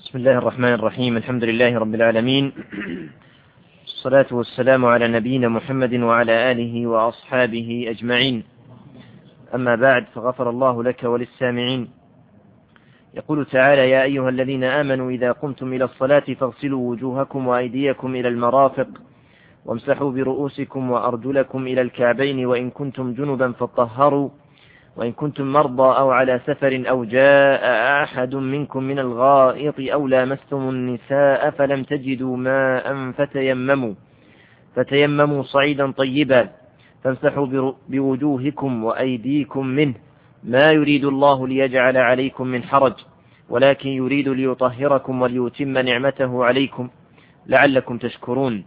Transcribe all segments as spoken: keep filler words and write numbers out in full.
بسم الله الرحمن الرحيم. الحمد لله رب العالمين، الصلاة والسلام على نبينا محمد وعلى آله وأصحابه أجمعين. أما بعد، فغفر الله لك وللسامعين. يقول تعالى: يا أيها الذين آمنوا إذا قمتم إلى الصلاة فاغسلوا وجوهكم وأيديكم إلى المرافق وامسحوا برؤوسكم وأرجلكم إلى الكعبين وإن كنتم جنبا فطهروا وإن كنتم مرضى أو على سفر أو جاء أحد منكم من الغائط أو لامستم النساء فلم تجدوا ماء فتيمموا فتيمموا صعيدا طيبا فامسحوا بوجوهكم وأيديكم منه ما يريد الله ليجعل عليكم من حرج ولكن يريد ليطهركم وليتم نعمته عليكم لعلكم تشكرون.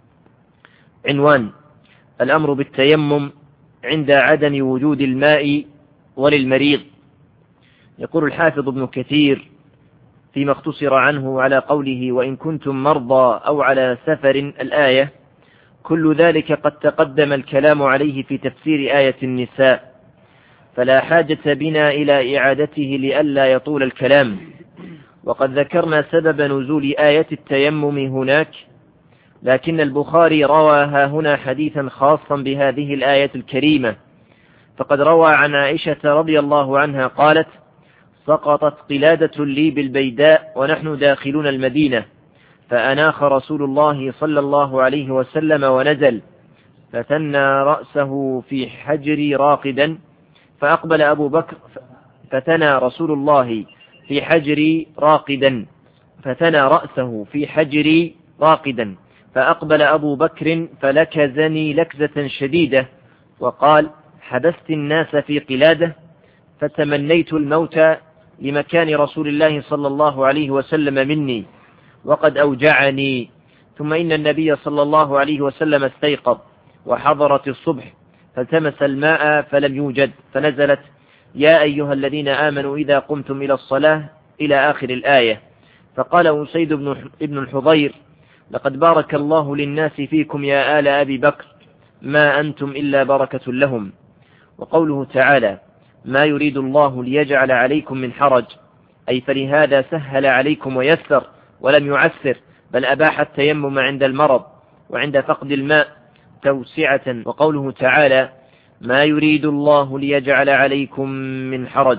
عنوان: الأمر بالتيمم عند عدم وجود الماء وللمريض. يقول الحافظ ابن كثير فيما اختصر عنه على قوله: وإن كنتم مرضى أو على سفر الآية: كل ذلك قد تقدم الكلام عليه في تفسير آية النساء، فلا حاجة بنا إلى إعادته لئلا يطول الكلام. وقد ذكرنا سبب نزول آية التيمم هناك، لكن البخاري روى ها هنا حديثا خاصا بهذه الآية الكريمة، فقد روى عن عائشة رضي الله عنها قالت: سقطت قلادة لي بالبيداء ونحن داخلون المدينة، فأناخ رسول الله صلى الله عليه وسلم ونزل، فتنى رأسه في حجري راقدا، فأقبل أبو بكر فتنى رسول الله في حجري راقدا فتنى رأسه في حجري راقدا فأقبل أبو بكر فلكزني لكزة شديدة وقال: حبست الناس في قلادة، فتمنيت الموت لمكان رسول الله صلى الله عليه وسلم مني وقد أوجعني. ثم إن النبي صلى الله عليه وسلم استيقظ وحضرت الصبح فالتمس الماء فلم يوجد، فنزلت: يا أيها الذين آمنوا إذا قمتم إلى الصلاة إلى آخر الآية. فقال أسيد بن الحضير: لقد بارك الله للناس فيكم يا آل أبي بكر، ما أنتم إلا بركة لهم. وقوله تعالى: ما يريد الله ليجعل عليكم من حرج، أي فلهذا سهل عليكم ويسر ولم يعسر، بل أباح التيمم عند المرض وعند فقد الماء توسعة. وقوله تعالى: ما يريد الله ليجعل عليكم من حرج،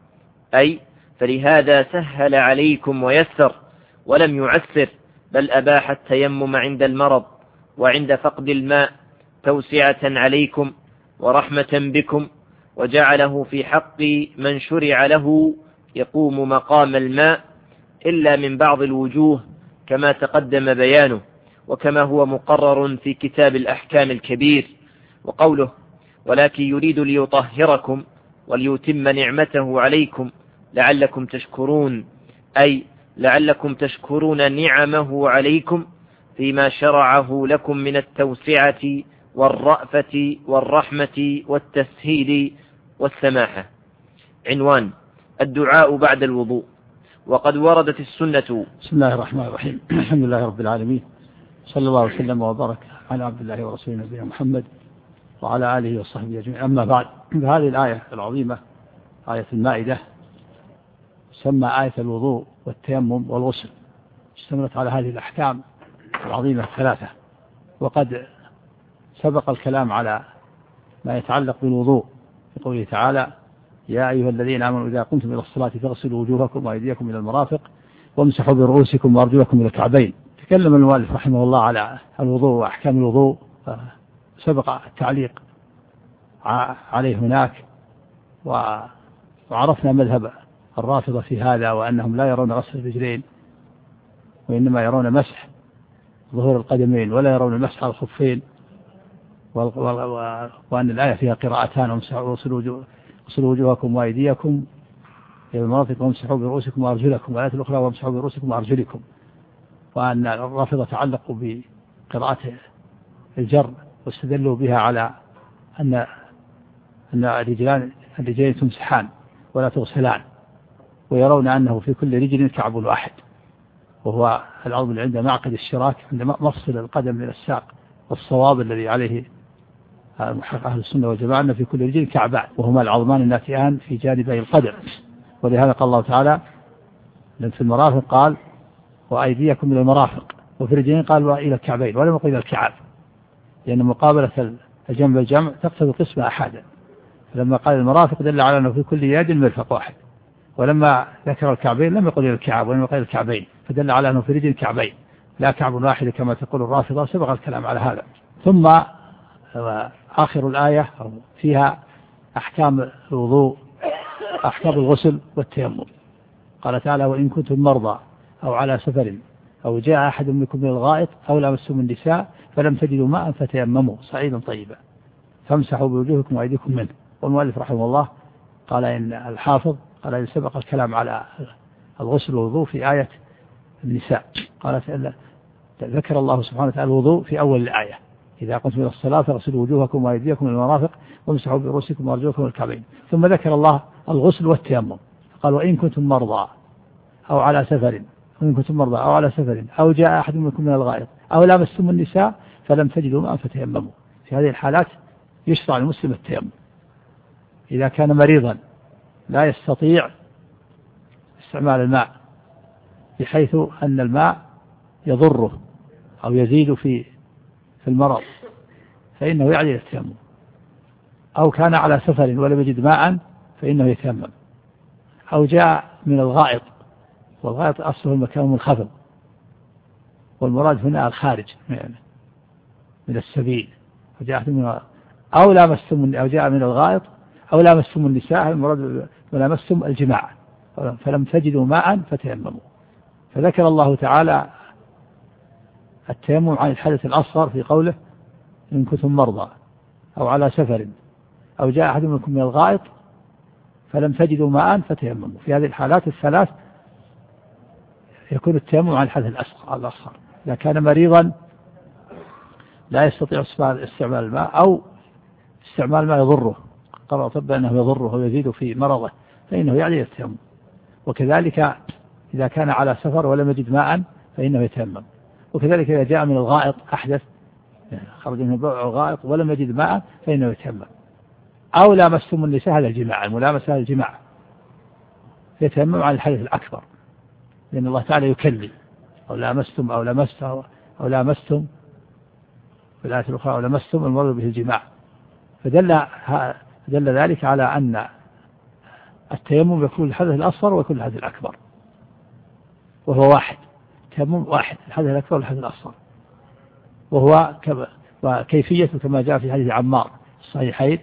أي فلهذا سهل عليكم ويسر ولم يعسر، بل أباح التيمم عند المرض وعند فقد الماء توسعة عليكم ورحمة بكم، وجعله في حق من شرع له يقوم مقام الماء إلا من بعض الوجوه كما تقدم بيانه، وكما هو مقرر في كتاب الأحكام الكبير. وقوله: ولكن يريد ليطهركم وليتم نعمته عليكم لعلكم تشكرون، أي لعلكم تشكرون نعمه عليكم فيما شرعه لكم من التوسعة والرأفة والرحمة والتسهيل والسماحة. عنوان: الدعاء بعد الوضوء. وقد وردت السنة. بسم الله الرحمن الرحيم. الحمد لله رب العالمين، صلى الله وسلم وبارك على عبد الله ورسوله نبينا محمد وعلى آله وصحبه أجمعين. أما بعد، هذه الآية العظيمة آية المائدة سمى آية الوضوء والتيمم والغسل، اشتملت على هذه الأحكام العظيمة الثلاثة. وقد سبق الكلام على ما يتعلق بالوضوء في قوله تعالى: يا أيها الذين آمنوا إذا قمتم إلى الصلاة فاغسلوا وجوهكم وأيديكم إلى المرافق وامسحوا برؤوسكم وأرجلكم إلى الكعبين. تكلم المؤلف رحمه الله على الوضوء وأحكام الوضوء، سبق التعليق عليه هناك، وعرفنا مذهب الرافضة في هذا، وأنهم لا يرون غسل الرجلين وإنما يرون مسح ظهور القدمين ولا يرون المسح على الخفين، وأن الآية فيها قراءتان: وامسحوا وجوهكم وأيديكم إلى المرافق وامسحوا برؤوسكم وأرجلكم، والآية الأخرى: وامسحوا برؤوسكم وأرجلكم. وأن الرافضة تعلقوا بقراءة الجر واستدلوا بها على أن أن الرجلان الرجلين تمسحان ولا تغسلان، ويرون أنه في كل رجل كعب واحد، وهو العظم اللي عند معقد الشراك عند مفصل القدم من الساق، والصواب الذي عليه محقق أهل السنة والجماعة أن في كل رجل كعبان، وهما العظمان الناتئان في جانبي القدم. ولهذا قال الله تعالى في المرافق قال: وأيديكم إلى المرافق، وفي الرجلين قال إلى الكعبين ولم يقل إلى الكعب، لأن مقابلة الجمع بالجمع تقتضي قسم أحدا. فلما قال المرافق دل على أنه في كل يد مرفق واحد، ولما ذكر الكعبين لم يقل إلى الكعب ولم يقل إلى الكعبين، فدل على أنه في رجل كعبين لا كعب واحد كما تقول الرافضة، سبق الكلام على هذا. ثم آخر الآية فيها أحكام الوضوء، أحكام الغسل والتيمم. قال تعالى: وإن كنتم مرضى أو على سفر أو جاء أحد منكم من الغائط أو لامستم النساء فلم تجدوا ماء فتيمموا صعيدا طيبا فامسحوا بوجوهكم وأيديكم منه. والمؤلف رحمه الله قال إن الحافظ قال إن سبق الكلام على الغسل والوضوء في آية النساء. قال ذكر الله سبحانه وتعالى الوضوء في أول الآية: إذا قمتم إلى الصلاة فاغسلوا وجوهكم وأيديكم إلى المرافق وامسحوا برؤوسكم وأرجلكم الكعبين. ثم ذكر الله الغسل والتيمم، قال: وإن كنتم مرضى أو على سفر وإن كنتم مرضى أو على سفر أو جاء أحد منكم من الغائط أو لامستم النساء فلم تجدوا ماء فتيمموا. في هذه الحالات يشرع المسلم التيمم إذا كان مريضا لا يستطيع استعمال الماء بحيث أن الماء يضره أو يزيد في في المرض، فإنه يعدل التيمم. أو كان على سفر ولم يجد ماء فإنه يتيمم. أو جاء من الغائط، والغائط أصله المكان منخفض، والمراد هنا الخارج من السبيل، فجاء من أو لامستم أو جاء من الغائط أو لامستم النساء، المراد ولامستم الجماع فلم تجدوا ماء فتيمموا. فذكر الله تعالى التيمم عن الحدث الأصغر في قوله: إن كنتم مرضى أو على سفر أو جاء أحد منكم من الغائط فلم تجدوا ماء فتيمموا. في هذه الحالات الثلاث يكون التيمم عن الحدث الأصغر. إذا كان مريضا لا يستطيع استعمال الماء أو استعمال الماء يضره، قرأ طب أنه يضره ويزيد في مرضه، فإنه يعدل التيمم. وكذلك إذا كان على سفر ولم يجد ماء فإنه يتيمم. وكذلك إذا جاء من الغائط أحدث، خرج من الغائط ولم يجد ماء فإنه يتيمم. أو لامستم النساء، هذا الجماع، الملامسة هذا الجماع، يتيمم عن الحدث الأكبر، لأن الله تعالى يكلم: أو لامستم أو لمست أو لامستم في الآية الأخرى أو لمستم، المراد به الجماع. فدل دل ذلك على أن التيمم يكون الحدث الأصغر ويكون الحدث الأكبر، وهو واحد، تيمم واحد، الحدث الأكبر والحدث الأصغر. وهو وكيفية كما جاء في حديث عمار الصحيحين،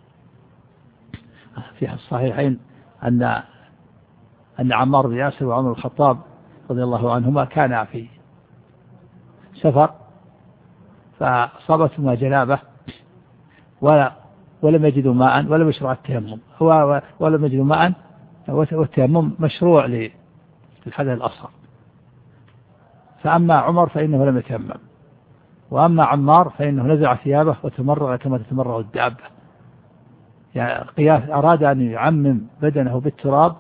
في الصحيحين أن أن عمار بن ياسر وعمر بن الخطاب رضي الله عنهما كانا في سفر فأصابتهما جنابة ولا ولم يجدوا ماء ولم يشرع التيمم، هو ولم يجدوا ماء، والتيمم مشروع للحدث الأصغر. فأما عمر فإنه لم يتيمم، وأما عمار فإنه نزع ثيابه وتمرغ كما تتمرغ الدابة، يعني قياس أراد أن يعمم بدنه بالتراب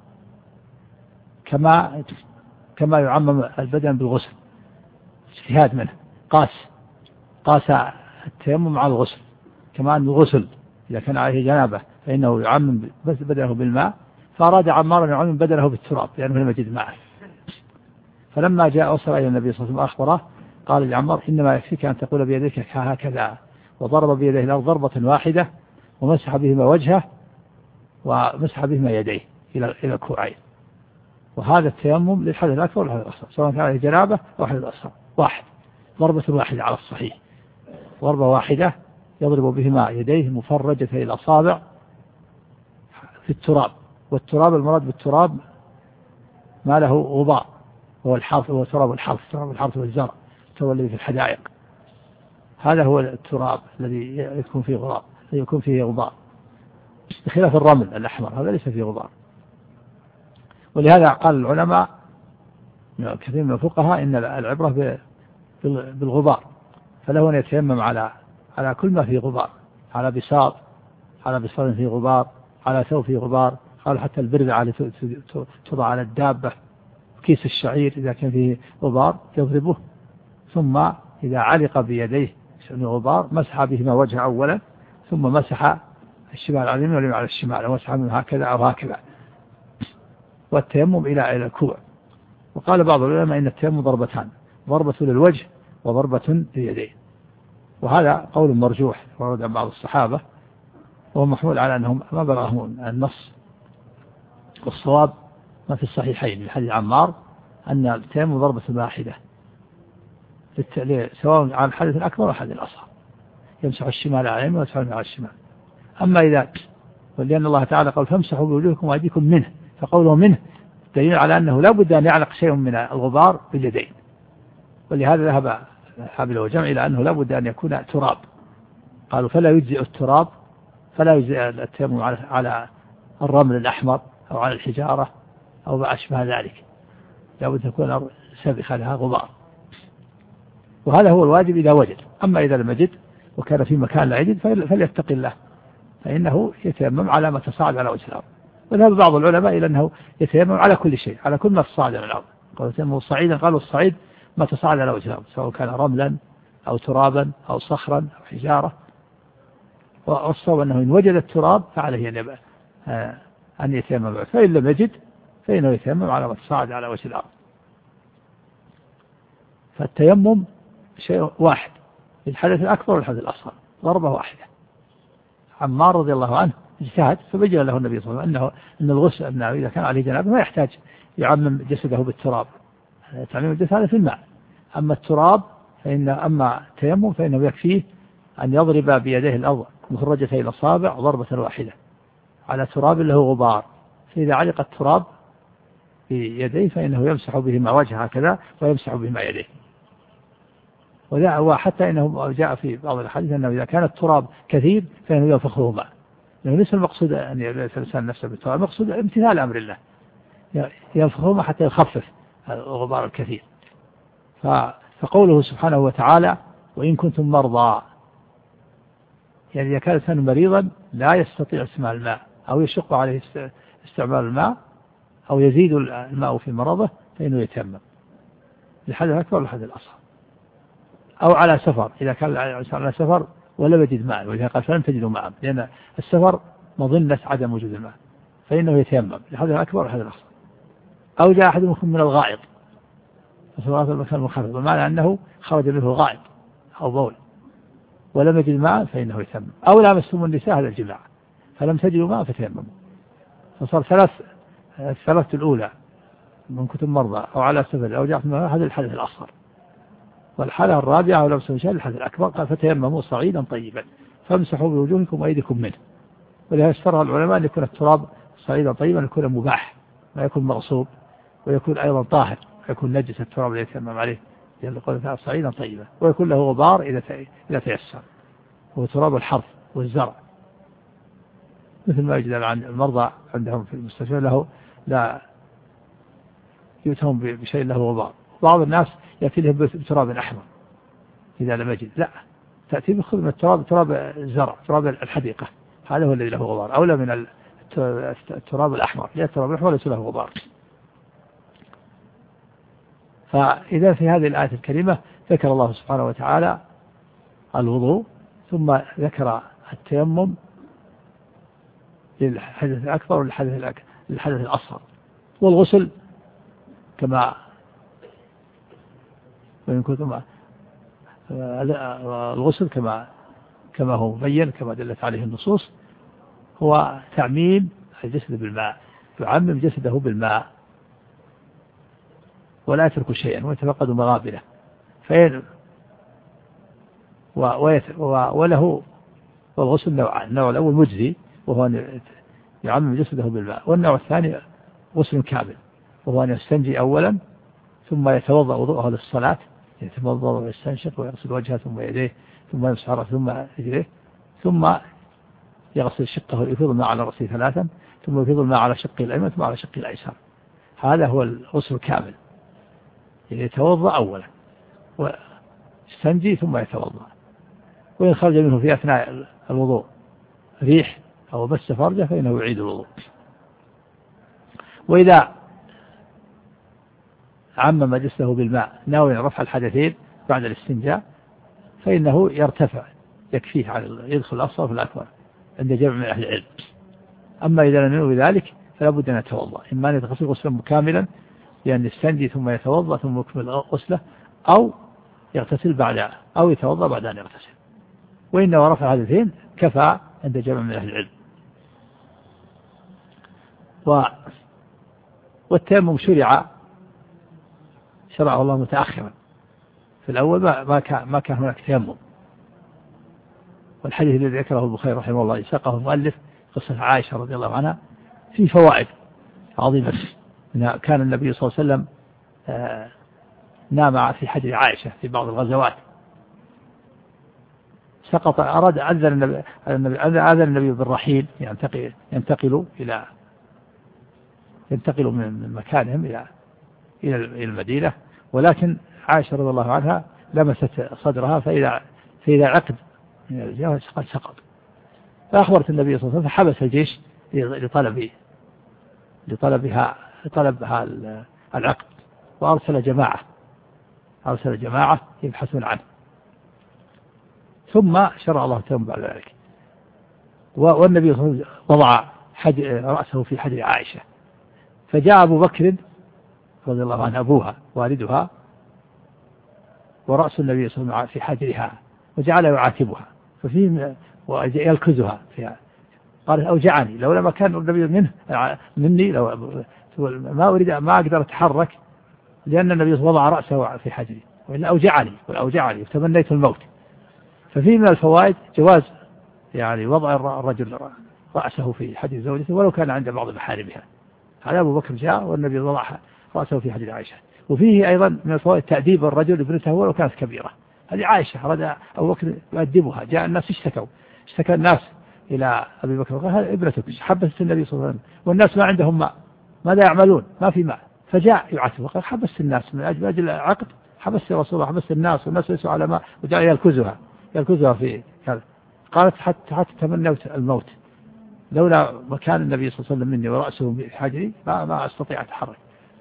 كما كما يعمم البدن بالغسل، اجتهاد منه، قاس قاس التيمم على الغسل، كما أن الغسل إذا كان عليه جنابة فإنه يعمم بدنه بالماء، فأراد عمار أن يعمم بدنه بالتراب لأنه لم يجد ماء. فلما جاء وصل إلى النبي صلى الله عليه وسلم أخبره قال لعمار: إنما يكفيك أن تقول بيديك هكذا، وضرب بيديه الأرض ضربة واحدة ومسح بهما وجهه ومسح بهما يديه إلى إلى الكوعين. وهذا التيمم للحدث الأكبر والحدث الأصغر، سواء كان عليه جنابة أو حدث أصغر، واحد، ضربة واحدة على الصحيح، ضربة واحدة يضرب بهما يديه مفرجة إلى الأصابع في التراب. والتراب المراد بالتراب ما له غبار، هو الحرث، هو تراب الحرث، تراب الحرث والزرع، هو الذي في الحدائق، هذا هو التراب الذي يكون فيه غبار، يكون فيه غبار، بخلاف الرمل الأحمر هذا ليس فيه غبار. ولهذا قال العلماء كثير من الفقهاء إن العبرة بالغبار، فله أن يتيمم على على كل ما فيه غبار، على بساط، على بساط فيه غبار، على ثوب فيه غبار، قال حتى البرذعة التي توضع على الدابة، كيس الشعير إذا كان فيه غبار يضربه، ثم إذا علق بيديه من غبار مسح بهما وجهه أولا، ثم مسح الشمال على اليمين واليمين على الشمال، ومسح من هكذا أو هكذا. والتيمم إلى إلى الكوع، وقال بعض العلماء إن التيمم ضربتان، ضربة للوجه وضربة لليدين، وهذا قول مرجوح ورد عن بعض الصحابة، وهو محمول على أنهم ما بلغهم النص. والصواب ما في الصحيحين من حديث عمار أن التيمم ضربة واحدة سواء عن الحدث الأكبر أو الحدث الأصغر، يمسح الشمال على اليمين ويمسح على الشمال. أما إذا ولأن الله تعالى قال فامسحوا بوجوهكم وأيديكم منه، فقوله منه دليل على أنه لا بد أن يعلق شيء من الغبار باليدين، ولهذا ذهب حابل وجمع إلى أنه لا بد أن يكون تراب، قالوا فلا يجزئ التراب، فلا يجزئ التيمم على الرمل الأحمر أو على الحجارة أو ما أشبه ذلك، لا بد أن تكون سابقة لها غبار، وهذا هو الواجب إذا وجد. أما إذا لم يجد وكان في مكان لا يجد فليتقي الله، فإنه يتيمم على ما تصاعد على وجه الأرض. وذهب بعض العلماء إلى أنه يتيمم على كل شيء، على كل ما تصاعد على الأرض، قالوا يتيمم صعيدا، قالوا الصعيد ما تصاعد على وجه الأرض سواء كان رملا أو ترابا أو صخرا أو حجارة. والصواب أنه إن وجد التراب فعليه أن يتيمم، فإن لم يجد فإنه يتيمم على ما تصاعد على وجه الأرض. فالتيمم شيء واحد للحدث الأكبر والحدث الأصغر، ضربة واحدة. عمار رضي الله عنه اجتهد فبين له النبي صلى الله عليه وسلم أنه أن الغسل أنه إذا كان عليه جنابه ما يحتاج يعمم جسده بالتراب، تعميم الجسد هذا في الماء. أما التراب فإن أما التيمم فإنه يكفيه أن يضرب بيديه الأرض مخرجتي الأصابع ضربة واحدة على تراب له غبار، فإذا علق التراب بيديه فإنه يمسح بهما وجهه هكذا ويمسح بهما يديه. وحتى إنه جاء في بعض الحديث أنه إذا كان التراب كثير فإنه ينفخه ماء، لأنه ليس المقصود أن يلبس الإنسان نفسه بالتراب، المقصود امتثال أمر الله، ينفخه ماء حتى يخفف الغبار الكثير. فقوله سبحانه وتعالى وإن كنتم مرضى، يعني إذا كان الإنسان مريضا لا يستطيع استعمال الماء أو يشق عليه استعمال الماء أو يزيد الماء في مرضه فإنه يتيمم للحدث الأكبر والحدث الأصغر. أو على سفر، إذا كان الإنسان على سفر ولم يجد ماء، ولذلك قال فلن تجدوا ماء، لأن السفر مظنة عدم وجود الماء، فإنه يتيمم للحدث الأكبر والحدث الأصغر. أو جاء أحد منكم من الغائط، فصلاة المكان المنخفض، بمعنى أنه خرج منه غائط أو بول ولم يجد ماء فإنه يتيمم. أو لامستم النساء هذا الجماع فلم تجدوا ماء فتيمموا. فصار ثلاث الثلاثة الأولى من كتب مرضى أو على سفر أو جاء هذا الحدث الأصغر. والحالة الرابعة ولو سمشان الحدث الأكبر قال فتيمموا صعيدا طيبا فامسحوا بوجوهكم وأيديكم منه. ولهذا اشترى العلماء أن يكون التراب صعيدا طيبا، يكون مباح ما يكون مغصوب، ويكون أيضا طاهر، يكون نجس التراب الذي يتيمم عليه يقول تعالى صعيدا طيبا، ويكون له غبار إذا إذا تيسر، هو تراب الحرث والزرع، مثل ما يجد عن المرضى عندهم في المستشفى له لا يؤتهم بشيء له غبار. بعض الناس يأتي لهم بتراب أحمر إذا لم يجد، لا تأتي بخذ من التراب تراب الزرع تراب الحديقة، هذا هو الذي له غبار، أولى من التراب الأحمر، لأن التراب الأحمر ليس له غبار. فإذا في هذه الآية الكريمة ذكر الله سبحانه وتعالى الوضوء، ثم ذكر التيمم للحدث الأكبر والحدث للحدث الأصغر، والغسل كما وإن كنتم الغسل كما كما هو مبين كما دلت عليه النصوص هو تعميم الجسد بالماء، يعمم جسده بالماء ولا يترك شيئا ويتفقد مغابره. فين وله والغسل نوعان، النوع الأول مجزي وهو أن يعمم جسده بالماء، والنوع الثاني غسل كامل وهو أن يستنجي أولا ثم يتوضأ وضوءه للصلاة، يتوضأ ويستنشق ويغسل وجهه ثم يديه ثم يمسح رأسه ثم رجليه ثم يغسل شقه يفيض الماء على رأسه ثلاثا ثم يفيض الماء على شقه الأيمن ثم على شقه الأيسر. هذا هو الغسل الكامل، يتوضأ أولا ويستنجي ثم يتوضأ، وإن خرج منه في أثناء الوضوء ريح أو بس فرجه فإنه يعيد الوضوء. وإذا عمم جسده بالماء ناويا رفع الحدثين بعد الاستنجاء فإنه يرتفع يكفيه على يدخل الأصغر في الأكبر عند جمع من أهل العلم. أما إذا لم ينوي ذلك فلا بد أن يتوضأ، إما أن يغسل غسلا كاملا يعني يستنجي ثم يتوضأ ثم يكمل غسله، أو يغتسل بعد أو يتوضأ بعد أن يغتسل. وإنما رفع الحدثين كفى عند جمع من أهل العلم. و والتيمم شرع شرعه الله متأخرا، في الأول ما كان ما كان هناك تيمم. والحديث الذي ذكره البخاري رحمه الله ساقه المؤلف قصة عائشة رضي الله عنها في فوائد عظيمة. كان النبي صلى الله عليه وسلم نام في حجر عائشة في بعض الغزوات، سقط أراد أذن النبي أذن النبي بالرحيل، ينتقل ينتقل إلى ينتقل من مكانهم إلى إلى المدينة، ولكن عائشة رضي الله عنها لمست صدرها فإذا فإذا عقد من الجهة قد سقط، فأخبرت النبي صلى الله عليه وسلم فحبس الجيش لطلب لطلبها لطلبها العقد، وأرسل جماعة أرسل جماعة يبحثون عنه، ثم شرع الله التيمم بعد ذلك. والنبي صلى الله عليه وسلم وضع رأسه في حجر عائشة، فجاء أبو بكر رضي الله عنه أبوها والدها ورأس النبي صلى الله عليه وسلم في حجرها، وجعل يعاتبها ففي ويلكزها فيها. قال أوجعني، لولا ما كان النبي منه مني لو ما أريد ما أقدر أتحرك، لأن النبي وضع رأسه في حجري، وإلا أوجعني وأوجعني وتمنيت الموت. ففي من الفوائد جواز يعني وضع الرجل رأسه في حجر زوجته ولو كان عند بعض محارمها. هذا أبو بكر جاء والنبي وضع رأسه في حجر عائشة. وفيه أيضا من الفوائد تأديب الرجل ابنته ولو كانت كبيرة. هذه عائشة أراد أبو بكر يؤدبها، جاء الناس اشتكوا اشتكى الناس إلى أبي بكر قال هذا ابنتك حبست النبي صلى الله عليه وسلم والناس ما عندهم ماء، ماذا يعملون؟ ما في ماء. فجاء يعاتبه قال حبست الناس من أجل أجل عقد، حبست رسول الله حبست الناس والناس ليسوا على ماء، وجاء يلكزها يلكزها في هذا. قالت حتى حتى تمنيت الموت، لولا مكان النبي صلى الله عليه وسلم مني ورأسه في حجري ما ما أستطيع أتحرك.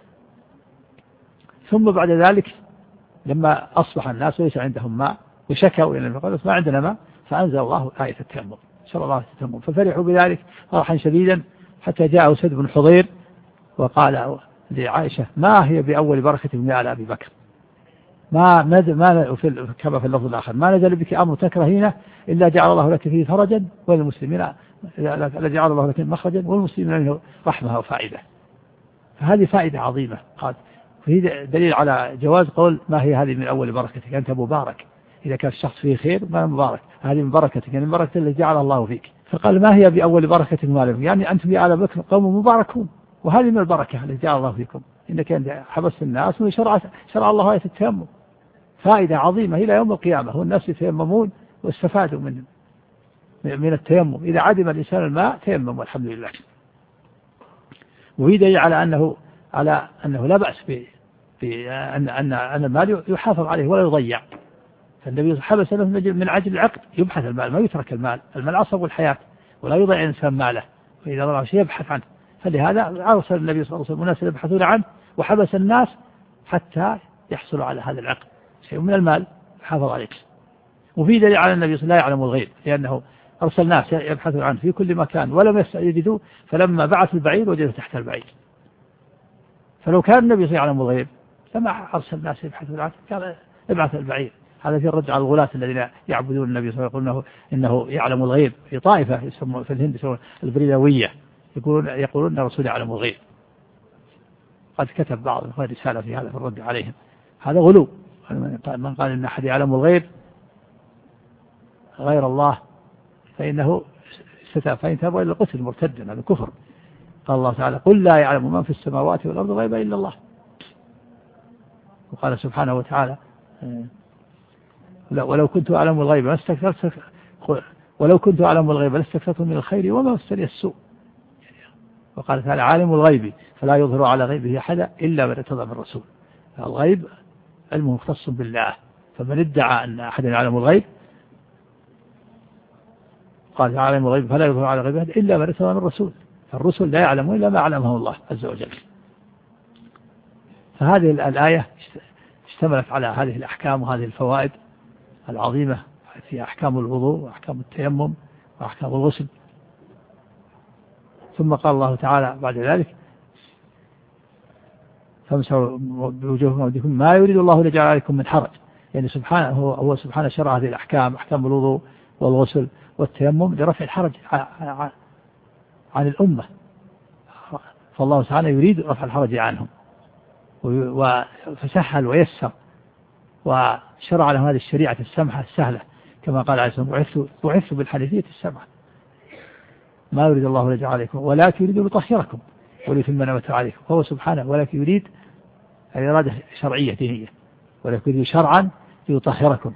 ثم بعد ذلك لما أصبح الناس ليس عندهم ماء وشكوا إلى النبي قالوا ما عندنا ماء، فأنزل الله آية التيمم، شرع الله التيمم، ففرحوا بذلك فرحا شديدا حتى جاء أسيد بن حضير وقال لعائشة ما هي بأول بركة من آل أبي بكر، ما نزل ما في كما في اللفظ الآخر ما نزل بك أمر تكرهينه إلا جعل الله لك فيه فرجا وللمسلمين إلا جعل الله لك مخرجا والمسلمين منه رحمة وفائدة. فهذه فائدة عظيمة. قال فهي دليل على جواز قول ما هي هذه من أول بركتك، أنت مبارك، إذا كان الشخص فيه خير ما مبارك، هذه من بركتك يعني من بركة اللي جعل الله فيك. فقال ما هي بأول بركة مالهم، يعني أنتم يا آل بكر قوم مباركون، وهذه من البركة التي جعل الله فيكم إنك أنت حبست الناس وشرع شرع الله آية التيمم. فائدة عظيمة إلى يوم القيامة، والناس يتيممون واستفادوا من من التيمم. إذا عدم الإنسان الماء تيمم والحمد لله. وهي دليل على أنه على أنه لا بأس بأن أن أن المال يحافظ عليه ولا يضيع. فالنبي حبس له من عجل العقد يبحث المال، ما يترك المال، المال عصب الحياة ولا يضيع الإنسان ماله، وإذا ضرع شيء يبحث عنه. فلهذا أرسل النبي صلى الله عليه وسلم الناس يبحثون عنه وحبس الناس حتى يحصلوا على هذا العقد شيء من المال يحافظ عليه. وفي دليل على النبي صلى الله عليه وسلم لا يعلم الغيب، لأنه أرسل الناس يبحثون عنه في كل مكان ولم يجدوه، فلما بعث البعير وجدوا تحت البعير. فلو كان النبي صلى الله عليه وسلم يعلم الغيب لما أرسل الناس يبحثون عنه، قال ابعث البعير. هذا في الرد على الغلاة الذين يعبدون النبي صلى الله عليه وسلم يقولون إنه يعلم الغيب. في طائفة يسمون في الهند يسمون البريدوية يقولون يقولون أن الرسول يعلم الغيب. قد كتب بعض رسالة في هذا في الرد عليهم. هذا غلو. من قال إن أحد يعلم الغيب غير الله فإنه فإن تاب إلى القتل مرتدا، هذا كفر. قال الله تعالى قل لا يعلم من في السماوات والأرض غيبا إلا الله. وقال سبحانه وتعالى ولو كنت أعلم الغيب لاستكثرت ولو كنت أعلم الغيب لاستكثرت من الخير وما مسني السوء. وقال تعالى عالم الغيب فلا يظهر على غيبه أحدا إلا من ارتضى من الرسول. الغيب علمه مختص بالله، فمن ادعى أن أحدا يعلم الغيب قال عالم الغيب فلا يظهر على غيبه إلا من ارتضى من الرسول. فالرسل لا يعلمون إلا ما علمه الله عز وجل. فهذه الآية اشتملت على هذه الأحكام وهذه الفوائد العظيمة في أحكام الوضوء وأحكام التيمم وأحكام الغسل. ثم قال الله تعالى بعد ذلك فامسحوا بوجوهكم وأيديكم ما يريد الله ليجعل عليكم من حرج. يعني سبحانه هو, هو سبحانه شرع هذه الأحكام، أحكام الوضوء والغسل والتيمم لرفع الحرج عن الأمة، فالله سبحانه يريد رفع الحرج عنهم فسهل ويسر وشرع لهم هذه الشريعة السمحة السهلة، كما قال عليه الصلاة والسلام بعثت بالحنيفية السمحة ما يريد الله ليجعل عليكم ولكن يريد ليطهركم وليتم نعمته عليكم. فهو سبحانه ولكن يريد الإرادة شرعية دينية، ولكن يريد شرعا ليطهركم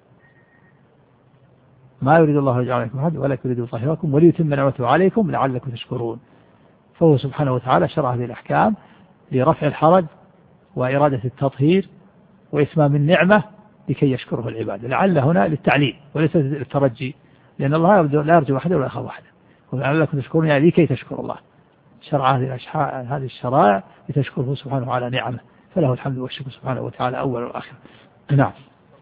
ما يريد الله ليجعل عليكم حرج ولكن يريد ليطهركم وليتم نعمته عليكم لعلكم تشكرون. فهو سبحانه وتعالى شرع هذه الأحكام لرفع الحرج وإرادة التطهير وإتمام النعمة لكي يشكره العباد. لعل هنا للتعليل وليس للترجي، لأن الله يرجو لا يرجو أحد ولا يخاف أحد، ولعلكم تشكرون يعني لكي تشكر الله. شرع هذه الشرائع لتشكره سبحانه على نعمه، فله الحمد والشكر سبحانه وتعالى أول وآخر. نعم.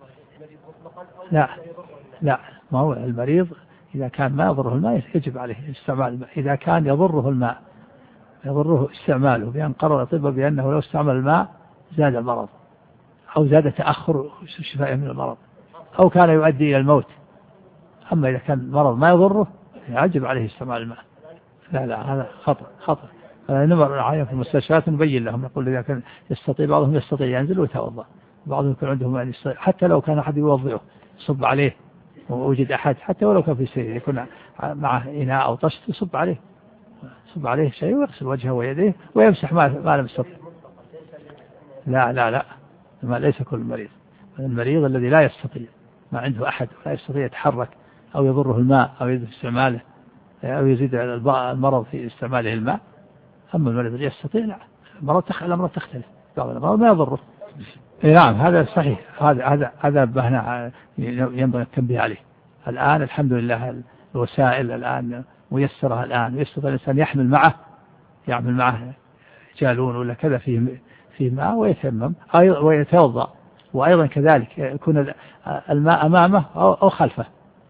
لا لا ما هو المريض إذا كان ما يضره الماء يجب عليه استعمال الماء. إذا كان يضره الماء يضره استعماله بأن قرر الطب بأنه لو استعمل الماء زاد المرض أو زاد تأخر شفائه من المرض أو كان يؤدي إلى الموت. أما إذا كان المرض ما يضره يجب عليه استعمال الماء. لا لا هذا خطأ خطأ. نمر عليهم في المستشفيات نبين لهم، نقول إذا كان يستطيع بعضهم يستطيع ينزل ويتوضأ، بعضهم يكون عندهم يعني حتى لو كان أحد يوضئه يصب عليه ووجد أحد حتى ولو كان في سرير يكون معه إناء أو طشت يصب عليه يصب عليه شيء ويغسل وجهه ويديه ويمسح ما ما لم يستطيع. لا لا لا ما ليس كل مريض. المريض الذي لا يستطيع ما عنده أحد ولا يستطيع يتحرك أو يضره الماء أو يزيد استعماله أو يزيد المرض في استعماله الماء. أما المريض الذي يستطيع لا، المرض تخ... الأمراض تختلف، بعض الأمراض ما يضره. نعم هذا صحيح، هذا هذا هذا بهنا ينبغي التنبيه عليه. الآن الحمد لله الوسائل الآن ميسرة، الآن يستطيع الإنسان يحمل معه يعمل معه جالون ولا كذا فيه فيه ماء ويتيمم ويتوضأ، وأيضا كذلك يكون الماء أمامه أو خلفه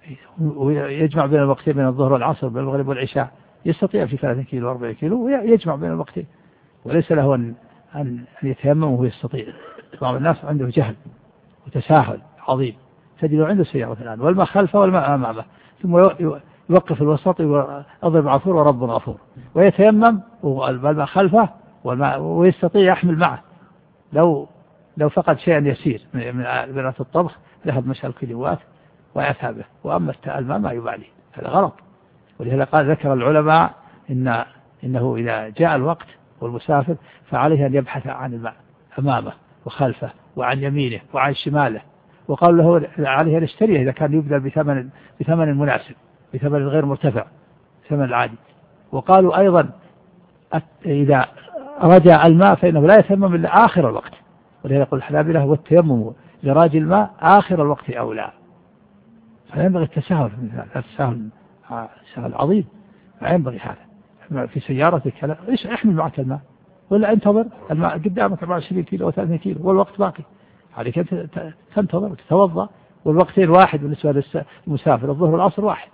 ويجمع بين الوقتين بين الظهر والعصر بين المغرب والعشاء، يستطيع في ثلاثين كيلو وأربعين كيلو ويجمع بين الوقتين، وليس له أن أن يتيمم وهو يستطيع. بعض الناس عنده جهل وتساهل عظيم، تجد عنده سيارة الآن والماء خلفه والماء أمامه ثم يوقف الوسط وأضرب عفور ورب غفور ويتيمم والماء خلفه والماء ويستطيع يحمل معه. لو لو فقد شيئا يسير من بناء الطبخ ذهب مشى الكيلوات وأتى به، وأما الماء ما يبالي، هذا غلط. ولهذا قال ذكر العلماء إن إنه إذا جاء الوقت والمسافر فعليه أن يبحث عن الماء أمامه وخلفه وعن يمينه وعن شماله، وقال له عليه أن يشتريه إذا كان يبدأ بثمن بثمن مناسب بثمن غير مرتفع ثمن العادي. وقالوا أيضا إذا رجع الماء فإنه لا يتيمم إلا آخر الوقت، ولهذا يقول الحنابلة والتيمم لراجي الماء آخر الوقت أولى. فينبغي التساهل في مثال، التساهل سهل عظيم، ما ينبغي هذا. في سيارتك لا إيش احمل معك الماء ولا انتظر الماء قدامك أربعة وعشرين كيلو أو ثلاثين كيلو والوقت باقي، عليك تنتظر وتتوضأ، والوقتين واحد بالنسبة للمسافر، الظهر والعصر واحد،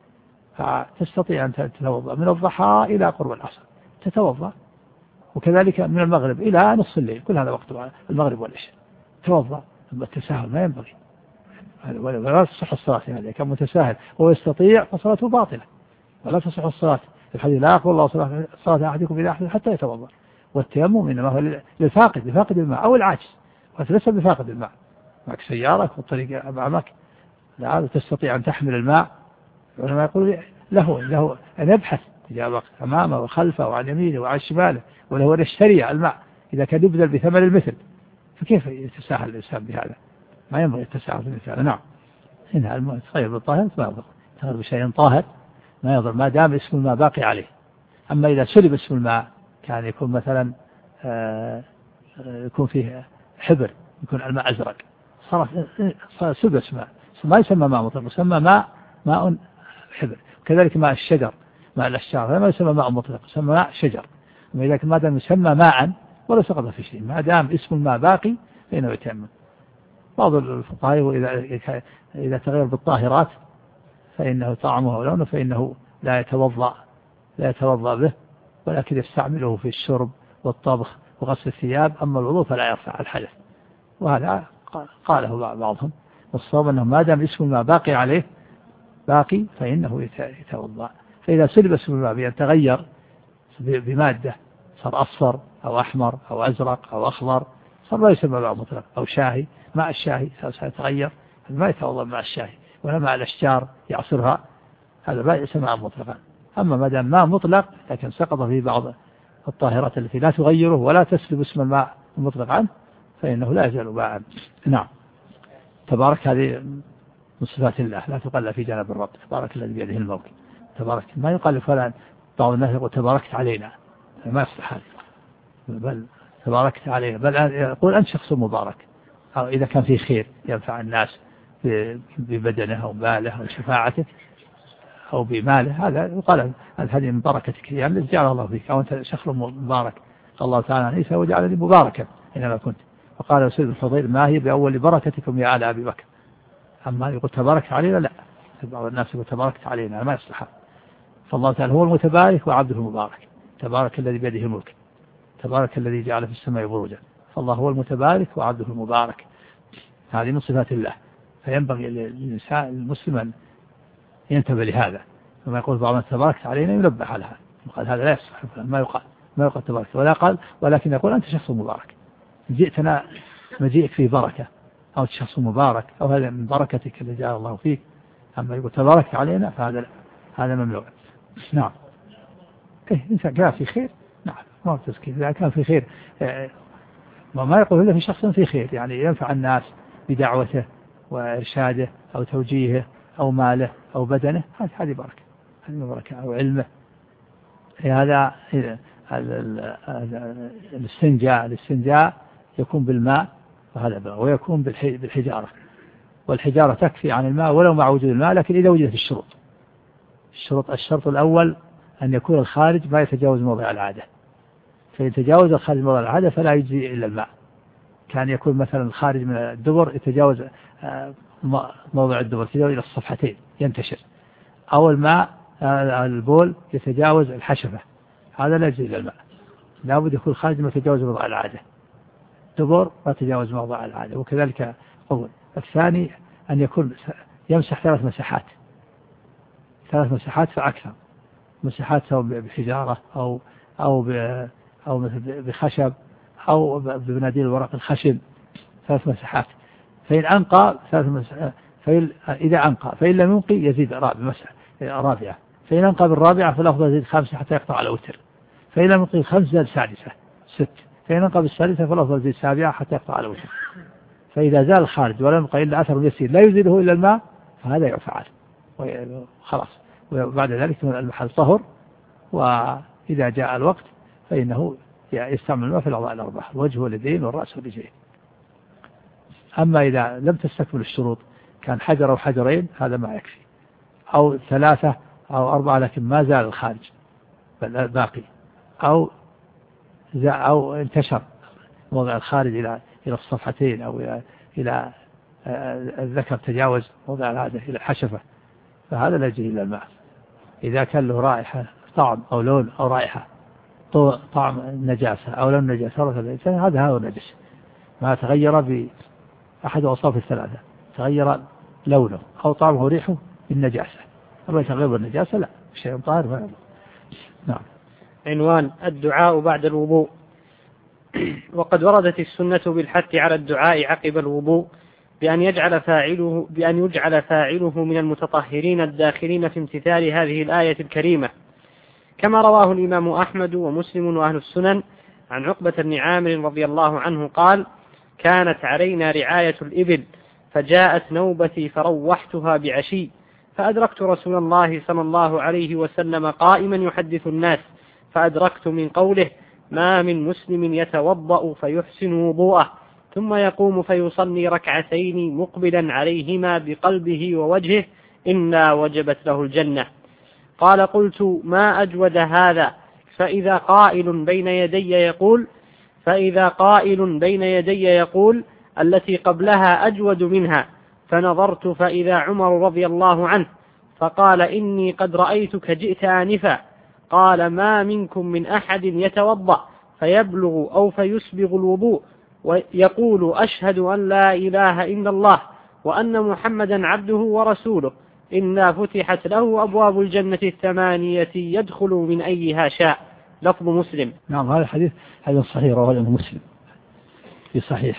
فتستطيع أن تتوضأ من الضحى إلى قرب العصر تتوضأ، وكذلك من المغرب إلى نصف الليل، كل هذا وقت المغرب والعشاء توضأ. التساهل ما ينبغي، ولا تصح الصلاة هذا كان متساهل هو يستطيع فصلاته باطلة، ولا تصح الصلاة. الحديث لا يقول الله صلاة أحدكم إذا أحدث حتى يتوضأ. والتيمم إنما هو للفاقد لفاقد الماء أو العاجز، وليس بفاقد الماء. معك سيارة والطريق أمامك لا تستطيع أن تحمل الماء، ولما يقول له له أن يبحث جاء الوقت أمامه وخلفه وعن يمينه وعن شماله، وله أن يشتري الماء إذا كان يبذل بثمن المثل، فكيف يتساهل الإنسان بهذا؟ ما ينبغي التساهل بهذا. نعم هنا الماء تغير بالطاهر ما يضر، تغير بشيء طاهر ما يضر ما دام اسم الماء باقي عليه. أما إذا سلب اسم الماء كان يكون مثلا يكون فيه حبر، يكون الماء أزرق، صار سلب اسم ماء ما يسمى ماء مطلق، يسمى ماء ماء حبر. كذلك ماء الشجر ماء الأشجار ما يسمى ماء مطلق، يسمى ماء شجر. وإذا ما دام يسمى ماء ولا سقط في شيء، ما دام اسم الماء باقي فإنه يتيمم. بعض الفقهاء إذا إذا تغير بالطاهرات فإنه طعمه ولونه فإنه لا يتوضأ لا يتوضأ به، ولكن يستعمله في الشرب والطبخ وغسل الثياب، أما الوضوء فلا يرفع الحدث. وهذا قاله بعضهم. والصواب أنه ما دام اسم الماء باقي عليه باقي فإنه يتوضأ. فإذا سلب اسم الماء بأن تغير بمادة صار أصفر أو أحمر أو أزرق أو أخضر صار لا يسمى ماء مطلق، أو شاهي، ماء الشاهي سيتغير ما يتوضأ ماء الشاهي، ولا ماء الأشجار يعصرها، هذا لا يسمى ماء مطلقا. أما ما دام ماء مطلق لكن سقط فيه بعض الطاهرات التي لا تغيره ولا تسلب اسم الماء المطلق عنه فإنه لا يزال ماء. نعم. تبارك هذه من صفات الله لا تقل في جانب الرب، تبارك الذي بيده الملك. تبارك ما يقال فلان، بعض الناس يقول تباركت علينا، ما يصلح هذا، بل تباركت علينا، بل يقول أنت شخص مبارك، أو إذا كان فيه خير ينفع الناس ببدنه أو ماله أو شفاعته أو بماله، هذا يقال هذه من بركتك يعني جعل الله فيك، أو أنت شخص مبارك. الله تعالى عيسى وجعلني مباركا إنما كنت. وقال سيد الفضيل ما هي بأول بركتكم يا آل أبي بكر. أما يقول تبارك علينا لا، بعض الناس يقول تباركت علينا ما يصلح. فالله تعالى هو المتبارك وعبده المبارك. تبارك الذي بيده الملك، تبارك الذي جعل في السماء بروجا. فالله هو المتبارك وعبده المبارك، هذه من صفات الله. فينبغي للإنسان المسلم أن ينتبه لهذا. لما يقول بعض تباركت علينا ينبه على هذا، قال هذا لا يصح، ما يقال ما يقال تبارك ولا قال، ولكن يقول أنت شخص مبارك، جئتنا مجيئك في بركة، أو شخص مبارك، أو هذا من بركتك اللي جعل الله فيك. أما يقول تبارك علينا فهذا هذا ممنوع. نعم. إيه إنسان كان في خير نعم ما هو تزكية، إذا كان في خير ما يقول إلا في شخص في خير يعني ينفع الناس بدعوته وإرشاده أو توجيهه أو ماله أو بدنه، هذه بركة، هذه بركة. أو علمه. هذا الاستنجاء الاستنجاء يكون بالماء وهذا، ويكون بالحجارة، والحجارة تكفي عن الماء ولو مع وجود الماء، لكن إذا وجدت الشروط. الشروط الشرط الأول أن يكون الخارج ما يتجاوز موضع العادة، فإن تجاوز الخارج موضع العادة فلا يجزي إلا الماء. كان يكون مثلا الخارج من الدبر يتجاوز موضع الدبر يتجاوز إلى الصفحتين ينتشر، أو الماء البول يتجاوز الحشفة، هذا لا يجزي إلا الماء، لا بد يكون الخارج ما يتجاوز موضع العادة، دبر ما يتجاوز موضع العادة. وكذلك قبل. الثاني أن يكون يمسح ثلاث مساحات ثلاث مساحات فأكثر، مساحات سواء بحجارة أو أو أو مثل بخشب أو بمناديل الورق الخشن، ثلاث مساحات. فإن أنقى ثلاث مساحات، فإن إذا أنقى فإن لم ينقي يزيد رابع مسح رابعة، فإن أنقى بالرابعة فالأفضل يزيد خامسة حتى يقطع على وتر، فإن لم ينقي الخمس زاد سادسة ست، فإن أنقى بالسادسة فالأفضل يزيد سابعة حتى يقطع على وتر. فإذا زال الخارج ولم ينقى إلا أثر يسير لا يزيده إلا الماء فهذا يفعل خلاص، وبعد ذلك المحل طهر. وإذا جاء الوقت فإنه يستعمل الماء في الأعضاء الأربعة، الوجه واليدين والرأس والرجلين. أما إذا لم تستكمل الشروط كان حجر أو حجرين هذا ما يكفي، أو ثلاثة أو أربعة لكن ما زال الخارج بل باقي، أو أو انتشر موضع الخارج إلى إلى الصفحتين أو إلى إلى الذكر تجاوز موضع العادة إلى الحشفة، فهذا لا يجري إلا الماء. إذا كان له رائحة طعم أو لون أو رائحة طعم النجاسة أو لون النجاسة هذا هو النجس، ما تغير بأحد أوصاف الثلاثة، تغير لونه أو طعمه أو ريحه بالنجاسة. أما تغير بالنجاسة لا شيء طاهر ولا. نعم. عنوان الدعاء بعد الوضوء. وقد وردت السنة بالحث على الدعاء عقب الوضوء بأن يجعل فاعله بأن يجعل فاعله من المتطهرين الداخلين في امتثال هذه الآية الكريمة، كما رواه الإمام أحمد ومسلم وأهل السنن عن عقبة بن عامر رضي الله عنه قال: كانت علينا رعاية الإبل فجاءت نوبتي فروحتها بعشي فأدركت رسول الله صلى الله عليه وسلم قائما يحدث الناس، فأدركت من قوله: ما من مسلم يتوضأ فيحسن وضوءه ثم يقوم فيصلي ركعتين مقبلا عليهما بقلبه ووجهه إلا وجبت له الجنة. قال: قلت: ما أجود هذا؟ فإذا قائل بين يدي يقول فإذا قائل بين يدي يقول التي قبلها أجود منها، فنظرت فإذا عمر رضي الله عنه فقال: إني قد رأيتك جئت آنفا. قال: ما منكم من أحد يتوضأ فيبلغ أو فيسبغ الوضوء ويقول أشهد أن لا إله إلا الله وأن محمدا عبده ورسوله إلا فتحت له أبواب الجنة الثمانية يدخل من أيها شاء. لفظ مسلم. نعم هذا الحديث حديث صحيح رواه الإمام مسلم في صحيحه،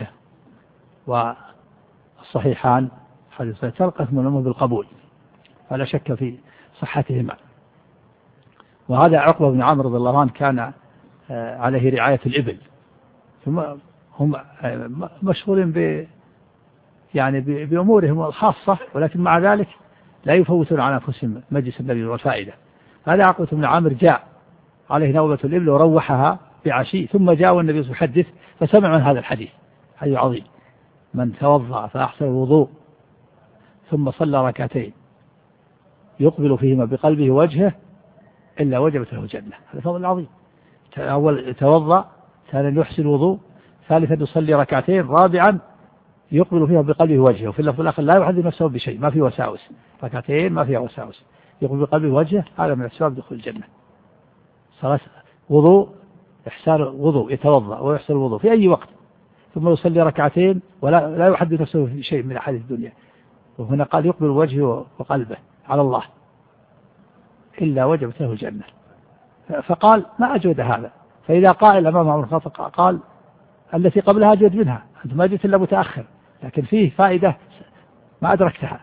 والصحيحان حديث تلقت منهم بالقبول فلا شك في صحتهما. وهذا عقبة بن عامر رضي الله عنه كان عليه رعاية الإبل، ثم هم مشغولين ب يعني بأمورهم الخاصة، ولكن مع ذلك لا يفوتون على أنفسهم مجلس النبي والفائدة. هذا عقبة بن عامر جاء عليه نوبة الإبل وروحها بعشي، ثم جاء النبي يحدث فسمع من هذا الحديث، حديث عظيم: من توضأ فأحسن الوضوء ثم صلى ركعتين يقبل فيهما بقلبه وجهه إلا وجبت له الجنة. هذا فضل عظيم. أول توضأ، ثانيا يحسن الوضوء، ثالثا يصلي ركعتين، رابعا يقبل فيها بقلبه وجهه، وفي اللفظ الآخر لا يحدث نفسه بشيء، ما في وساوس، ركعتين ما فيها وساوس، يقبل بقلبه وجهه. هذا من أسباب دخول الجنة. صلاة وضوء، إحسان وضوء، يتوضأ ويحسن الوضوء في أي وقت، ثم يصلي ركعتين ولا لا يحدث نفسه بشيء من أحاديث الدنيا. وهنا قال يقبل وجهه وقلبه على الله إلا وجبت له الجنة. فقال ما أجود هذا. فإذا قائل أمام عمر الخطاب قال التي قبلها أجود منها، أنت ما جئت إلا متأخر، لكن فيه فائدة ما أدركتها،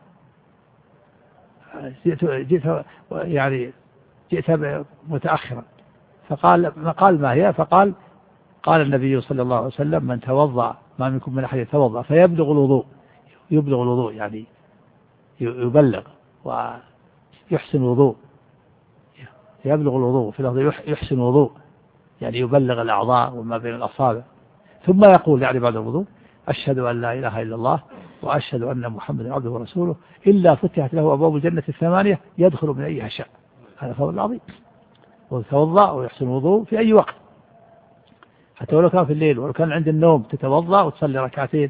جئت, جئت يعني جئت متأخرا. فقال ما قال ما هي؟ فقال قال النبي صلى الله عليه وسلم: من توضأ، ما منكم من أحد يتوضأ فيبلغ الوضوء، يبلغ الوضوء يعني يبلغ ويحسن الوضوء، يبلغ الوضوء في لفظ يحسن الوضوء يعني يبلغ الأعضاء وما بين الأصابع، ثم يقول يعني بعد الوضوء: أشهد أن لا إله إلا الله وأشهد أن محمدا عبده ورسوله إلا فتحت له أبواب الجنة الثمانية يدخل من أيها شاء. هذا فضل عظيم. وتوضأ ويحسن الوضوء في أي وقت، حتى ولو كان في الليل، ولو كان عند النوم تتوضأ وتصلي ركعتين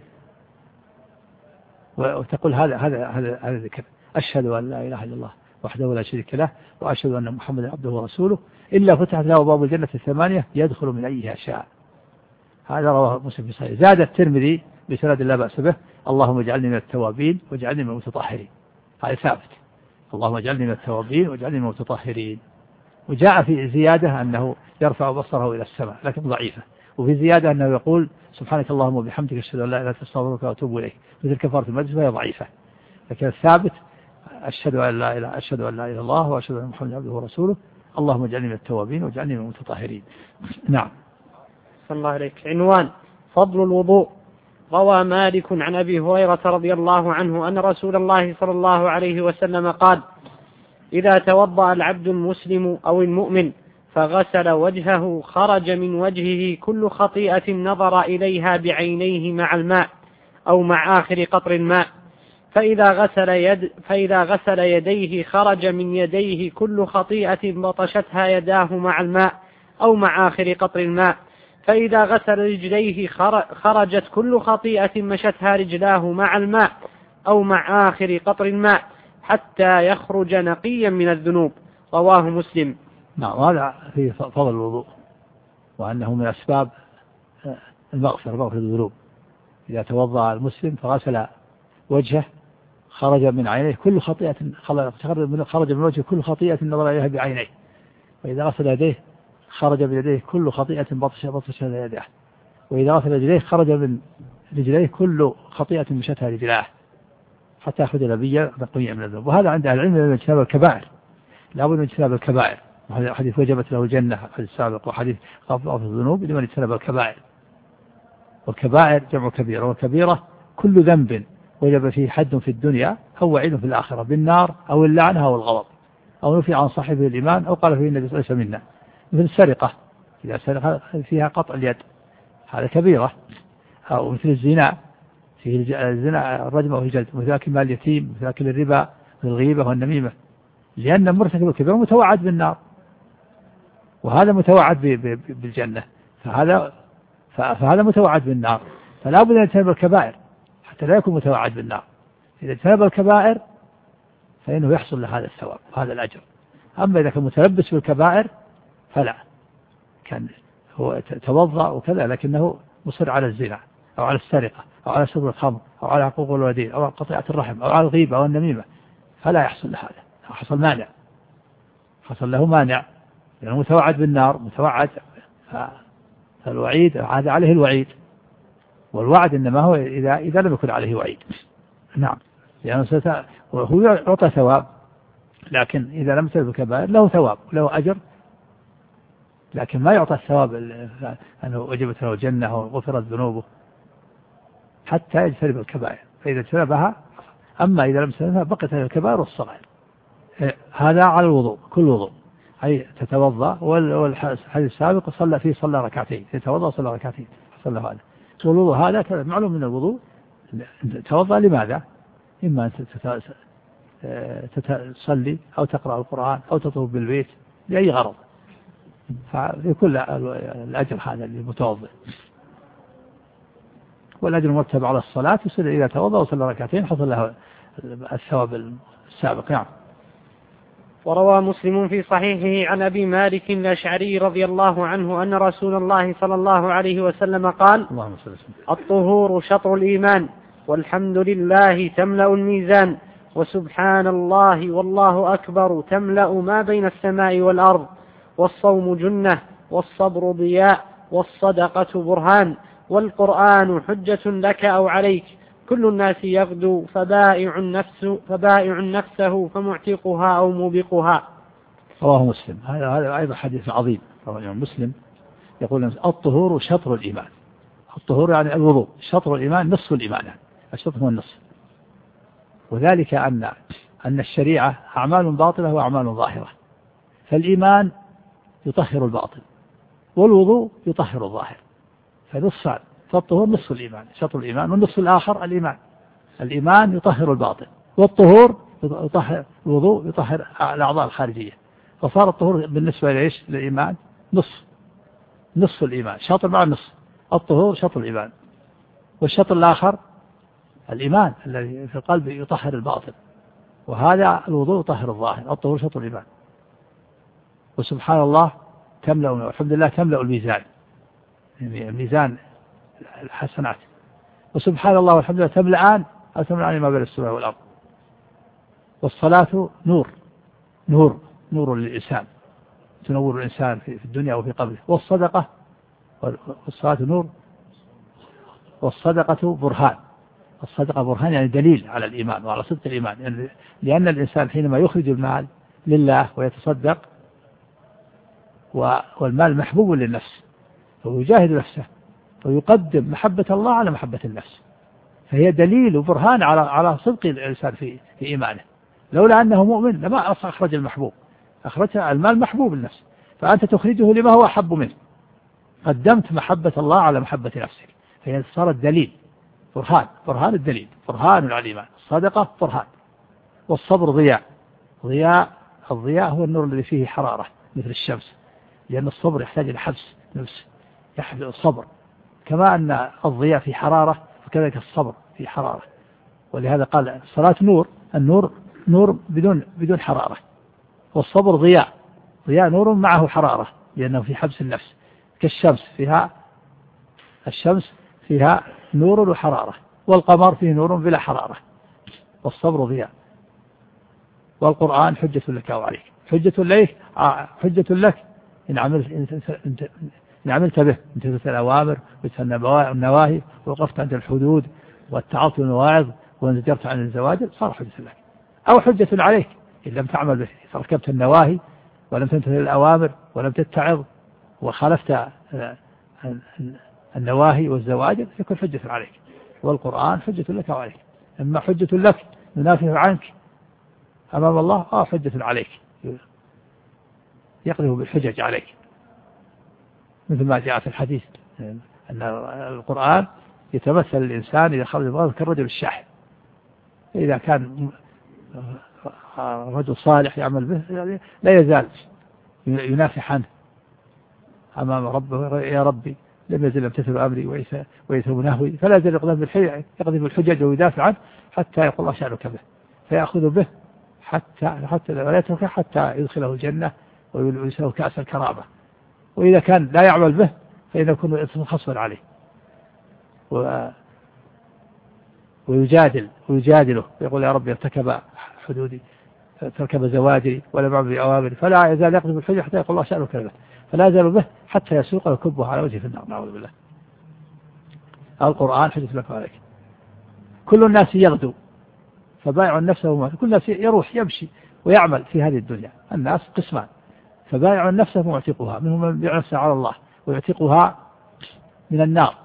وتقول هذا هذا هذا هذا ذكر: أشهد أن لا إله إلا الله وحده لا شريك له وأشهد أن محمدا عبده ورسوله إلا فتحت له أبواب الجنة الثمانية يدخل من أيها شاء. هذا رواه مسلم في صحيح. زاد الترمذي بسند لا بأس به: اللهم اجعلني من التوابين واجعلني من المتطهرين. هذا ثابت: اللهم اجعلني من التوابين واجعلني من المتطهرين. وجاء في زيادة أنه يرفع بصره إلى السماء لكن ضعيفة، وفي زيادة أنه يقول: سبحانك اللهم وبحمدك أشهد أن لا إله إلا أنت أستغفرك وأتوب إليك، مثل كفارة المجلس، وهي ضعيفة. لكن الثابت: أشهد أن لا إله أشهد أن لا إله إلا الله وأشهد أن محمدا عبده ورسوله اللهم اجعلني من التوابين واجعلني من المتطهرين. نعم. صلى الله عليك. عنوان: فضل الوضوء. روى مالك عن أبي هريرة رضي الله عنه أن رسول الله صلى الله عليه وسلم قال: إذا توضأ العبد المسلم أو المؤمن فغسل وجهه خرج من وجهه كل خطيئة نظر إليها بعينيه مع الماء أو مع آخر قطر الماء. فإذا غسل, يد فإذا غسل يديه خرج من يديه كل خطيئة بطشتها يداه مع الماء أو مع آخر قطر الماء. فإذا غسل رجليه خرجت كل خطيئة مشتها رجلاه مع الماء أو مع آخر قطر الماء حتى يخرج نقيا من الذنوب. رواه مسلم. نعم. هذا في فضل الوضوء، وأنه من أسباب المغفرة، مغفرة الذنوب. إذا توضأ المسلم فغسل وجهه خرج من عينيه كل خطيئة خرج من وجهه كل خطيئة نظر إليها بعينيه. وإذا غسل يديه خرج من يديه كل خطيئة بطش بطش يديه. وإذا غسل رجليه خرج من رجليه كل خطيئة مشتها رجلاه حتى يأخذ نبيا نقيا من الذنوب. وهذا عند أهل العلم من اجتناب الكبائر، لا بد من اجتناب الكبائر. وهذا حديث وجبت له الجنة حديث سابق، وحديث غفر الذنوب لمن اجتنب الكبائر. والكبائر جمع كبيرة، والكبيرة كل ذنب وجب فيه حد في الدنيا أو وعيد في الآخرة بالنار أو اللعنة أو الغضب أو نفي عن صاحبه الإيمان أو قال فيه النبي صلى الله عليه وسلم منا. مثل السرقة، إذا سرق فيها قطع اليد هذا كبيرة. أو مثل الزنا، فيه الزنا الرجم أو الجلد. مثل أكل مال اليتيم، مثل أكل الربا، مثل الغيبة والنميمة، لأن مرتكب الكبيرة متوعد بالنار وهذا متوعد بالجنة، فهذا فهذا متوعد بالنار. فلا بد أن يتنبه الكبائر حتى لا يكون متوعد بالنار. إذا تنبه الكبائر فإنه يحصل له هذا الثواب وهذا الأجر. أما إذا كان متلبس بالكبائر فلا، كان هو توضأ وكذا لكنه مصر على الزنا أو على السرقة أو على شرب الخمر أو على حقوق الوالدين أو على قطيعة الرحم أو على الغيبة أو النميمة، فلا يحصل له هذا، حصل مانع، حصل له مانع، لأنه متوعد بالنار، متوعد، فالوعيد عاد عليه الوعيد، والوعد إنما هو إذا إذا لم يكن عليه وعيد. نعم، لأنه يعني هو يعطى ثواب، لكن إذا لم يرتكب الكبائر له ثواب له أجر، لكن ما يعطى الثواب أنه وجبت له الجنة وغفرت ذنوبه حتى يجتنب الكبائر، فإذا اجتنبها. أما إذا لم يجتنبها بقيت الكبائر والصغائر. هذا على الوضوء، كل وضوء، أي تتوضأ، والحديث السابق صلى فيه صلى ركعتين، يتوضأ صلى ركعتين، صلى هذا. والوضوء هذا معلوم من الوضوء، توضأ لماذا؟ إما أن تصلي أو تقرأ القرآن أو تطوف بالبيت لأي غرض، فيكون الأجر هذا للمتوضئ، والأجر مرتب على الصلاة، يصير إذا توضأ وصلى ركعتين حصل له الثواب السابق. يعني وروى مسلم في صحيحه عن أبي مالك الأشعري رضي الله عنه أن رسول الله صلى الله عليه وسلم قال: الطهور شطر الإيمان، والحمد لله تملأ الميزان، وسبحان الله والله أكبر تملأ ما بين السماء والأرض، والصوم جنة، والصبر ضياء، والصدقة برهان، والقرآن حجة لك أو عليك، كل الناس يغدو فبائع النفس فبائع نفسه فمعتقها أو موبقها. رواه مسلم. هذا هذا أيضا حديث عظيم. رواه مسلم يقول: الطهور شطر الإيمان. الطهور يعني الوضوء، شطر الإيمان نصف الإيمان، الشطر هو النصف. وذلك أن أن الشريعة أعمال باطنة وأعمال ظاهرة، فالإيمان يطهر الباطن والوضوء يطهر الظاهر، فنصفان، فالطهور نصف الإيمان، شطر الإيمان، والنصف الآخر الإيمان. الإيمان يطهر الباطن، والطهور يطهر، الوضوء يطهر الأعضاء الخارجية، فصار الطهور بالنسبة لإيش؟ للإيمان نصف، نصف الإيمان، شطر مع النصف، الطهور شطر الإيمان، والشطر الآخر الإيمان الذي في القلب يطهر الباطن، وهذا الوضوء يطهر الظاهر، الطهور شطر الإيمان. وسبحان الله تملأ، والحمد لله تملأ الميزان، الميزان الحسنات. وسبحان الله والحمد لله تملأان أو تملأان ما بين السماء والأرض. والصلاة نور، نور نور للإنسان، تنور الإنسان في الدنيا وفي قبره. والصدقة، والصلاة نور، والصدقة برهان. الصدقة برهان يعني دليل على الإيمان وعلى صدق الإيمان، يعني لأن الإنسان حينما يخرج المال لله ويتصدق، والمال محبوب للنفس، ويجاهد نفسه ويقدم محبة الله على محبة النفس، فهي دليل وبرهان على على صدق الإنسان في في إيمانه. لولا أنه مؤمن لما أخرج المحبوب، أخرج المال محبوب للنفس، فأنت تخرجه لما هو أحب منه، قدمت محبة الله على محبة نفسك، فهي صارت دليل، برهان، برهان الدليل، برهان على الإيمان. الصدقة برهان. والصبر ضياء، ضياء، الضياء هو النور الذي فيه حرارة مثل الشمس، لأن الصبر يحتاج إلى حبس نفس، يحبس الصبر، كما أن الضياء في حرارة فكذلك الصبر في حرارة. ولهذا قال الصلاة نور، النور نور بدون بدون حرارة، والصبر ضياء، ضياء نور معه حرارة، لأنه في حبس النفس، كالشمس فيها، الشمس فيها نور وحرارة، والقمر فيه نور بلا حرارة. والصبر ضياء. والقرآن حجة لك وعليك، حجة لك، حجة لك إن عملت إن عملت به، امتثلت الأوامر واجتنبت النواهي ووقفت عند الحدود واتعظت المواعظ وانزجرت عن الزواجر، صار حجة لك. أو حجة عليك إن لم تعمل به، تركبت النواهي ولم تمتثل الأوامر ولم تتعظ وخالفت النواهي والزواجر، يكون حجة عليك. والقرآن حجة لك وعليك. أما حجة لك ينافع عنك أمام الله، أو حجة عليك يقذف بالحجج عليك، مثل ما جاء في الحديث أن القرآن يتمثل الإنسان إذا خرج الغرض كالرجل الشاحن، إذا كان رجل صالح يعمل به لا يزال ينافح عنه أمام ربه: يا ربي لم يزل يمتثل أمري ويثوب نهوي، فلا يزال يقذف بالحجج ويدافع عنه حتى يقول الله شأنك به، فيأخذ به حتى حتى لا يتركه حتى يدخله الجنة ويلبسه كأس الكرامة. وإذا كان لا يعمل به فإذا يكون خصما عليه و... ويجادل ويجادله ويقول يا رب ارتكب حدودي ارتكب زواجري ولا بعض بأوامري، فلا يزال يقذف الحجة حتى يقول الله شأنه كذا، فلا يزال به حتى يسوق ويكبه على وجهه في النار، نعوذ بالله. القرآن حجة لك عليك. كل الناس يغدو فبائع نفسه ومعتقه، كل الناس يروح يمشي ويعمل في هذه الدنيا. الناس قسمان، فبائع نفسه ومعتقها، منهم من يبيع نفسه على الله ويعتقها من النار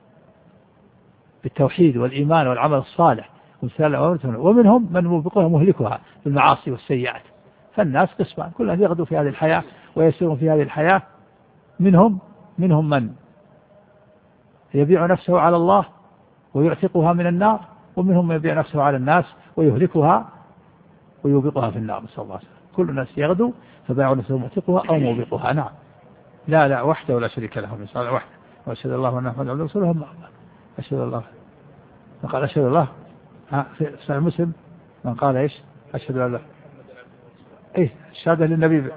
بالتوحيد والإيمان والعمل الصالح وامتثال أوامره، ومنهم من موبقها مهلكها بالمعاصي والسيئات. فالناس قسمان، كلهم يغدو في هذه الحياة ويسيرون في هذه الحياة. منهم منهم من يبيع نفسه على الله ويعتقها من النار، ومنهم من يبيع نفسه على الناس ويهلكها ويوبقها في النار، نسأل الله العافية. كل الناس يغدو فبائع نفسه معتقها أو موبقها. نعم، لا لا وحده ولا شريك له، نسأل وحده وأشهد الله أن محمدا عبده ورسوله. أشهد الله قال أشهد الله في سنة مسلم من قال إيش أشهد الله إيه الشهادة للنبي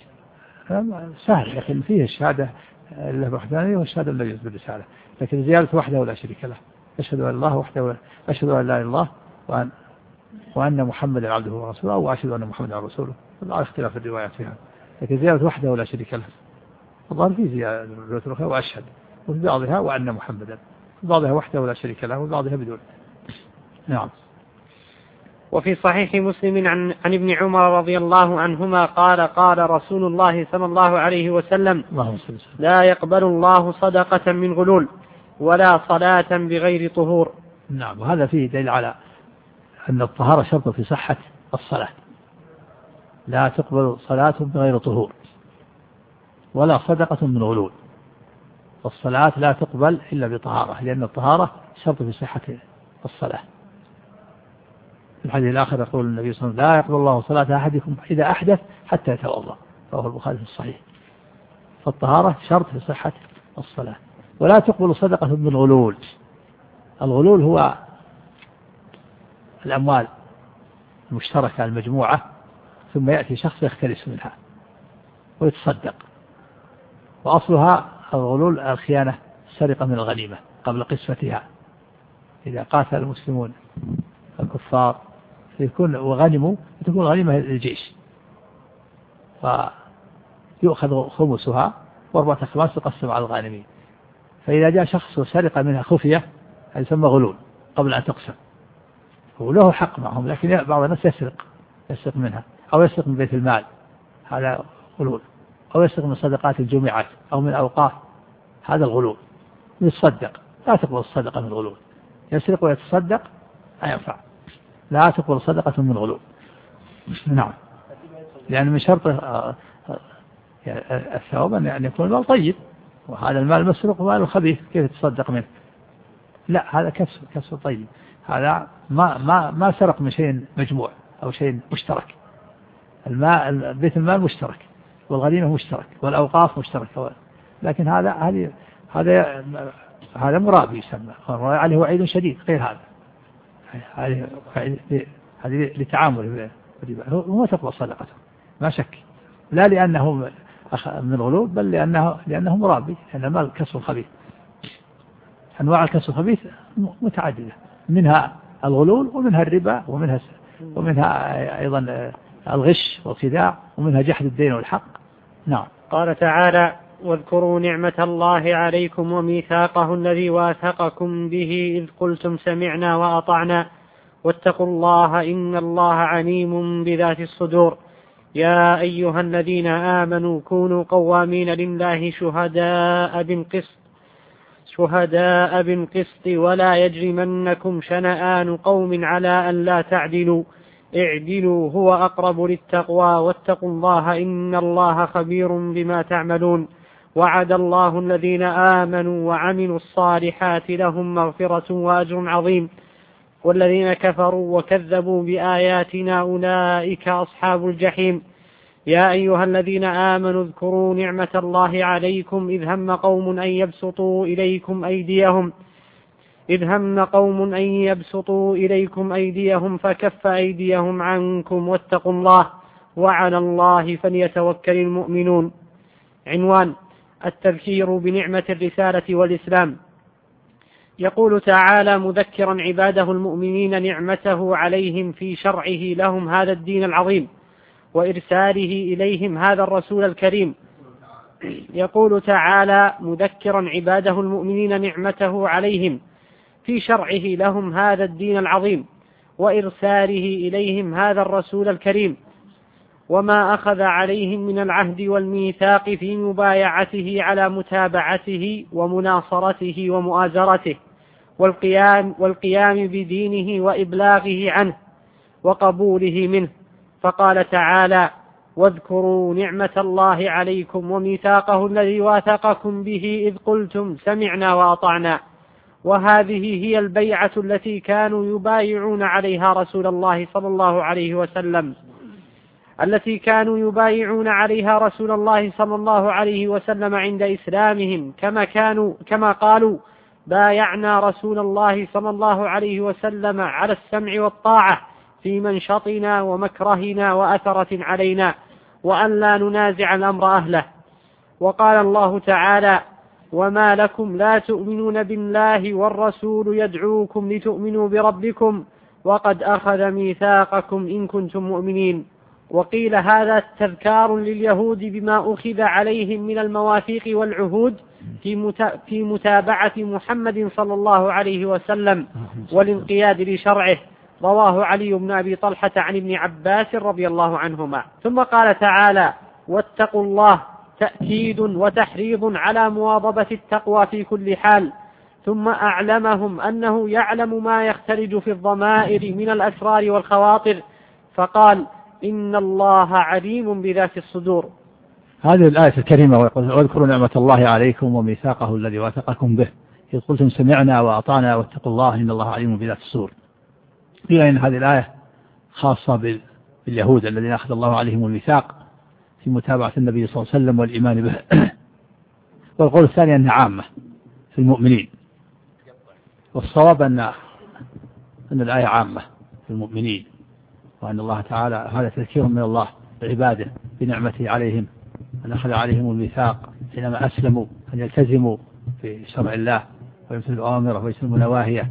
سهل، لكن فيه الشهادة لله وحدانية والشهادة النبي بالرسالة، لكن زيادة وحده ولا شريك له. أشهد أن الله وحده، أشهد أن لا إله إلا الله وأن وأن محمدا عبده ورسوله، أو أشهد أن محمدا رسوله، على اختلاف الروايات فيها، لكن زيادة وحده ولا شريك له. الظاهر في زيادة الرواية وأشهد، وفي بعضها وأن محمدا، في بعضها وحده ولا شريك له، وفي بعضها بدون. نعم. وفي صحيح مسلم عن, عن ابن عمر رضي الله عنهما قال قال رسول الله صلى الله عليه وسلم لا يقبل الله صدقة من غلول ولا صلاة بغير طهور. نعم، وهذا فيه دليل على أن الطهارة شرط في صحة الصلاة. لا تقبل صلاة بغير طهور ولا صدقة من غلول. الصلاة لا تقبل إلا بطهارة، لأن الطهارة شرط في صحة الصلاة. في الحديث الآخر يقول النبي صلى الله عليه وسلم لا يقبل الله صلاة أحدكم إذا أحدث حتى يتوضأ، رواه البخاري في الصحيح. فالطهارة شرط في صحة الصلاة. ولا تقبل صدقة من غلول. الغلول هو الأموال المشتركة المجموعة ثم يأتي شخص يختلس منها ويتصدق، وأصلها الغلول الخيانة، السرقة من الغنيمة قبل قسمتها. إذا قاتل المسلمون الكفار يكون وغنموا تكون غنيمة للجيش، فيؤخذ خمسها وأربعة خماس تقسم على الغانمين. فإذا جاء شخص وسرق منها خفية يسمى غلول قبل أن تقسم، وله حق معهم، لكن بعض الناس يسرق يسرق منها، أو يسرق من بيت المال، هذا غلول، أو يسرق من صدقات الجمعات أو من أوقاف، هذا الغلول. يتصدق، لا تقبل الصدقة من الغلول. يسرق ويتصدق لا ينفع، لا تقبل صدقة من غلول. نعم، لأن من شرط الثواب أن يكون المال طيب، وهذا المال مسروق ومال الخبيث كيف تصدق منه؟ لا، هذا كسب كسب طيب، هذا ما ما ما سرق من شيء مجموع أو شيء مشترك. الماء بيت المال مشترك، والغنيمة مشترك، والأوقاف مشترك، لكن هذا هذه هذا هذا مرابي يسمى عليه وعيد شديد غير هذا. هذه هذه لتعامل هو تقبل صدقته ما شك، لا لأنه من الغلول بل لأنه لأنه مرابي، لأن المال كسب خبيث. أنواع الكسب الخبيث متعددة، منها الغلول ومنها الربا ومنها ومنها أيضا الغش والخداع ومنها جحد الدين والحق. نعم. قال تعالى واذكروا نعمة الله عليكم وميثاقه الذي واثقكم به إذ قلتم سمعنا وأطعنا واتقوا الله إن الله عليم بذات الصدور. يا أيها الذين آمنوا كونوا قوامين لله شهداء بالقسط شهداء بالقسط ولا يجرمنكم شنآن قوم على أن لا تعدلوا اعدلوا هو أقرب للتقوى واتقوا الله إن الله خبير بما تعملون. وعد الله الذين آمنوا وعملوا الصالحات لهم مغفرة وأجر عظيم والذين كفروا وكذبوا بآياتنا أولئك أصحاب الجحيم. يا أيها الذين آمنوا اذكروا نعمة الله عليكم إذ هم قوم أن يبسطوا إليكم أيديهم إذ هم قوم أن يبسطوا إليكم أيديهم فكف أيديهم عنكم واتقوا الله وعلى الله فليتوكل المؤمنون. عنوان: التذكير بنعمة الرسالة والإسلام. يقول تعالى مذكرا عباده المؤمنين نعمته عليهم في شرعه لهم هذا الدين العظيم وإرساله إليهم هذا الرسول الكريم. يقول تعالى مذكرا عباده المؤمنين نعمته عليهم في شرعه لهم هذا الدين العظيم وإرساله إليهم هذا الرسول الكريم، وما أخذ عليهم من العهد والميثاق في مبايعته على متابعته ومناصرته ومؤازرته والقيام, والقيام بدينه وإبلاغه عنه وقبوله منه. فقال تعالى واذكروا نعمة الله عليكم وميثاقه الذي واثقكم به إذ قلتم سمعنا وأطعنا. وهذه هي البيعة التي كانوا يبايعون عليها رسول الله صلى الله عليه وسلم التي كانوا يبايعون عليها رسول الله صلى الله عليه وسلم عند إسلامهم، كما كانوا كما قالوا بايعنا رسول الله صلى الله عليه وسلم على السمع والطاعة في منشطنا ومكرهنا وأثرة علينا وأن لا ننازع الأمر أهله. وقال الله تعالى وما لكم لا تؤمنون بالله والرسول يدعوكم لتؤمنوا بربكم وقد أخذ ميثاقكم إن كنتم مؤمنين. وقيل هذا تذكار لليهود بما أخذ عليهم من المواثيق والعهود في متابعة محمد صلى الله عليه وسلم والانقياد لشرعه. رواه علي بن أبي طلحة عن ابن عباس رضي الله عنهما. ثم قال تعالى واتقوا الله تأكيد وتحريض على مواظبة التقوى في كل حال. ثم أعلمهم أنه يعلم ما يختلج في الضمائر من الأسرار والخواطر، فقال إن الله عليم بذات الصدور. هذه الآية الكريمة واذكروا نعمة الله عليكم وميثاقه الذي واثقكم به إذ قلتم سمعنا وأطعنا واتقوا الله إن الله عليم بذات الصدور. قيل إن هذه الآية خاصة باليهود الذين أخذ الله عليهم الميثاق في متابعة النبي صلى الله عليه وسلم والإيمان به. والقول الثاني أنها عامة في المؤمنين، والصواب أن أن الآية عامة في المؤمنين، وأن الله تعالى هذا تذكير من الله لعباده بنعمته عليهم أن أخذ عليهم الميثاق حينما أسلموا أن يلتزموا في شرع الله ويمثلوا أوامره ويسلموا نواهيه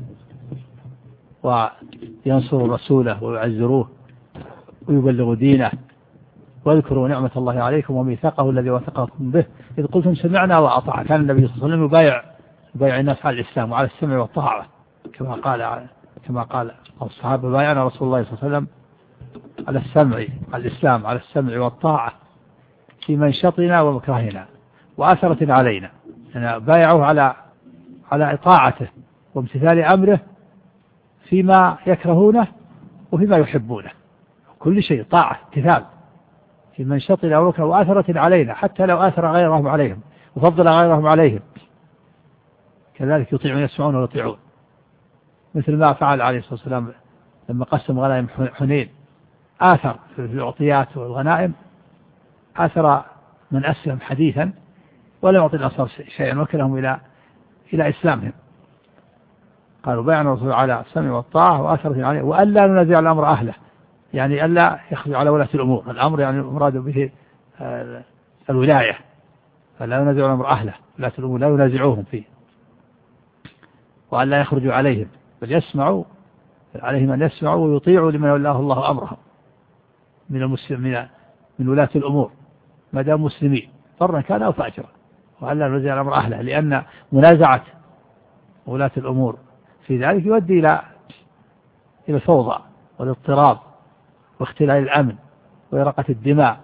وينصروا رسوله ويعزروه ويبلغوا دينه. واذكروا نعمة الله عليكم وميثاقه الذي وثقكم به إذ قلتم سمعنا وأطعنا. كان النبي صلى الله عليه وسلم يبايع يبايع الناس على الإسلام وعلى السمع والطاعة كما قال كما قال الصحابة بايعنا رسول الله صلى الله عليه وسلم على السمع على الإسلام على السمع والطاعة في منشطنا ومكرهنا وأثرة علينا. يعني بايعوه على على طاعته وامتثال أمره فيما يكرهونه وفيما يحبونه، كل شيء طاعة امتثال في منشطنا ومكره وأثرة علينا، حتى لو أثر غيرهم عليهم وفضل غيرهم عليهم كذلك يطيعون يسمعون ويطيعون، مثل ما فعل عليه الصلاة والسلام لما قسم غنائم حنين آثر في العطيات والغنائم، آثر من أسلم حديثا ولا يعطي الأنصار شيئا وكلهم إلى إلى إسلامهم. قالوا بايعنا الرسول على السمع والطاعة وآثرة عليه وألا ننازع الأمر أهله، يعني ألا يخرج على ولاة الأمور. الأمر يعني المراد به الولاية، فلا ينازع الأمر أهله ولاة الأمور لا ينازعوهم فيه، وألا يخرجوا عليهم بل يسمعوا عليهم أن يسمعوا ويطيعوا لمن ولاه الله أمرهم من المسلمين من ولاة الأمور ما دام مسلمين برا كان أو فاجرا، وألا ننازع الأمر أهله، لأن منازعة ولاة الأمور في ذلك يؤدي إلى إلى الفوضى والاضطراب واختلال الأمن وإراقة الدماء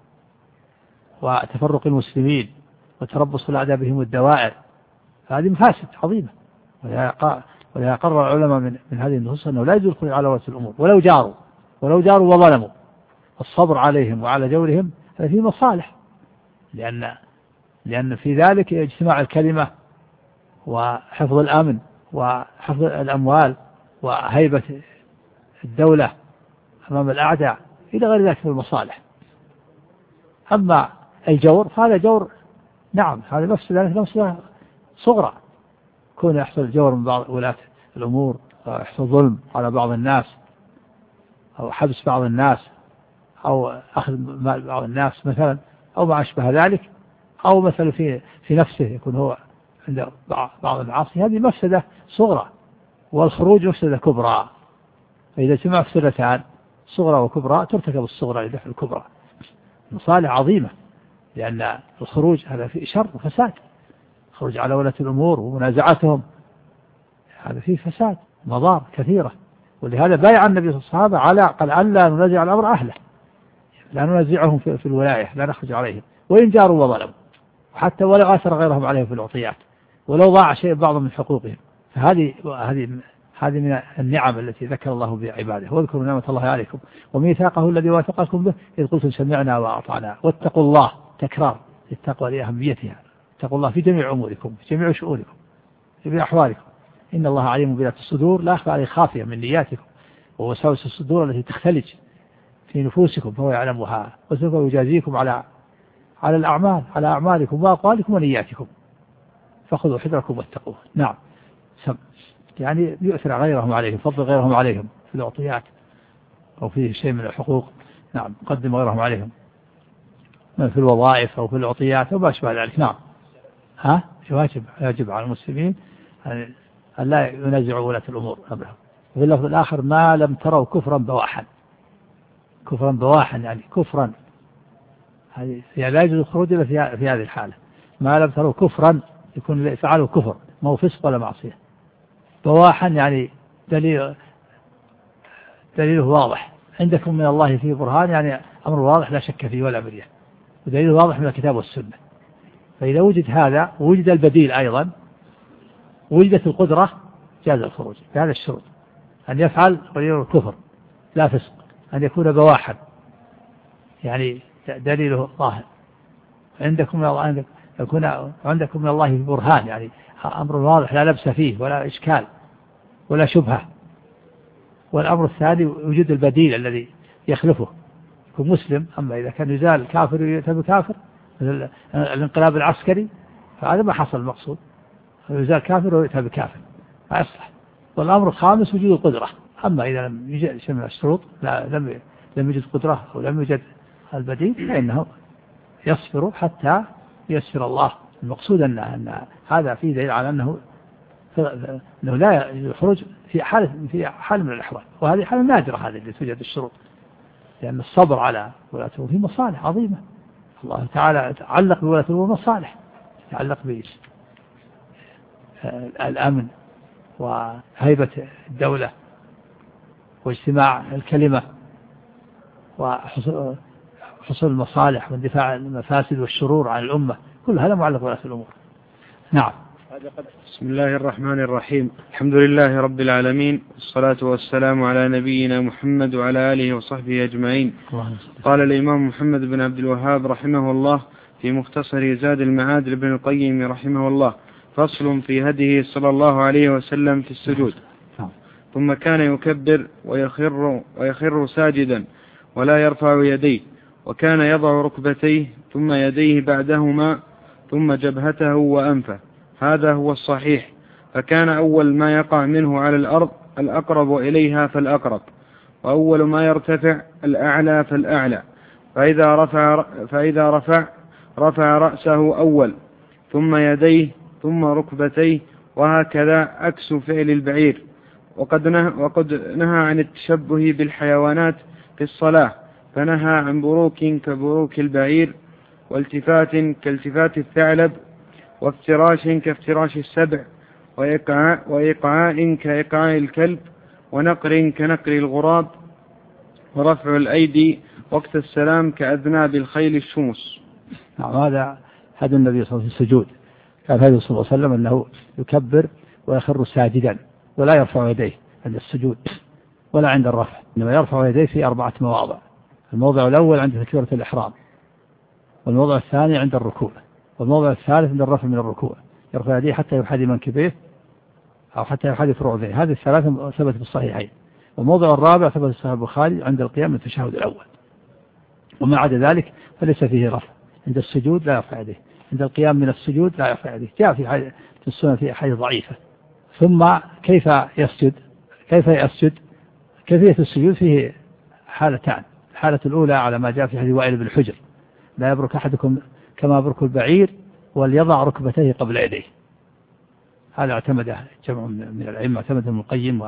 وتفرق المسلمين وتربص الأعداء بهم الدوائر، هذه مفاسد عظيمة. ولذا قرر العلماء من, من هذه النصوص أنه لا يجوز الخروج على ولاة الأمور ولو جاروا ولو جاروا وظلموا، الصبر عليهم وعلى جورهم هذا فيه مصالح، لأن لأن في ذلك اجتماع الكلمة وحفظ الأمن وحفظ الأموال وهيبة الدولة أمام الأعداء إلى غير ذلك من المصالح. أما الجور فهذا جور نعم هذا مفسدة مفسدة صغرى، كون يحصل الجور من بعض ولاة الأمور أو يحصل ظلم على بعض الناس أو حبس بعض الناس أو أخذ مال بعض الناس مثلا أو ما أشبه ذلك، أو مثلا في في نفسه يكون هو عند بعض المعاصي، هذه مفسدة صغرى، والخروج مفسدة كبرى. فإذا جمع مفسدتان صغرى وكبرى ترتكب الصغرى لدفع الكبرى. مصالح عظيمة، لأن الخروج هذا فيه شر وفساد، الخروج على ولاة الأمور ومنازعتهم هذا فيه فساد مضار كثيرة. ولهذا بايع النبي صلى الله عليه وسلم على قال أن لا ننازع الأمر أهله، لا ننازعهم في, في الولاية، لا نخرج عليهم وإن جاروا وظلموا، وحتى ولو آثر غيرهم عليهم في العطيات، ولو ضاع شيء بعض من حقوقهم. فهذه هذه هذه من النعم التي ذكر الله بعباده. واذكروا نعمة الله عليكم وميثاقه الذي واثقكم به إذ قلتم سمعنا وأطعنا واتقوا الله، تكرار التقوى لأهميتها. اتقوا الله في جميع أموركم، في جميع شؤونكم، في جميع أحوالكم. إن الله عليم بذات الصدور، لا يخفى عليه خافية من نياتكم ووساوس الصدور التي تختلج في نفوسكم، فهو يعلمها وسوف يجازيكم على على الأعمال، على أعمالكم وأقوالكم ونياتكم، فخذوا حذركم واتقوه. نعم، يعني يؤثر غيرهم عليهم، فضل غيرهم عليهم في العطيات أو في شيء من الحقوق. نعم، قدم غيرهم عليهم في الوظائف أو في العطيات وما أشبه ذلك. نعم، ها واجب يجب على المسلمين أن لا ينازعوا ولاة الأمور قبلهم. وفي اللفظ الآخر ما لم تروا كفرا بواحا، كفرا بواحا يعني كفرا، هذه يعني لا يجوز الخروج إلا في, في هذه الحالة. ما لم تروا كفرا يكون فعله كفر، ما هو فسق ولا معصية. بواحا يعني دليل دليله واضح، عندكم من الله فيه برهان، يعني أمر واضح لا شك فيه ولا مرية، ودليله واضح من الكتاب والسنة. فإذا وجد هذا ووجد البديل أيضا، وجدت القدرة، جاز الخروج بهذا الشروط: أن يفعل غير الكفر لا فسق، أن يكون بواحا يعني دليله ظاهر، عندكم من الله عندك يكون عندكم من الله برهان، يعني أمر واضح لا لبس فيه ولا إشكال ولا شبهة. والأمر الثاني وجود البديل الذي يخلفه، يكون مسلم. أما إذا كان يزال كافر يؤتى بكافر، الانقلاب العسكري، فهذا ما حصل المقصود، يزال كافر ويؤتى بكافر ما يصلح. والأمر الخامس وجود القدرة. أما إذا لم يوجد شيء من الشروط، لا لم لم يوجد قدرة أو لم يوجد البديل، فإنه يصبر حتى يسر الله. المقصود أن, أن هذا فيه دليل على أنه أنه لا يخرج في حال في حال من الأحوال، وهذه حالة نادرة هذه اللي توجد الشروط، لأن الصبر على ولاة الأمور فيه مصالح عظيمة. الله تعالى تعلق بولاة الأمور مصالح، تعلق بالأمن وهيبة الدولة واجتماع الكلمة وحصول المصالح واندفاع المفاسد والشرور عن الأمة، كل هذا معلق بولاة الأمور. نعم. بسم الله الرحمن الرحيم. الحمد لله رب العالمين، والصلاة والسلام على نبينا محمد وعلى آله وصحبه أجمعين. قال الإمام محمد بن عبد الوهاب رحمه الله في مختصر زاد المعاد لابن القيم رحمه الله: فصل في هديه صلى الله عليه وسلم في السجود. ثم كان يكبر ويخر, ويخر ساجدا ولا يرفع يديه، وكان يضع ركبتيه ثم يديه بعدهما ثم جبهته وأنفه. هذا هو الصحيح. فكان أول ما يقع منه على الأرض الأقرب إليها فالأقرب، وأول ما يرتفع الأعلى فالأعلى. فإذا رفع, فإذا رفع رفع رأسه أول ثم يديه ثم ركبتيه، وهكذا عكس فعل البعير. وقد نهى, وقد نهى عن التشبه بالحيوانات في الصلاة، فنهى عن بروك كبروك البعير، والتفات كالتفات الثعلب، وافتراش كافتراش السبع، وإيقاع, وإيقاع كإيقاع الكلب، ونقر كنقر الغراب، ورفع الأيدي وقت السلام كأذناب الخيل الشمس. نعم، هذا هذا النبي صلى الله عليه وسلم في السجود. كان هذا صلى الله عليه وسلم أنه يكبر ويخر ساجدا ولا يرفع يديه عند السجود ولا عند الرفع، إنما يرفع يديه في أربعة مواضع. الموضع الأول عند تكبيرة الإحرام، والموضع الثاني عند الركوع، والموضع الثالث عند الرفع من الركوع، يرفع يديه حتى يحاذي منكبيه أو حتى يحاذي فروعيه. هذه الثلاثة ثبت في الصحيحين. والموضع الرابع ثبت في صحيح البخاري عند القيام من التشهد الأول. وما عدا ذلك فليس فيه رفع. عند السجود لا يرفع يديه، عند القيام من السجود لا يرفع يديه. جاء في السنة في حديث ضعيفة. ثم كيف يسجد؟ كيف يسجد؟ كيفية السجود فيه حالتان. الحالة الأولى على ما جاء في حديث وائل بن حجر: لا يبرك أحدكم كما يبرك البعير وليضع ركبتيه قبل يديه. هذا اعتمده جمع من العلم، اعتمده ابن القيم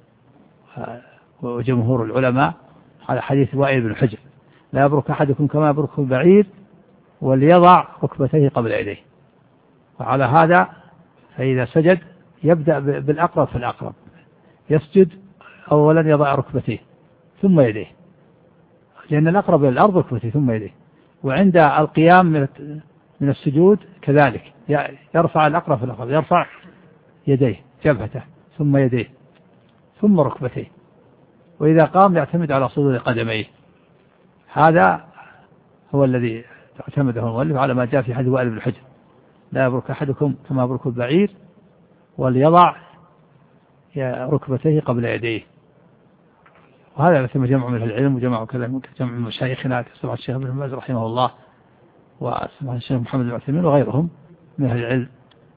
وجمهور العلماء على حديث وائل بن حجر: لا يبرك أحدكم كما يبرك البعير وليضع ركبتيه قبل يديه. وعلى هذا فإذا سجد يبدأ بالأقرب فالأقرب، يسجد أولا يضع ركبتيه ثم يديه، لأن الأقرب إلى الأرض ركبتيه ثم يديه. وعند القيام من السجود كذلك يرفع الأقرب فالأقرب، يرفع يديه جبهته ثم يديه ثم ركبتيه. وإذا قام يعتمد على صدور قدميه. هذا هو الذي اعتمده المؤلف على ما جاء في حديث وائل بن حجر: لا يبرك أحدكم كما يبرك البعير وليضع ركبتيه قبل يديه. وهذا مثل جمع من العلم وجمع كذا جمع من مشايخنا كسمع الشيخ ابن باز رحمه الله وسمع الشيخ محمد بن عثيمين وغيرهم من أهل العلم.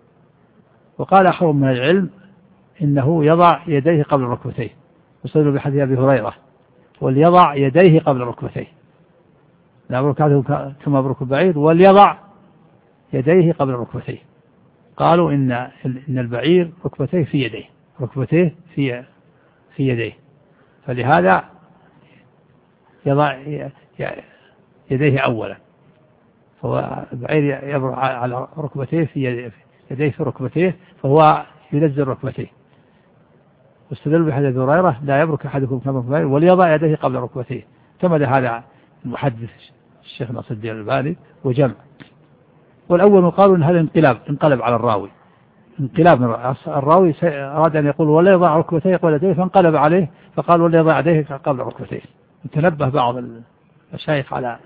وقال آخر من العلم إنه يضع يديه قبل ركبتيه، وصلوا بحديث أبي هريرة: وليضع يديه قبل ركبتيه. لا يبرك أحدكم كما يبرك البعير وليضع يديه قبل ركبتيه. قالوا إن إن البعير ركبتيه في يديه، ركبتيه في في يديه، فلهذا يضع يديه أولا. فهو البعير يبرك على ركبتيه في يديه في ركبتيه، فهو ينزل ركبتيه. واستدل بحديث أبي هريرة: لا يبرك أحدكم كما يبرك البعير وليضع يديه قبل ركبتيه. اعتمد هذا المحدث الشيخ ناصر الدين الألباني وجمع. والأول قالوا إن هذا انقلاب، انقلب على الراوي، انقلاب من الراوي أراد أن يقول ولا يضع ركبتيه قبل يديه، فانقلب عليه فقال ولا يضع يديه قبل ركبتيه. تنبه بعض المشايخ على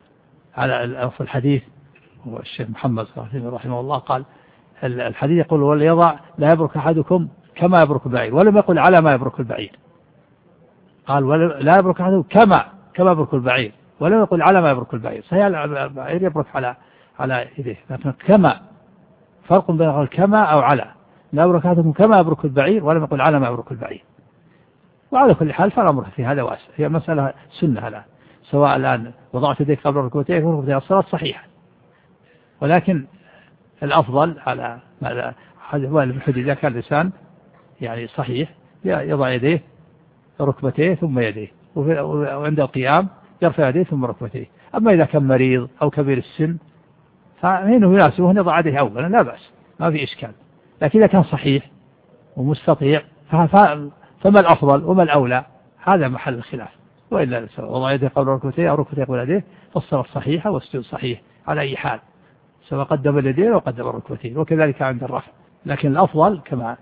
على الحديث، والشيخ محمد رحمه الله قال الحديث يقول ولا يضع لا يبرك أحدكم كما يبرك البعير، ولم يقل على ما يبرك البعير. قال لا يبرك أحدكم كما كما يبرك البعير، ولم يقل على ما يبرك البعير. صحيح البعير يبرك على على يديه، لكن كما، فرق بين كما أو على. لا يبرك أحدكم كما يبرك البعير ولم يقل على ما يبرك البعير. وعلى كل حال فالأمر في هذا واسع، هي مسألة سنة الآن، سواء الآن وضعت يديك قبل ركبتيك وركبتيك الصلاة صحيحة، ولكن الأفضل على ما هو الحديث إذا كان الإنسان يعني صحيح يضع يديه ركبتيه ثم يديه، وعند القيام يرفع يديه ثم ركبتيه. أما إذا كان مريض أو كبير السن فإنه يناسبه أن يضع يديه أولا، لا بأس، ما في إشكال. لكن إذا كان صحيح ومستطيع فما الأفضل وما الأولى؟ هذا محل الخلاف. وإلا وضع يديه قبل ركبتيه أو ركبتيه قبل يديه فالصلاة صحيحة والسجود صحيح على أي حال، سواء قدم اليدين وقدم الركبتين، وكذلك عند الرفع. لكن الأفضل كما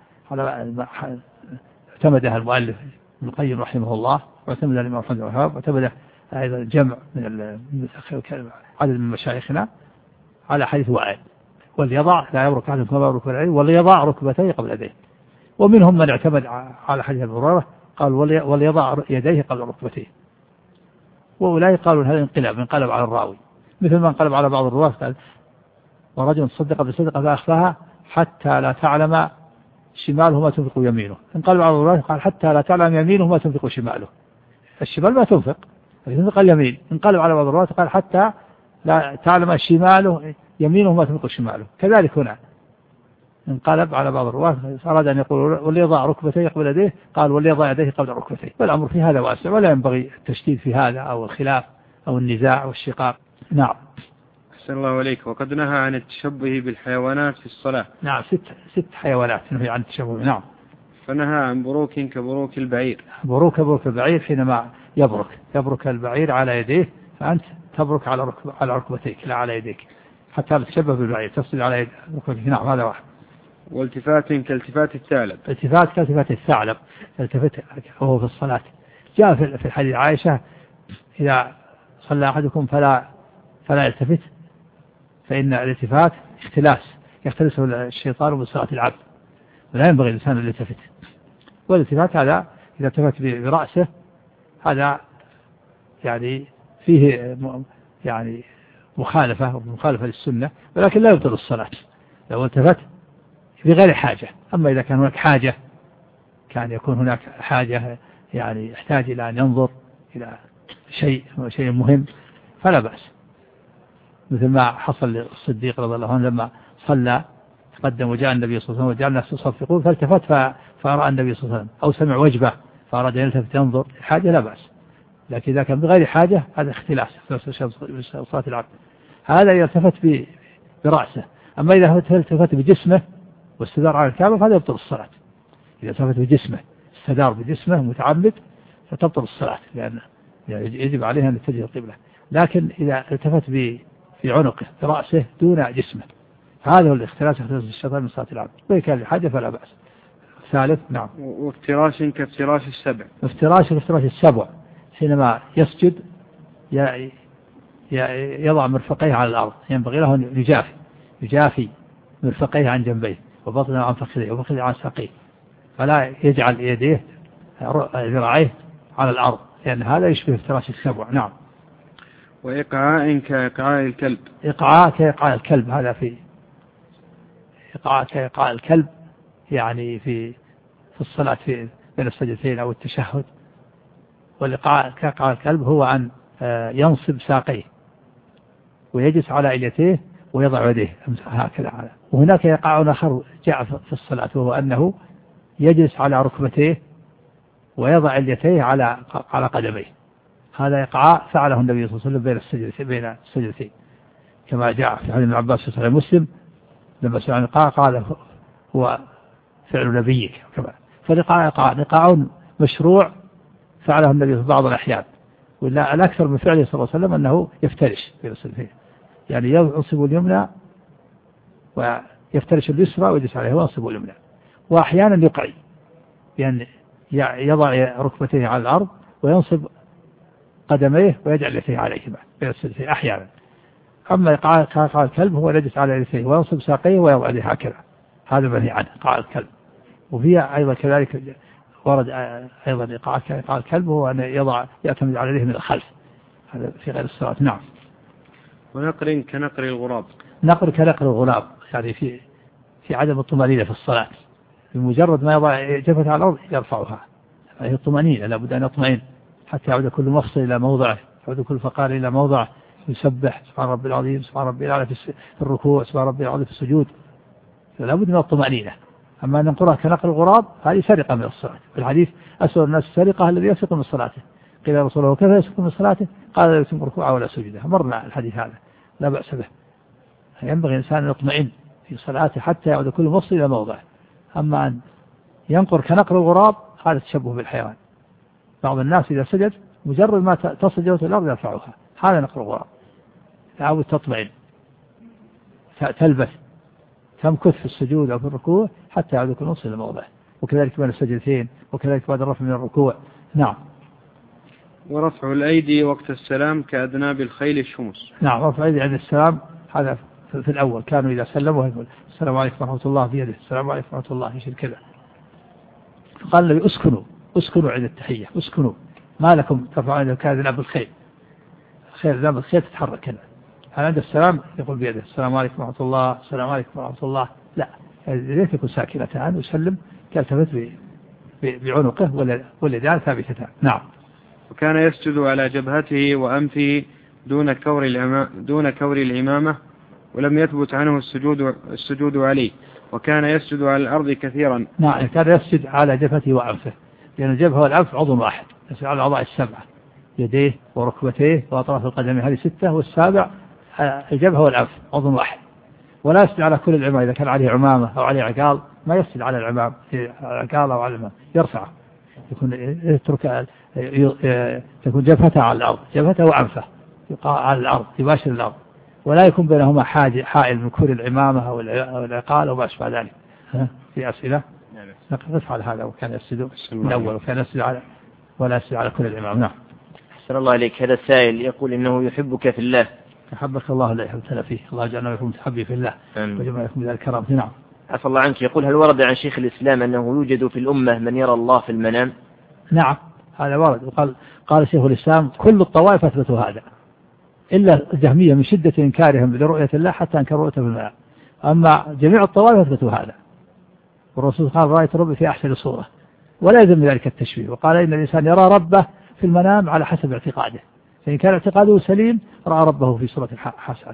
اعتمدها المؤلف ابن القيم رحمه الله، واعتمدها الإمام محمد بن وهاب، واعتمدها أيضا جمع من عدد من مشايخنا على حديث وائل: وليضع لا يبرك أحدكم كما يبرك البعير وليضع ركبتيه قبل يديه. ومنهم من اعتمد على حديث أبي هريرة قال وليضع يديه قبل ركبتيه. وأولئك قالوا هذا انقلاب، انقلب على الراوي، مثل ما انقلب على بعض الرواة قال ورجل صدق بصدقة فأخفاها حتى لا تعلم شماله ما تنفق يمينه. انقلب على الرواة قال حتى لا تعلم يمينه ما تنفق شماله، الشمال ما تنفق، تنفق اليمين. انقلب على بعض الرواة قال حتى لا تعلم شماله يمينه ما تنفق شماله. كذلك هنا انقلب على بعض الرواة أراد أن يقول وليضع ركبتيه قبل يديه، قال وليضع يديه قبل ركبتيه. والأمر في هذا واسع، ولا ينبغي التشديد في هذا أو الخلاف أو النزاع والشقاق. نعم. أحسن الله عليك. وقد نهى عن التشبه بالحيوانات في الصلاة. نعم، ست ست حيوانات نهي عن التشبه. نعم. فنهى عن بروك كبروك البعير. بروك كبروك البعير حينما يبرك يبرك البعير على يديه، فأنت تبرك على ركب على ركبتيك لا على يديك، حتى تتشبه بالبعير تفصل على ركبتيك. نعم، هذا واحد. والتفات كالتفات الثعلب. التفات كالتفات الثعلب، التفت وهو في الصلاة. جاء في الحديث عائشة إذا صلى أحدكم فلا فلا يلتفت، فإن الالتفات اختلاس يختلسه الشيطان من صلاة العبد، ولا ينبغي الإنسان أن يلتفت. والالتفات هذا إذا التفت برأسه هذا يعني فيه يعني مخالفة مخالفة للسنة، ولكن لا يبطل الصلاة لو التفت بغير حاجة. أما إذا كان هناك حاجة، كان يكون هناك حاجة يعني يحتاج إلى أن ينظر إلى شيء شيء مهم فلا بأس. مثل ما حصل للصديق رضي الله عنه لما صلى تقدم وجاء النبي صلى الله عليه وسلم وجعل الناس يصفقون فالتفت فرأى النبي صلى الله عليه وسلم أو سمع وجبة فأراد أن يلتفت ينظر الحاجة لا بأس، لكن إذا كان بغير حاجة هذا اختلاس في صلاة العبد. هذا يلتفت برأسه، أما إذا التفت بجسمه واستدار على الكعبة فهذا يبطل الصلاة. إذا التفت بجسمه استدار بجسمه متعمد فتبطل الصلاة، لأن يجب عليها أن يتجه القبلة. لكن إذا التفت بعنقه برأسه دون جسمه هذا هو الاختلاس، اختلاس الشيطان من صلاة العبد، وإن كان لحاجة فلا بأس. ثالث نعم. وافتراش كافتراش السبع. افتراش كافتراش السبع، حينما يسجد يضع مرفقيه على الأرض، ينبغي له أن يجافي يجافي مرفقيه عن جنبيه وبطنه عن فخذيه وفخذيه عن ساقيه، فلا يجعل يديه ذراعيه على الأرض، لأن هذا يشبه افتراش السبع. نعم. وإقعاء كإقعاء الكلب. إقعاء كإقعاء الكلب، هذا في إقعاء كإقعاء الكلب يعني في في الصلاة في بين السجدتين أو التشهد. والإقعاء كإقعاء الكلب هو أن ينصب ساقيه ويجلس على إليتيه ويضع يديه هكذا. وهناك إقعاء آخر جاء في الصلاة وهو أنه يجلس على ركبتيه ويضع اليتيه على على قدميه، هذا إقعاء فعله النبي صلى الله عليه وسلم بين السجدتين بين السجدتين كما جاء في حديث ابن عباس في صحيح مسلم لما سئل عن الإقعاء قال هو فعل نبيك كما. فالإقعاء إقعاء إقعاء مشروع فعله النبي في بعض الأحيان، ولا الأكثر من فعله صلى الله عليه وسلم أنه يفترش بين السجدتين، يعني ينصب اليمنى ويفترش اليسرى ويجلس عليها وينصب اليمنى، وأحيانا يقعي يعني يضع ركبتيه على الأرض وينصب قدميه ويجعل يديه عليهما بين السجدتين أحيانا. أما إقعاء الكلب هو يجلس على يديه وينصب ساقيه ويضع يديه هكذا، هذا منهي عنه إقعاء الكلب. وفيها أيضا كذلك ورد أيضا إقعاء الكلب هو أن يضع يعتمد على يديه من الخلف، هذا في غير الصلاة. نعم. ونقر كنقر الغراب. نقر كنقر الغراب يعني في في عدم الطمأنينة في الصلاة، بمجرد ما يضع جبهته على الأرض يرفعها، هذه الطمأنينة لابد أن يطمئن حتى يعود كل مفصل إلى موضعه، يعود كل فقار إلى موضعه، يسبح سبحان ربي العظيم سبحان ربي الأعلى في الركوع سبحان ربي العظيم في السجود، لابد من الطمأنينة. أما أن نقرأ كنقر الغراب هذه سرقة من الصلاة. في الحديث أسوأ الناس السرقة الذي يسرق من صلاته، قيل يا رسول الله كيف يسرق من صلاته؟ قال لا يتم ركوعه ولا سجده. مرنا الحديث هذا لا بأس به، ينبغي الإنسان أن يطمئن في صلاته حتى يعود كل مفصل إلى موضعه. أما أن ينقر كنقر الغراب هذا تشبه بالحيوان، بعض الناس إذا سجد مجرد ما تصل جوة الأرض يرفعها، هذا نقر الغراب. لابد تطمئن تلبث تمكث في السجود أو في الركوع حتى يعود كل مفصل إلى موضعه، وكذلك بين السجدتين وكذلك بعد الرفع من الركوع. نعم. ورفع الأيدي وقت السلام كأذناب الخيل الشمس. نعم. رفع الأيدي عند السلام هذا في الأول، كانوا إذا سلموا يقول السلام عليكم ورحمة الله بيده السلام عليكم ورحمة الله يشير كذا. فقال النبي اسكنوا اسكنوا عند التحية اسكنوا، ما لكم ترفعون كأذناب الخيل، خيل أذناب الخيل تتحرك كذا. هل عند السلام يقول بيده السلام عليكم ورحمة الله السلام عليكم ورحمة الله، لا ليس يكون ساكنتان ويسلم كالتفت بعنقه واليدان ثابتتان. نعم. وكان يسجد على جبهته وأنفه دون كور العمامة دون كور العمامة ولم يثبت عنه السجود السجود عليه، وكان يسجد على الأرض كثيرا. نعم. كان يسجد على جبهته وأنفه، لأن الجبهة والأنف عضو واحد، يسجد على الأعضاء السبعة، يديه وركبتيه وأطراف القدم هذه ستة، والسابع الجبهة والأنف عضو واحد. ولا يسجد على كل العمام، إذا كان عليه عمامة أو عليه عقال ما يسجد على العمام عقال أو على العمام، يرفعه يكون يترك تكون جبهته على الأرض، جبهته وأنفه على الأرض يباشر الأرض، ولا يكون بينهما حاجة حائل من كل العمامة أو العقال أو ما أشبه ذلك. في أسئلة؟ نقف على هذا. وكان يسجد من أول وكان يسجد على ولا يسجد على كل العمام. نعم. أحسن الله عليك. هذا السائل يقول إنه يحبك في الله. أحبك الله لا يحبتنا فيه، الله جعلنا ويكون متحبي في الله وجمع يكون بذلك كرامة. نعم. عفى الله عنك. يقول هل ورد عن شيخ الإسلام أنه يوجد في الأمة من يرى الله في المنام؟ نعم هذا ورد. وقال قال شيخ الإسلام كل الطوائف أثبتوا هذا إلا الجهمية من شدة إنكارهم لرؤية الله حتى أنكروا رؤيته في المنام، أما جميع الطوائف أثبتوا هذا. والرسول قال رأيت ربي في أحسن صورة، ولا يلزم ذلك التشبيه. وقال إن الإنسان يرى ربه في المنام على حسب اعتقاده، فإن كان اعتقاده سليم رأى ربه في صورة حسنة،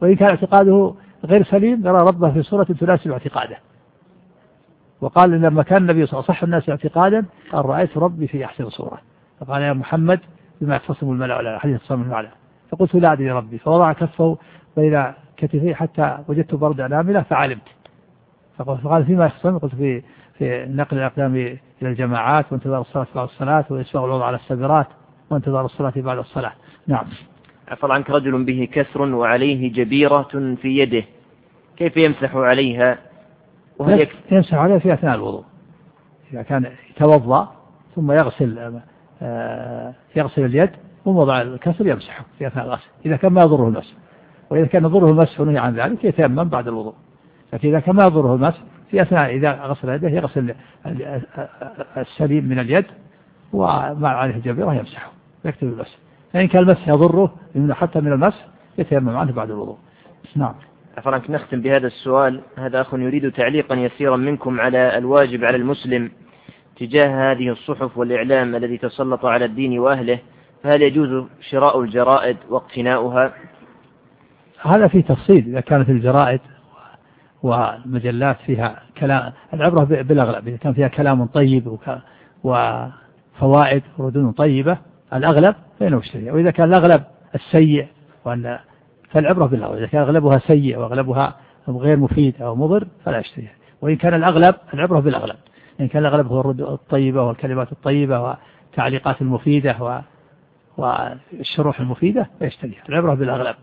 وإن كان اعتقاده غير سليم يرى ربه في صورة تناسب اعتقاده. وقال لما كان النبي صلى الله عليه وسلم أصح الناس اعتقادا قال رأيت ربي في أحسن صورة، فقال يا محمد بما يختصم الملأ على حديث الصمم المعلى، فقلت لا أدري ربي، فوضع كفه بين كتفي حتى وجدت برد أنامله فعلمت. فقال فيما يختصم، قلت في في نقل الأقدام إلى الجماعات وانتظار الصلاة بعد الصلاة وإسباغ الوضع على السبرات وانتظار الصلاة بعد الصلاة. نعم. عفوا عنك، رجل به كسر وعليه جبيرة في يده، كيف يمسح عليها؟ وهل يمسح عليها في أثناء الوضوء، إذا كان يتوضأ ثم يغسل يغسل اليد ووضع الكسر يمسحه في أثناء الغسل إذا كان ما يضره المسح، وإذا كان يضره المسح ونهي عن ذلك يتيمم بعد الوضوء. لكن إذا كان ما يضره المسح في أثناء إذا غسل يده يغسل السليم من اليد وما عليه الجبيرة يمسحه يكتب المسح. فإن كان المسح يضره حتى من المسح يتيمم عنه بعد الوضوء. نعم. عفوا عنك، نختم بهذا السؤال. هذا أخ يريد تعليقا يسيرا منكم على الواجب على المسلم تجاه هذه الصحف والإعلام الذي تسلط على الدين وأهله، فهل يجوز شراء الجرائد واقتناؤها؟ هذا في تفصيل. إذا كانت الجرائد والمجلات فيها كلام، العبرة بالأغلب، إذا كان فيها كلام طيب وفوائد وردود طيبة الأغلب فإنه يشتريها، وإذا كان الأغلب السيء وأن فالعبرة بالأغلب، إذا كان أغلبها سيء وأغلبها غير مفيد أو مضر فلا يشتريها. وإن كان الأغلب العبرة بالأغلب، إن كان الأغلب هو الردود الطيبة والكلمات الطيبة والتعليقات المفيدة والشروح المفيدة فيشتريها. العبرة بالأغلب،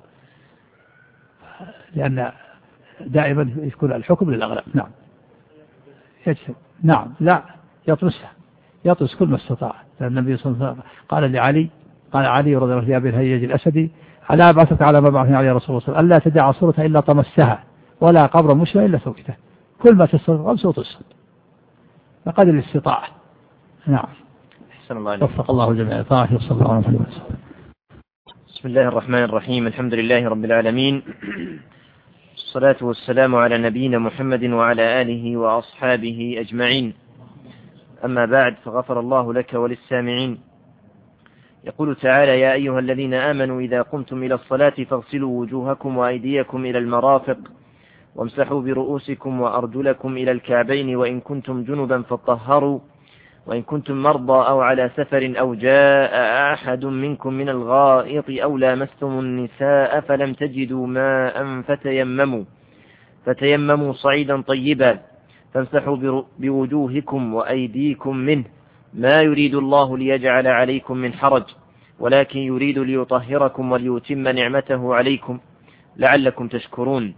لأن دائما يكون الحكم للأغلب. نعم. يجسم. نعم. لا، يطمسها، يطمس كل ما استطاع. لأن النبي صلى الله عليه وسلم قال لعلي، قال علي رضي الله عنه أبي الهيج الأسدي: ألا أبعثك على ما بعثني عليه رسول الله صلى الله عليه وسلم، ألا تدع صورة إلا طمستها ولا قبر مشرى إلا سويته. كل ما تستطيع غمس وتصل فقد الاستطاعة. نعم. أحسن الله عليك. وفق الله الجميع. طاعة صلى الله عليه وسلم. بسم الله الرحمن الرحيم. الحمد لله رب العالمين، الصلاة والسلام على نبينا محمد وعلى آله وأصحابه أجمعين. أما بعد، فغفر الله لك وللسامعين. يقول تعالى: يا أيها الذين آمنوا إذا قمتم إلى الصلاة فاغسلوا وجوهكم وأيديكم إلى المرافق وامسحوا برؤوسكم وأرجلكم إلى الكعبين وإن كنتم جنبا فطهروا وإن كنتم مرضى أو على سفر أو جاء أحد منكم من الغائط أو لامستم النساء فلم تجدوا ماء فتيمموا فتيمموا صعيدا طيبا فامسحوا بوجوهكم وأيديكم منه ما يريد الله ليجعل عليكم من حرج ولكن يريد ليطهركم وليتم نعمته عليكم لعلكم تشكرون.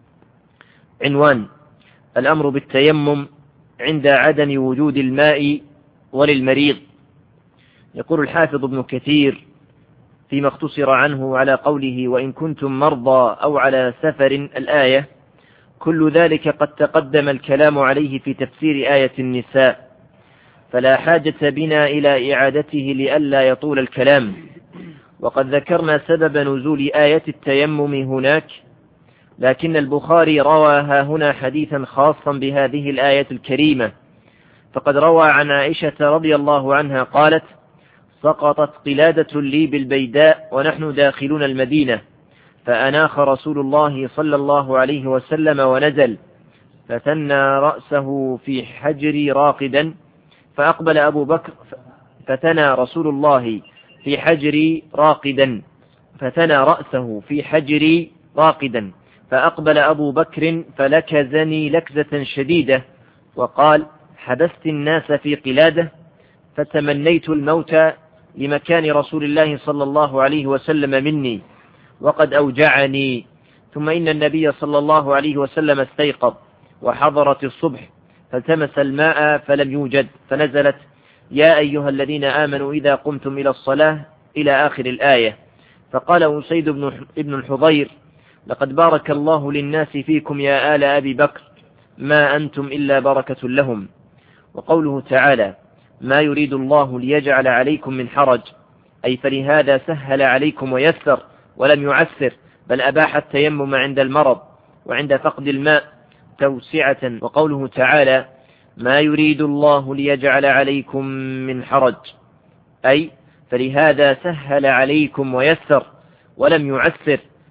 عنوان: الأمر بالتيمم عند عدم وجود الماء وللمريض. يقول الحافظ ابن كثير فيما اختصر عنه على قوله: وإن كنتم مرضى أو على سفر الآية: كل ذلك قد تقدم الكلام عليه في تفسير آية النساء، فلا حاجة بنا إلى إعادته لئلا يطول الكلام. وقد ذكرنا سبب نزول آية التيمم هناك، لكن البخاري روى ها هنا حديثا خاصا بهذه الآية الكريمة، فقد روى عن عائشة رضي الله عنها قالت: سقطت قلادة لي بالبيداء ونحن داخلون المدينة، فأناخ رسول الله صلى الله عليه وسلم ونزل، فتنى رأسه في حجري راقدا، فأقبل أبو بكر فتنى رسول الله في حجري راقدا فتنى رأسه في حجري راقدا فأقبل أبو بكر فلكزني لكزة شديدة وقال: حبست الناس في قلادة، فتمنيت الموت لمكان رسول الله صلى الله عليه وسلم مني وقد أوجعني. ثم إن النبي صلى الله عليه وسلم استيقظ وحضرت الصبح فالتمس الماء فلم يوجد، فنزلت: يا أيها الذين آمنوا إذا قمتم إلى الصلاة إلى آخر الآية. فقال أسيد بن الحضير: لقد بارك الله للناس فيكم يا آل أبي بكر، ما أنتم إلا بركة لهم. وقوله تعالى: ما يريد الله ليجعل عليكم من حرج، أي فلهذا سهل عليكم ويسر ولم يعسر، بل أباح التيمم عند المرض وعند فقد الماء توسعة. وقوله تعالى: ما يريد الله ليجعل عليكم من حرج، أي فلهذا سهل عليكم ويسر ولم يعسر،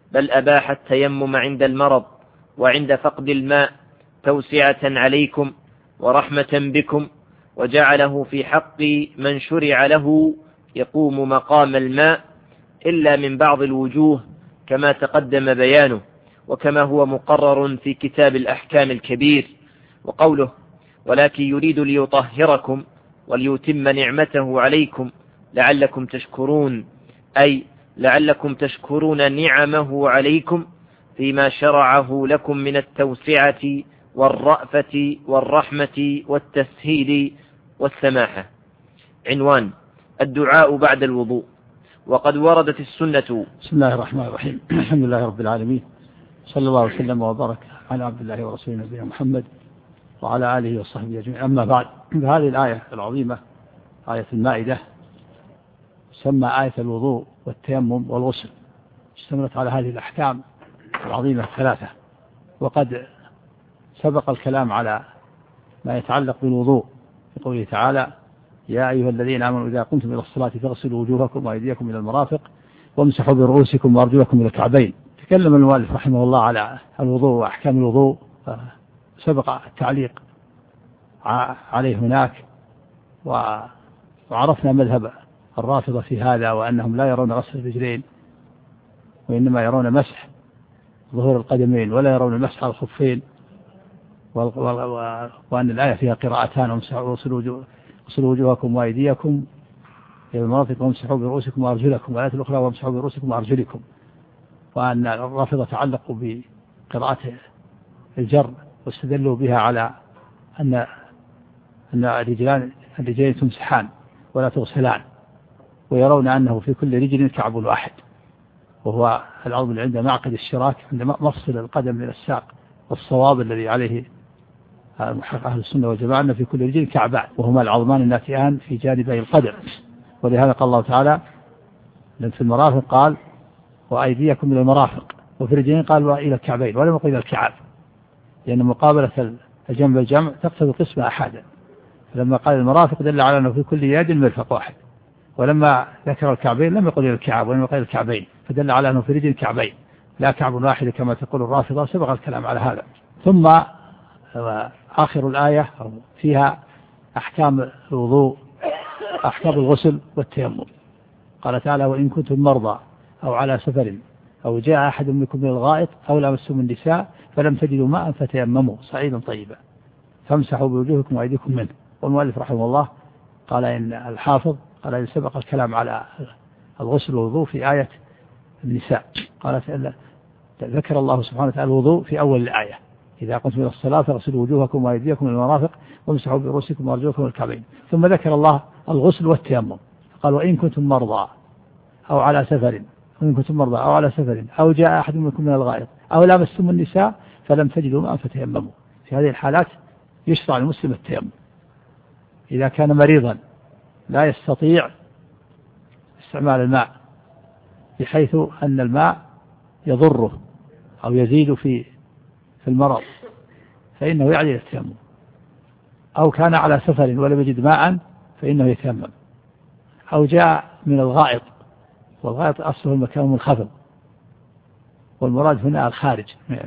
بل أباح التيمم عند المرض وعند فقد الماء توسعة عليكم ورحمة بكم، وجعله في حق من شرع له يقوم مقام الماء إلا من بعض الوجوه كما تقدم بيانه، وكما هو مقرر في كتاب الأحكام الكبير. وقوله ولكن يريد ليطهركم وليتم نعمته عليكم لعلكم تشكرون، أي لعلكم تشكرون نعمه عليكم فيما شرعه لكم من التوسعة والرأفة والرحمة والتسهيل والسماحة. عنوان: الدعاء بعد الوضوء. وقد وردت السنة. بسم الله الرحمن الرحيم. الحمد لله رب العالمين، صلى الله وسلم وبارك على عبد الله ورسوله نبينا محمد وعلى آله وصحبه أجمعين. أما بعد، هذه الآية العظيمة آية المائدة سمى آية الوضوء والتيمم والغسل، اشتملت على هذه الأحكام العظيمة الثلاثة. وقد سبق الكلام على ما يتعلق بالوضوء في قوله تعالى: يا أيها الذين آمنوا إذا قمتم إلى الصلاة فاغسلوا وجوهكم وأيديكم إلى المرافق وامسحوا برؤوسكم وأرجلكم إلى الكعبين. تكلم المؤلف رحمه الله على الوضوء وأحكام الوضوء، سبق التعليق عليه هناك، وعرفنا مذهب الرافضة في هذا، وأنهم لا يرون غسل الرجلين وإنما يرون مسح ظهور القدمين ولا يرون المسح على الخفين، وأن الآية فيها قراءتان: وامسحوا وجوهكم وأيديكم إلى المرافق وامسحوا برؤوسكم وأرجلكم، والآية الأخرى وامسحوا برؤوسكم وأرجلكم. وأن الرافضة تعلقوا بقراءة الجر واستدلوا بها على أن أن الرجلان الرجلين تمسحان ولا تغسلان، ويرون أنه في كل رجل كعب واحد، وهو العظم اللي عند معقد الشراك عند مفصل القدم من الساق. والصواب الذي عليه محقق أهل السنة والجماعة أن في كل رجل كعبان، وهما العظمان الناتئان في جانبي القدم. ولهذا قال الله تعالى في المرافق قال: وأيديكم إلى المرافق، وفي الرجلين قال: وإلى الكعبين، ولم يقل إلى الكعاب، لأن مقابلة الجمع بالجمع تقتضي قسم أحدا. فلما قال المرافق دل على أنه في كل يد مرفق واحد، ولما ذكر الكعبين لم يقل إلى الكعاب ولم يقل إلى الكعبين، فدل على أنه في رجل كعبين لا كعب واحد كما تقول الرافضة. سبق الكلام على هذا. ثم آخر الآية فيها أحكام الوضوء، أحكام الغسل والتيمم. قال تعالى: وإن كنتم مرضى أو على سفر أو جاء أحد منكم من الغائط أو لامستم النساء فلم تجدوا ماء فتيمموا صعيدا طيبا فامسحوا بوجوهكم وأيديكم منه. والمؤلف رحمه الله قال إن الحافظ قال إن سبق الكلام على الغسل والوضوء في آية النساء. قال ذكر الله سبحانه وتعالى الوضوء في أول الآية: إذا قمتم إلى الصلاة فاغسلوا وجوهكم وأيديكم إلى المرافق وامسحوا برؤوسكم وأرجلكم إلى الكعبين. ثم ذكر الله الغسل والتيمم، قال: وإن كنتم مرضى أو على سفر وإن كنتم مرضى أو على سفر أو جاء أحد منكم من الغائط أو لامستم النساء فلم تجدوا ماء فتيمموا. في هذه الحالات يشرع المسلم التيمم إذا كان مريضا لا يستطيع استعمال الماء بحيث أن الماء يضره أو يزيد في في المرض، فإنه يعدل التيمم. أو كان على سفر ولم يجد ماء فإنه يتيمم. أو جاء من الغائط، والغائط أصله المكان منخفض، والمراد هنا الخارج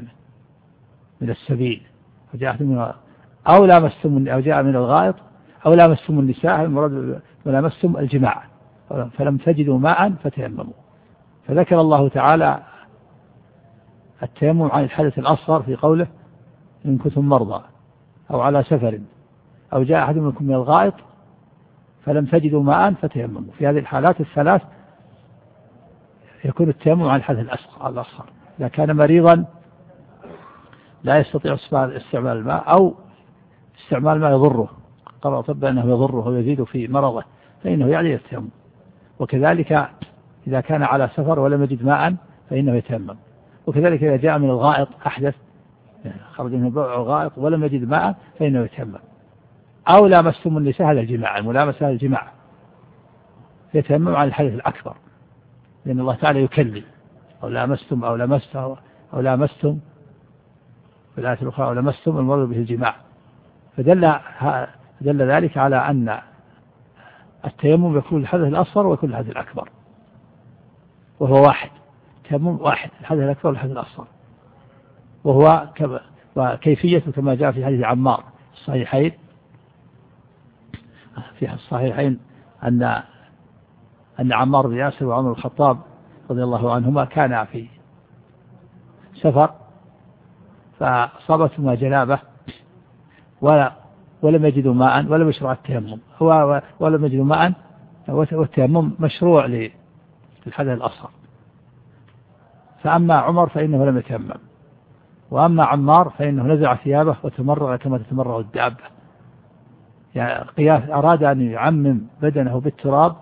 من السبيل. وجاء من أو لامستم أو جاء من الغائط أو لامستم النساء، المراد لامستم الجماع فلم تجدوا ماء فتيمموا. فذكر الله تعالى التيمم عن الحدث الأصغر في قوله: إن كنتم مرضى أو على سفر أو جاء أحد منكم من الغائط فلم تجدوا ماء فتيمموا. في هذه الحالات الثلاث يكون التيمم عن الحدث الأصغر. إذا كان مريضا لا يستطيع استعمال الماء أو استعمال ما يضره، قرأ طب أنه يضره ويزيد في مرضه، فإنه يعدل التيمم. وكذلك إذا كان على سفر ولم يجد ماء فإنه يتيمم. وكذلك إذا جاء من الغائط أحدث خرج من البول الغائط ولم يجد ماء فإنه يتيمم. أو لامستم النساء، هذا الجماع، الملامسة الجماع، يتيمم عن الحدث الأكبر، لأن الله تعالى يكلم: أو لامستم أو لمست أو لامستم في الآية الأخرى أو لمستم، المراد به الجماع. فدل دل ذلك على أن التيمم يكون الحدث الأصغر ويكون الحدث الأكبر، وهو واحد. التيمم واحد، الحدث الأكبر والحدث الأصغر، وهو كيفية كما جاء في حديث عمار الصحيحين في الصحيحين أن أن عمار بن ياسر وعمر الخطاب رضي الله عنهما كانا في سفر فأصابتهما جنابة ولا ولم يجدوا ماء ولم يشرع التيمم، هو ولم يجدوا ماء، والتيمم مشروع للحدث الأصغر. فأما عمر فإنه لم يتيمم، وأما عمار فإنه نزع ثيابه وتمرغ كما تتمرغ الدابة، يعني قياس أراد أن يعمم بدنه بالتراب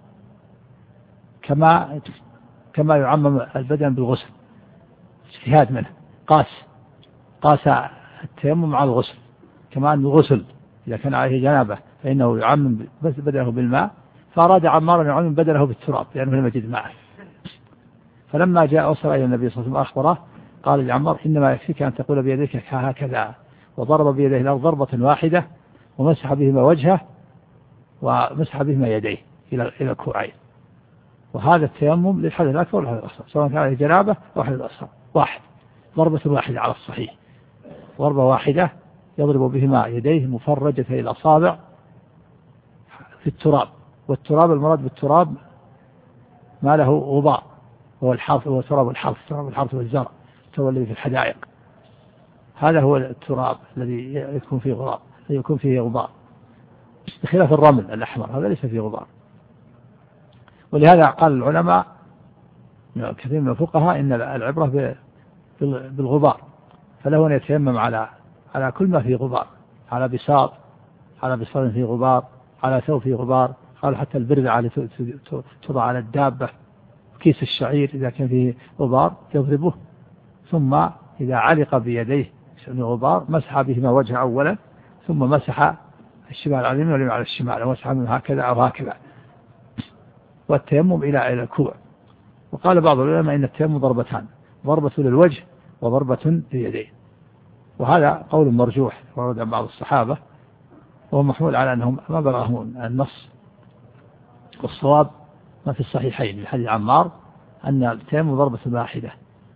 كما كما يعمم البدن بالغسل، اجتهاد منه، قاس قاس التيمم على الغسل، كما أن الغسل إذا كان عليه جنابه فإنه يعمم بدنه بالماء، فأراد عمار أن يعمم بدنه بالتراب لأنه لم يجد ماء. فلما جاء وصل إلى النبي صلى الله عليه وسلم أخبره قال لعمار إنما يكفيك أن تقول بيديك هكذا، وضرب بيديه الأرض ضربة واحدة ومسح بهما وجهه ومسح بهما يديه إلى إلى الكوعين. وهذا التيمم للحدث الأكبر والحدث الأصغر سواء كان عليه جنابة أو حدث أصغر، واحد ضربة واحدة على الصحيح، ضربة واحدة يضرب بهما يديه مفرجة إلى الأصابع في التراب، والتراب المراد بالتراب ما له غبار، هو الحرث، هو تراب الحرث، تراب الحرث والزرع، التراب الذي في الحدائق، هذا هو التراب الذي يكون فيه غبار، يكون فيه غبار، بخلاف الرمل الأحمر هذا ليس فيه غبار. ولهذا قال العلماء كثير من الفقهاء إن العبرة بالغبار، فله أن يتيمم على على كل ما فيه غبار، على بساط، على بساط فيه غبار، على ثوب فيه غبار، قال حتى البردعة التي توضع على الدابة، كيس الشعير إذا كان فيه غبار يضربه، ثم إذا علق بيديه من غبار مسح بهما وجهه أولا، ثم مسح الشمال على اليمين واليمين على الشمال، ومسح من هكذا أو هكذا، والتيمم إلى إلى الكوع. وقال بعض العلماء إن التيمم ضربتان، ضربة للوجه وضربة لليدين، وهذا قول مرجوح ورد عن بعض الصحابة، وهو محمول على أنهم ما بلغهم النص، والصواب ما في الصحيحين من حديث عمار أن التيمم ضربة واحدة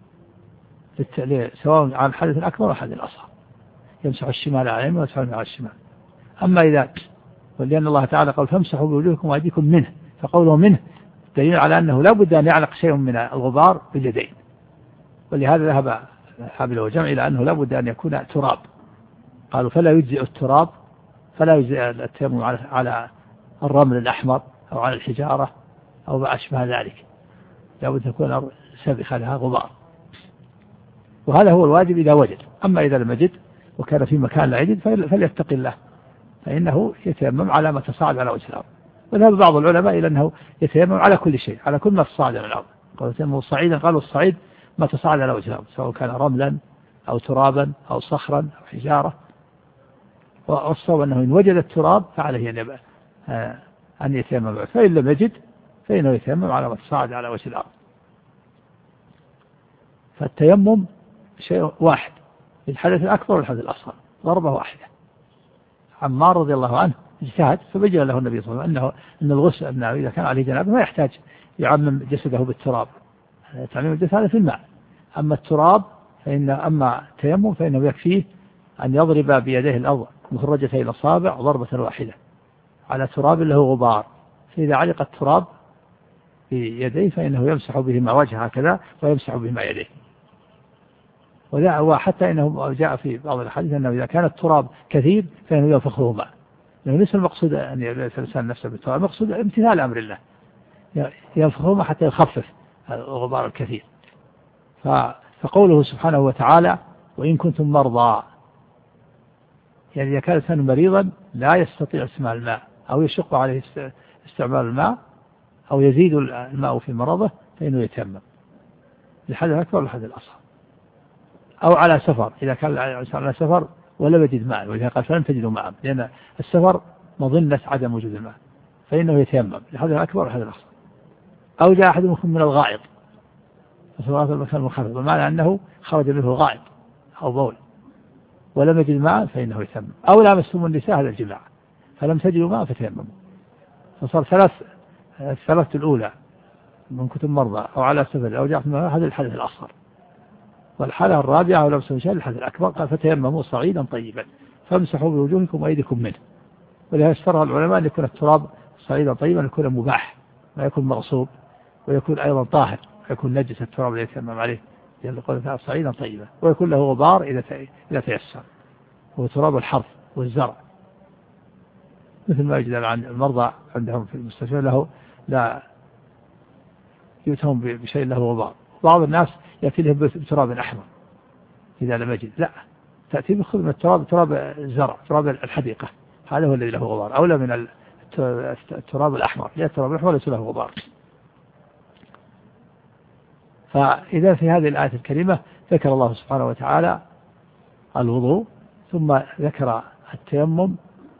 سواء عن الحدث الأكبر أو الحدث الأصغر، يمسح الشمال على اليمين ويمسح على الشمال. أما إذا ولأن الله تعالى قال فامسحوا بوجوهكم وأيديكم منه، فقوله منه دليل على أنه لا بد أن يعلق شيء من الغبار باليدين، ولهذا ذهب حابل وجمع إلى أنه لا بد أن يكون تراب، قالوا فلا يجزئ التراب، فلا يجزئ التيمم على على الرمل الأحمر أو على الحجارة أو ما أشبه ذلك، لا بد أن تكون سابقة لها غبار، وهذا هو الواجب إذا وجد. أما إذا لم يجد وكان في مكان لا يجد فليتق الله، فإنه يتيمم على ما تصاعد على وجه الأرض. وذهب بعض العلماء إلى أنه يتيمم على كل شيء، على كل ما تصاعد على الأرض، قالوا يتيمم صعيدا، قالوا الصعيد ما تصاعد على وجه الأرض سواء كان رملا أو ترابا أو صخرا أو حجارة. والصواب أنه إن وجد التراب فعليه أن يتيمم، فإن لم يجد فإنه يتيمم على ما تصاعد على وجه الأرض. فالتيمم شيء واحد للحدث الأكبر والحدث الأصغر، ضربة واحدة. عمار رضي الله عنه اجتهد فبين له النبي صلى الله عليه وسلم أنه أن الغسل أنه إذا كان عليه جنابه ما يحتاج يعمم جسده بالتراب، تعميم الجسد هذا في الماء. أما التراب فإن أما التيمم فإنه يكفيه أن يضرب بيديه الأرض مخرجتي الأصابع ضربة واحدة على تراب له غبار، فإذا علق التراب بيديه فإنه يمسح بهما وجهه هكذا ويمسح بهما يديه. وحتى إنه جاء في بعض الحديث أنه إذا كان التراب كثير فإنه ينفخه ماء، لأنه ليس المقصود أن الإنسان نفسه بالتراب، المقصود امتثال أمر الله، ينفخه ماء حتى يخفف الغبار الكثير. فقوله سبحانه وتعالى وإن كنتم مرضى، يعني إذا كان الإنسان مريضا لا يستطيع استعمال الماء أو يشق عليه استعمال الماء أو يزيد الماء في مرضه فإنه يتيمم للحدث الأكبر والحدث الأصغر. أو على سفر، إذا كان على سفر ولا يجد ماء، وإذا قال فلم تجدوا ماء، لأن السفر مظنة عدم وجود الماء، فإنه يتيمم للحدث الأكبر والحدث الأصغر. أو جاء أحد منكم من الغائط، فصلاة المكان المنخفض، بمعنى أنه خرج منه غائط أو بول ولم يجد ماء فإنه يتيمم. أو لامستم النساء هذا الجماع فلم تجدوا ماء فتيمموا. فصار ثلاث الثلاث الأولى من كتب مرضى أو على سفر أو جاءت هذا الحدث الأصغر. والحالة الرابعة ولو سمشان الحدث الأكبر قال فتيمموا صعيدا طيبا فامسحوا بوجوهكم وأيديكم منه. ولهذا اشترى العلماء أن يكون التراب صعيدا طيبا يكون مباح ما يكون مغصوب ويكون أيضا طاهر يكون نجس التراب الذي يتيمم عليه لأن قوله صعيدا طيبا ويكون له غبار إذا تيسر هو تراب الحرث والزرع مثل ما يجد عن المرضى عندهم في المستشفى له لا يؤتهم بشيء له غبار. بعض الناس يأتي لهم بتراب أحمر إذا لم يجد لا تأتي بخذ من التراب تراب الزرع تراب الحديقة هذا هو الذي له غبار أولى من التراب الأحمر لا التراب الأحمر ليس له غبار. فإذا في هذه الآية الكريمة ذكر الله سبحانه وتعالى الوضوء ثم ذكر التيمم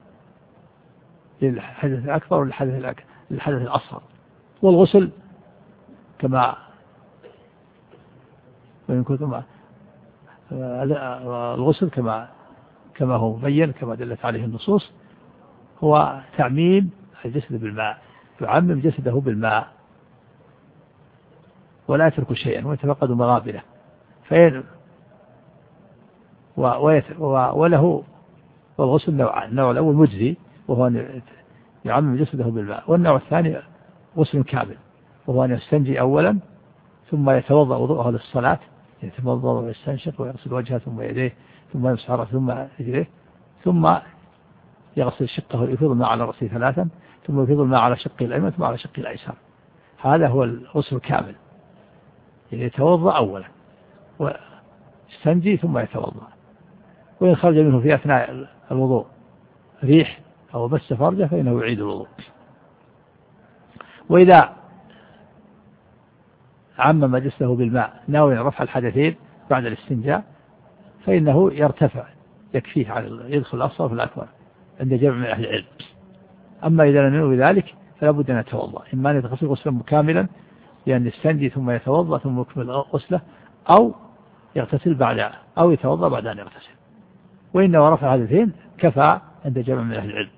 للحدث الأكبر والحدث للحدث الأصغر والغسل كما ويمكن الغسل كما كما هو مبين كما دلت عليه النصوص هو تعميم الجسد بالماء يعمم جسده بالماء ولا يترك شيئا ويتفقد مغابره فين وله والغسل نوعان النوع الأول مجزي وهو أن يعمم جسده بالماء والنوع الثاني غسل كامل وهو أن يستنجي أولا ثم يتوضأ وضوءه للصلاة يتوضأ ويستنشق ويغسل وجهه ثم يديه ثم يمسح رأسه ثم رجليه ثم يغسل شقه يفيض الماء على رأسه ثلاثا ثم يفيض الماء على شقه الأيمن ثم على شقه الأيسر. هذا هو الغسل الكامل يتوضأ أولا ويستنجي ثم يتوضأ وإن خرج منه في أثناء الوضوء ريح أو مس فرجه فإنه يعيد الوضوء. وإذا عمم جسده بالماء ناوي رفع الحدثين بعد الاستنجاء فإنه يرتفع يكفيه على يدخل الأصغر في الأكبر عند جمع من أهل العلم. أما إذا لم ينوي ذلك فلا بد أن يتوضأ إما أن يغسل غسلا كاملا لأن يستنجي ثم يتوضأ ثم يكمل غسله أو يغتسل بعد أو يتوضأ بعد أن يغتسل. وإنه رفع الحدثين كفى عند جمع من أهل العلم.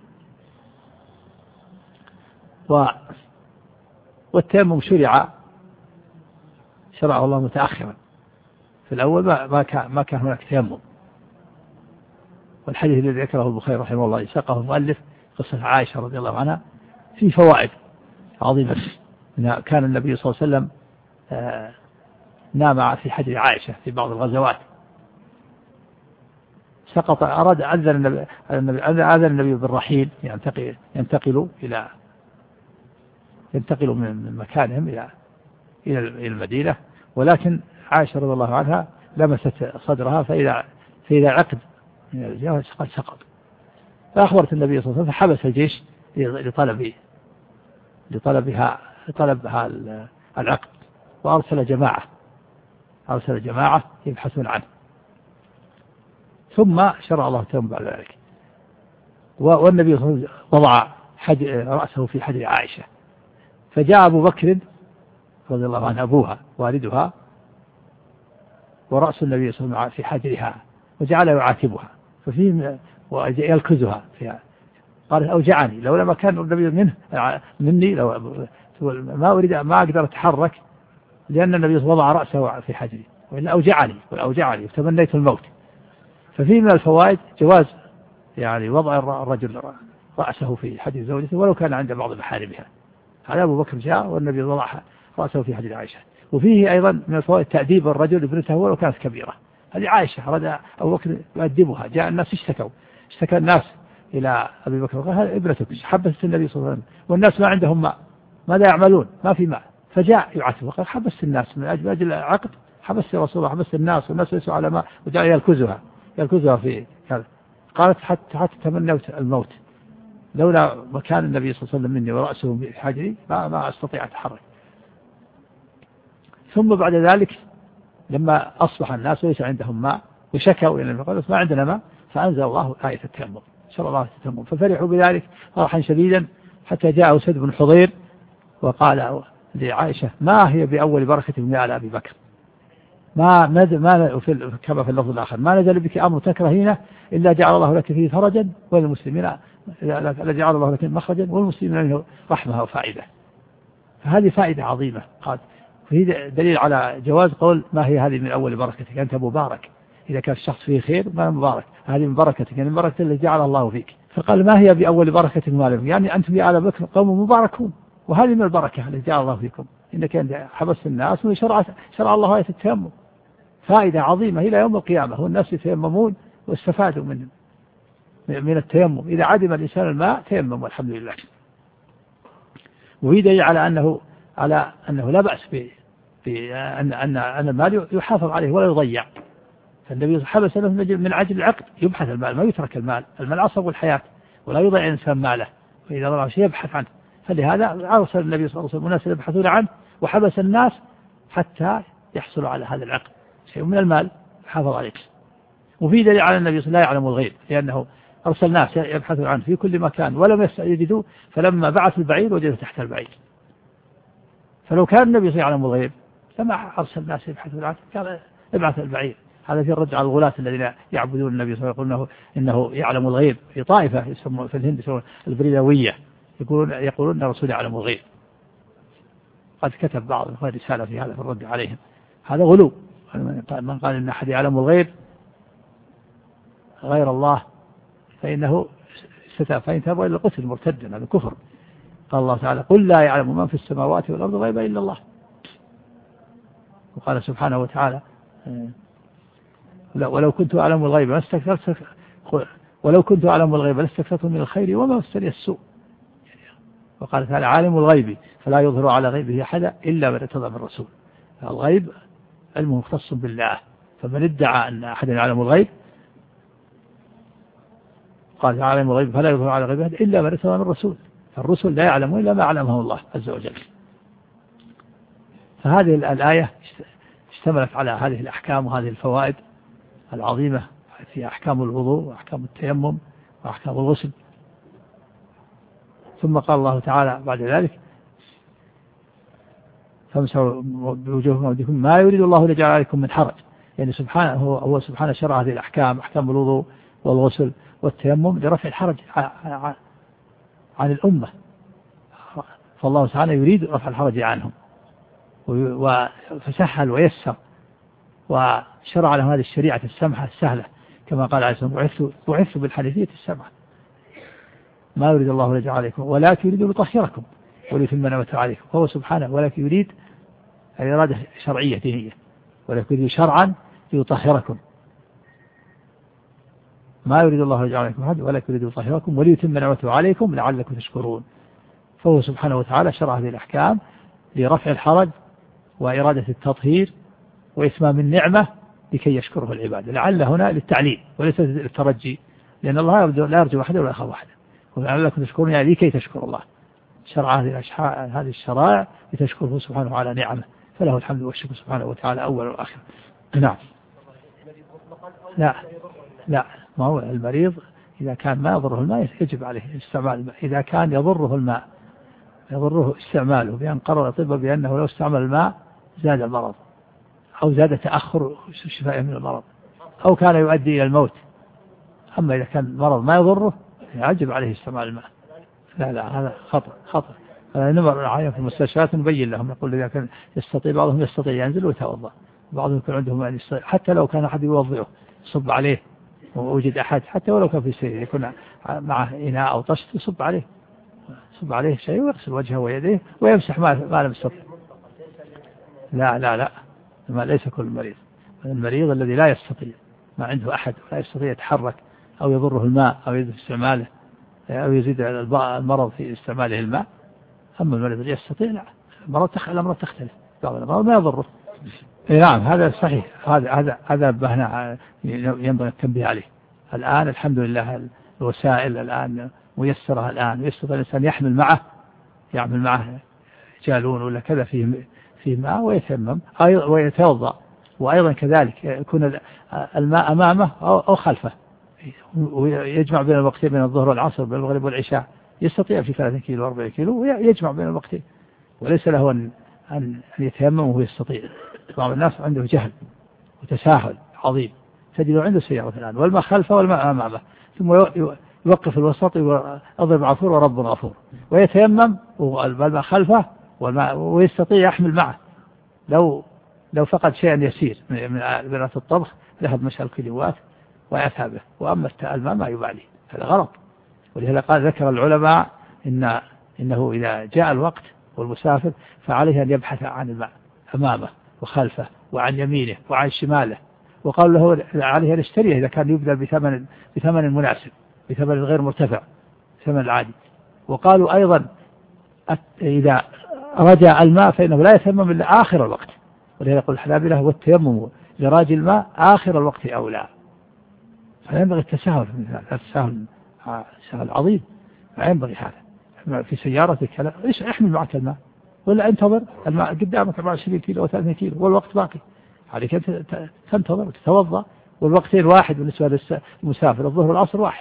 و والتيمم شرع شرعه الله متأخرا في الأول ما كان ما كان هناك تيمم. والحديث الذي ذكره البخاري رحمه الله يساقه المؤلف قصة عائشة رضي الله عنها في فوائد عظيمة. كان النبي صلى الله عليه وسلم نام في حجر عائشة في بعض الغزوات سقط أراد أذن النبي أذن النبي بالرحيل ينتقل ينتقل إلى ينتقل من مكانهم إلى إلى المدينة ولكن عائشة رضي الله عنها لمست صدرها فإذا فإذا عقد من الجيش قد سقط فأخبرت النبي صلى الله عليه وسلم فحبس الجيش لطلب لطلبها لطلبها العقد وأرسل جماعة أرسل جماعة يبحثون عنه ثم شرع الله التيمم بعد ذلك. والنبي صلى الله عليه وسلم وضع رأسه في حجر عائشة فجاء أبو بكر رضي الله عنه أبوها والدها ورأس النبي صلى الله عليه وسلم في حجرها وجعل يعاتبها ففيه ويلكزها فيها قالت أوجعني لولا ما كان النبي منه مني لو ما أريد ما أقدر أتحرك لأن النبي وضع رأسه في حجري وإلا أوجعني وأوجعني فتمنيت الموت. ففيه من الفوائد جواز يعني وضع الرجل رأسه في حجر زوجته ولو كان عند بعض محارمها. هذا أبو بكر جاء والنبي وضع رأسه في حجر عائشة. وفيه أيضا من الفوائد تأديب الرجل ابنته ولو كانت كبيرة. هذه عائشة أراد أبو بكر يؤدبها جاء الناس اشتكوا اشتكى الناس إلى أبي بكر قال هذا ابنتك حبست النبي صلى الله عليه وسلم والناس ما عندهم ماء ماذا يعملون ما في ماء فجاء يعاتبه قال حبست الناس من أجل أجل عقد حبست رسول الله حبست الناس والناس ليسوا على ماء وجاء يلكزها يلكزها في هذا. قالت حتى حتى تمنيت الموت لولا مكان النبي صلى الله عليه وسلم مني ورأسه في حجري ما ما أستطيع أتحرك. ثم بعد ذلك لما أصبح الناس ليس عندهم ماء وشكوا إلى النبي ما عندنا ماء فأنزل الله آية التيمم شرع الله التيمم ففرحوا بذلك فرحا شديدا حتى جاء أسيد بن حضير وقال لعائشة ما هي بأول بركة من آل أبي بكر ما نزل ما في كما في اللفظ الآخر ما نزل بك أمر تكرهينه إلا جعل الله لك فيه فرجا وللمسلمين إلا جعل الله لك مخرجا والمسلمين منه رحمة وفائدة. هذه فائدة عظيمة. قال فيه دليل على جواز قول ما هي هذه من أول بركتك أنت مبارك، إذا كان الشخص فيه خير ما مبارك، هذه من بركتك يعني البركة التي جعل الله فيك. فقال ما هي بأول بركتك مالك، يعني أنتم يا آل بكر قوم مباركون، وهذه من البركة التي جعل الله فيكم، إنك أنت حبست الناس وشرع شرع الله آية التيمم. فائدة عظيمة إلى يوم القيامة، والناس يتيممون واستفادوا من من التيمم. إذا عدم الإنسان الماء تيمم والحمد لله. وهي دليل على أنه على أنه لا بأس بأن أن أن المال يحافظ عليه ولا يضيع. فالنبي حبس له من عجل العقد، يبحث المال، ما يترك المال، المال عصب الحياة ولا يضيع الإنسان ماله، وإذا ضاع شيء يبحث عنه. فلهذا أرسل النبي صلى الله عليه وسلم الناس يبحثون عنه وحبس الناس حتى يحصلوا على هذا العقد، شيء من المال يحافظ عليه. وفي دليل على النبي صلى الله عليه وسلم لا يعلم الغيب، لأنه أرسل الناس يبحثون عنه في كل مكان ولم يجدوه، فلما بعث البعير وجده تحت البعير. فلو كان النبي صلى الله عليه وسلم الغيب لما أرسل الناس يبحثون عنه، قال ابعث البعير. هذا في الرد على الغلاة الذين يعبدون النبي صلى الله عليه وسلم، إنه يعلم الغيب. في طائفة يسمون في الهند يسمون البريداوية، يقولون يقولون أن الرسول يعلم الغيب. قد كتب بعض رسالة في هذا في الرد عليهم. هذا غلو. من قال إن أحد يعلم الغيب غير الله فإنه فإن تاب إلى القتل مرتدا، هذا كفر. قال الله تعالى قل لا يعلم من في السماوات والأرض غيبا إلا الله. وقال سبحانه وتعالى ولو كنت أعلم الغيب لاستكثرت ولو كنت أعلم الغيب لاستكثرت من الخير وما مسني السوء. وقال تعالى عالم الغيب فلا يظهر على غيبه أحدا إلا من ارتضى من الرسول. الغيب علم مختص بالله، فمن ادعى أن أحدا يعلم الغيب قال عالم الغيب فلا يظهر على غيبه إلا من ارتضى من الرسول. فالرسل لا يعلمون إلا ما علمه الله عز وجل. فهذه الآية اشتملت على هذه الأحكام وهذه الفوائد العظيمة في أحكام الوضوء وأحكام التيمم وأحكام الغسل. ثم قال الله تعالى بعد ذلك فامسحوا بوجوهكم وأيديكم ما يريد الله ليجعل عليكم من حرج، يعني سبحانه هو, هو سبحانه شرع هذه الأحكام، أحكام الوضوء والغسل والتيمم لرفع الحرج عن الأمة. فالله تعالى يريد رفع الحرج عنهم وفسهل ويسر وشرع لهم هذه الشريعة السمحة السهلة، كما قال عليه الصلاة والسلام بعثت بالحنيفية السمحة ما يريد الله ليجعل عليكم ولكن يريد ليطهركم وليتم نعمته عليكم. فهو سبحانه ولكن يريد إرادة شرعية دينية، ولكن يريد شرعا ليطهركم ما يريد الله ليجعل عليكم حرج ولكن يريد ليطهركم وليتم نعمته عليكم لعلكم تشكرون. فهو سبحانه وتعالى شرع هذه الأحكام لرفع الحرج وإرادة التطهير وإتمام النعمة لكي يشكره العباد. لعل هنا للتعليل وليس للترجي، لأن الله لا يرجو أحدا ولا يخاف أحدا. ولعلكم تشكرون يعني لكي تشكر الله. شرع هذه الشرائع لتشكره سبحانه على نعمه، فله الحمد والشكر سبحانه وتعالى أول وآخر. نعم. لا لا ما هو المريض إذا كان ما يضره الماء يجب عليه استعمال الماء. إذا كان يضره الماء يضره استعماله بأن قرر الطب بأنه لو استعمل الماء زاد المرض أو زاد تأخر شفائه من المرض أو كان يؤدي إلى الموت. أما إذا كان المرض ما يضره يجب عليه استعمال الماء. لا لا هذا خطأ خطأ. نمر العيان في المستشفيات نبين لهم، نقول إذا كان يستطيع بعضهم يستطيع ينزل ويتوضأ، بعضهم يكون عندهم يعني حتى لو كان أحد يوضعه يصب عليه ووجد أحد حتى ولو كان في سرير يكون معه إناء أو طشت يصب عليه يصب عليه شيء ويغسل وجهه ويديه ويمسح ما ما لم يستطيع. لا لا لا ما ليس كل مريض. المريض الذي لا يستطيع ما عنده أحد ولا يستطيع يتحرك أو يضره الماء أو يزيد استعماله أو يزيد المرض في استعماله الماء. أما المريض الذي يستطيع لا، المرض الأمراض تختلف، بعض الأمراض ما يضره. نعم هذا صحيح. هذا هذا هذا بهنا ينبغي التنبيه عليه. الآن الحمد لله الوسائل الآن ميسرة، الآن يستطيع الإنسان يحمل معه يعمل معه جالون ولا كذا فيه فيه ماء ويتيمم ويتوضأ، وأيضا كذلك يكون الماء أمامه أو خلفه ويجمع بين الوقتين بين الظهر والعصر بين المغرب والعشاء. يستطيع في ثلاثين كيلو وأربعين كيلو ويجمع بين الوقتين، وليس له أن أن يتيمم وهو يستطيع. بعض الناس عنده جهل وتساهل عظيم، تجد عنده سيارة الآن والماء خلفه والماء أمامه، ثم يوقف الوسط ويضرب عفور ورب غفور ويتيمم والماء خلفه والماء ويستطيع يحمل معه لو لو فقد شيئا يسير من من الطبخ ذهب مشى الكيلوات ويأتى به. وأما الماء ما يبالي، هذا غلط. ولهذا قال ذكر العلماء إن إنه إذا جاء الوقت والمسافر فعليه أن يبحث عن الماء أمامه وخلفه وعن يمينه وعن شماله، وقال له عليه أن يشتريه إذا كان يبذل بثمن بثمن مناسب، بثمن غير مرتفع، ثمن العادي. وقالوا أيضا إذا رجع الماء فإنه لا يتيمم إلا آخر الوقت، ولهذا يقول الحنابلة والتيمم لراجي الماء آخر الوقت أولى. فلا ينبغي التساهل، التساهل سهل عظيم، لا ينبغي هذا. في سيارتك لا إيش احمل معك الماء ولا انتظر الماء قدامك أربعة وعشرين كيلو أو ثلاثين كيلو والوقت باقي، عليك أن تنتظر وتتوضأ، والوقتين واحد بالنسبة للمسافر، الظهر والعصر واحد،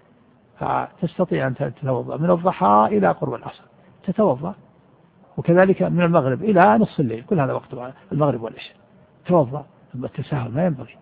فتستطيع أن تتوضأ من الضحى إلى قرب العصر تتوضأ، وكذلك من المغرب إلى نصف الليل، كل هذا وقت المغرب والعشاء توضأ. التساهل ما ينبغي،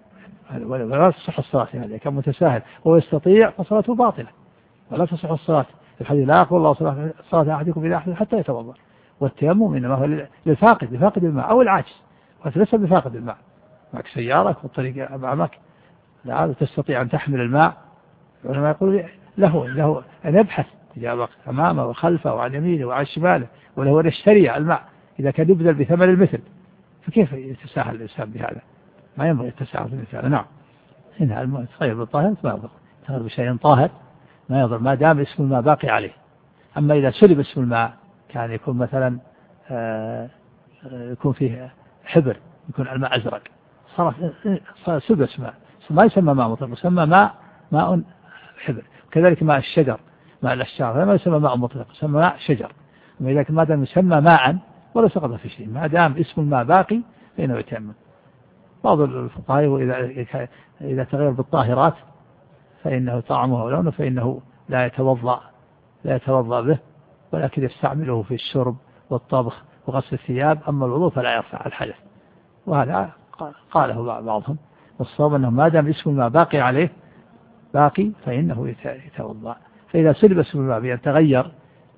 ولا تصح الصلاة هذا كان متساهل هو يستطيع فصلاته باطلة، ولا تصح الصلاة. الحديث لا يقبل الله صلاة صلاة أحدكم إذا أحدث حتى يتوضأ. والتيمم إنما هو للفاقد، لفاقد الماء أو العاجز، وأنت ليس بفاقد الماء، معك سيارة والطريق أمامك لا تستطيع أن تحمل الماء، ولما يقول له له أن يبحث تجاه أمامه وخلفه وعن يمينه وعن شماله، وله أن يشتري الماء إذا كان يبذل بثمن المثل، فكيف يتساهل الإنسان بهذا؟ ما ينبغي التساهل بهذا. نعم، هنا الماء تغير بالطاهر ما يضر، تغير بشيء طاهر ما يضر ما دام اسم الماء باقي عليه. أما إذا سلب اسم الماء كان يكون مثلا آه يكون فيه حبر، يكون الماء أزرق، صار سلب اسم الماء ما يسمى ماء مطلق، يسمى ماء ماء حبر. كذلك ماء الشجر، ماء الأشجار ما يسمى ماء مطلق، يسمى ماء شجر. أما إذا ما دام يسمى ماء ولا سقط في شيء، ما دام اسم الماء باقي فإنه يتيمم. بعض الفقهاء إذا إذا تغير بالطاهرات فإنه طعمه ولونه فإنه لا يتوضأ لا يتوضأ به، ولكن يستعمله في الشرب والطبخ وغسل الثياب، أما الوضوء فلا يرفع الحدث. وهذا قاله بعضهم، والصواب أنه ما دام اسم الماء باقي عليه باقي فإنه يتوضأ. فإذا سلب اسم الماء بأن تغير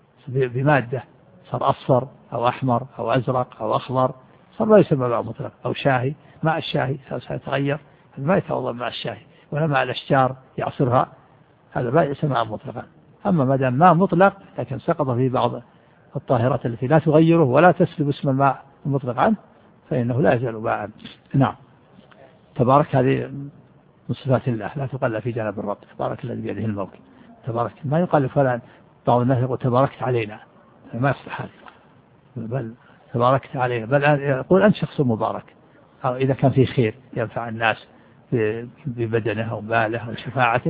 بمادة صار أصفر أو أحمر أو أزرق أو أخضر صار لا يسمى ماء مطلق، أو شاهي، ماء الشاهي سيتغير ما يتوضأ ماء الشاهي، ولا ماء الأشجار يعصرها، هذا لا يسمى ماء مطلقا. أما ما دام ماء مطلق لكن سقط في بعض الطاهرات التي لا تغيره ولا تسلب اسم الماء المطلق عنه فإنه لا يزال ماء. نعم. تبارك هذه من صفات الله لا تقل في جانب الرب، تبارك الذي بيده الملك. تبارك ما يقال فلان، بعض الناس يقول تباركت علينا، ما يصلح هذا، بل تباركت علينا، بل يقول أنت شخص مبارك، أو إذا كان فيه خير ينفع الناس ببدنه أو ماله أو شفاعته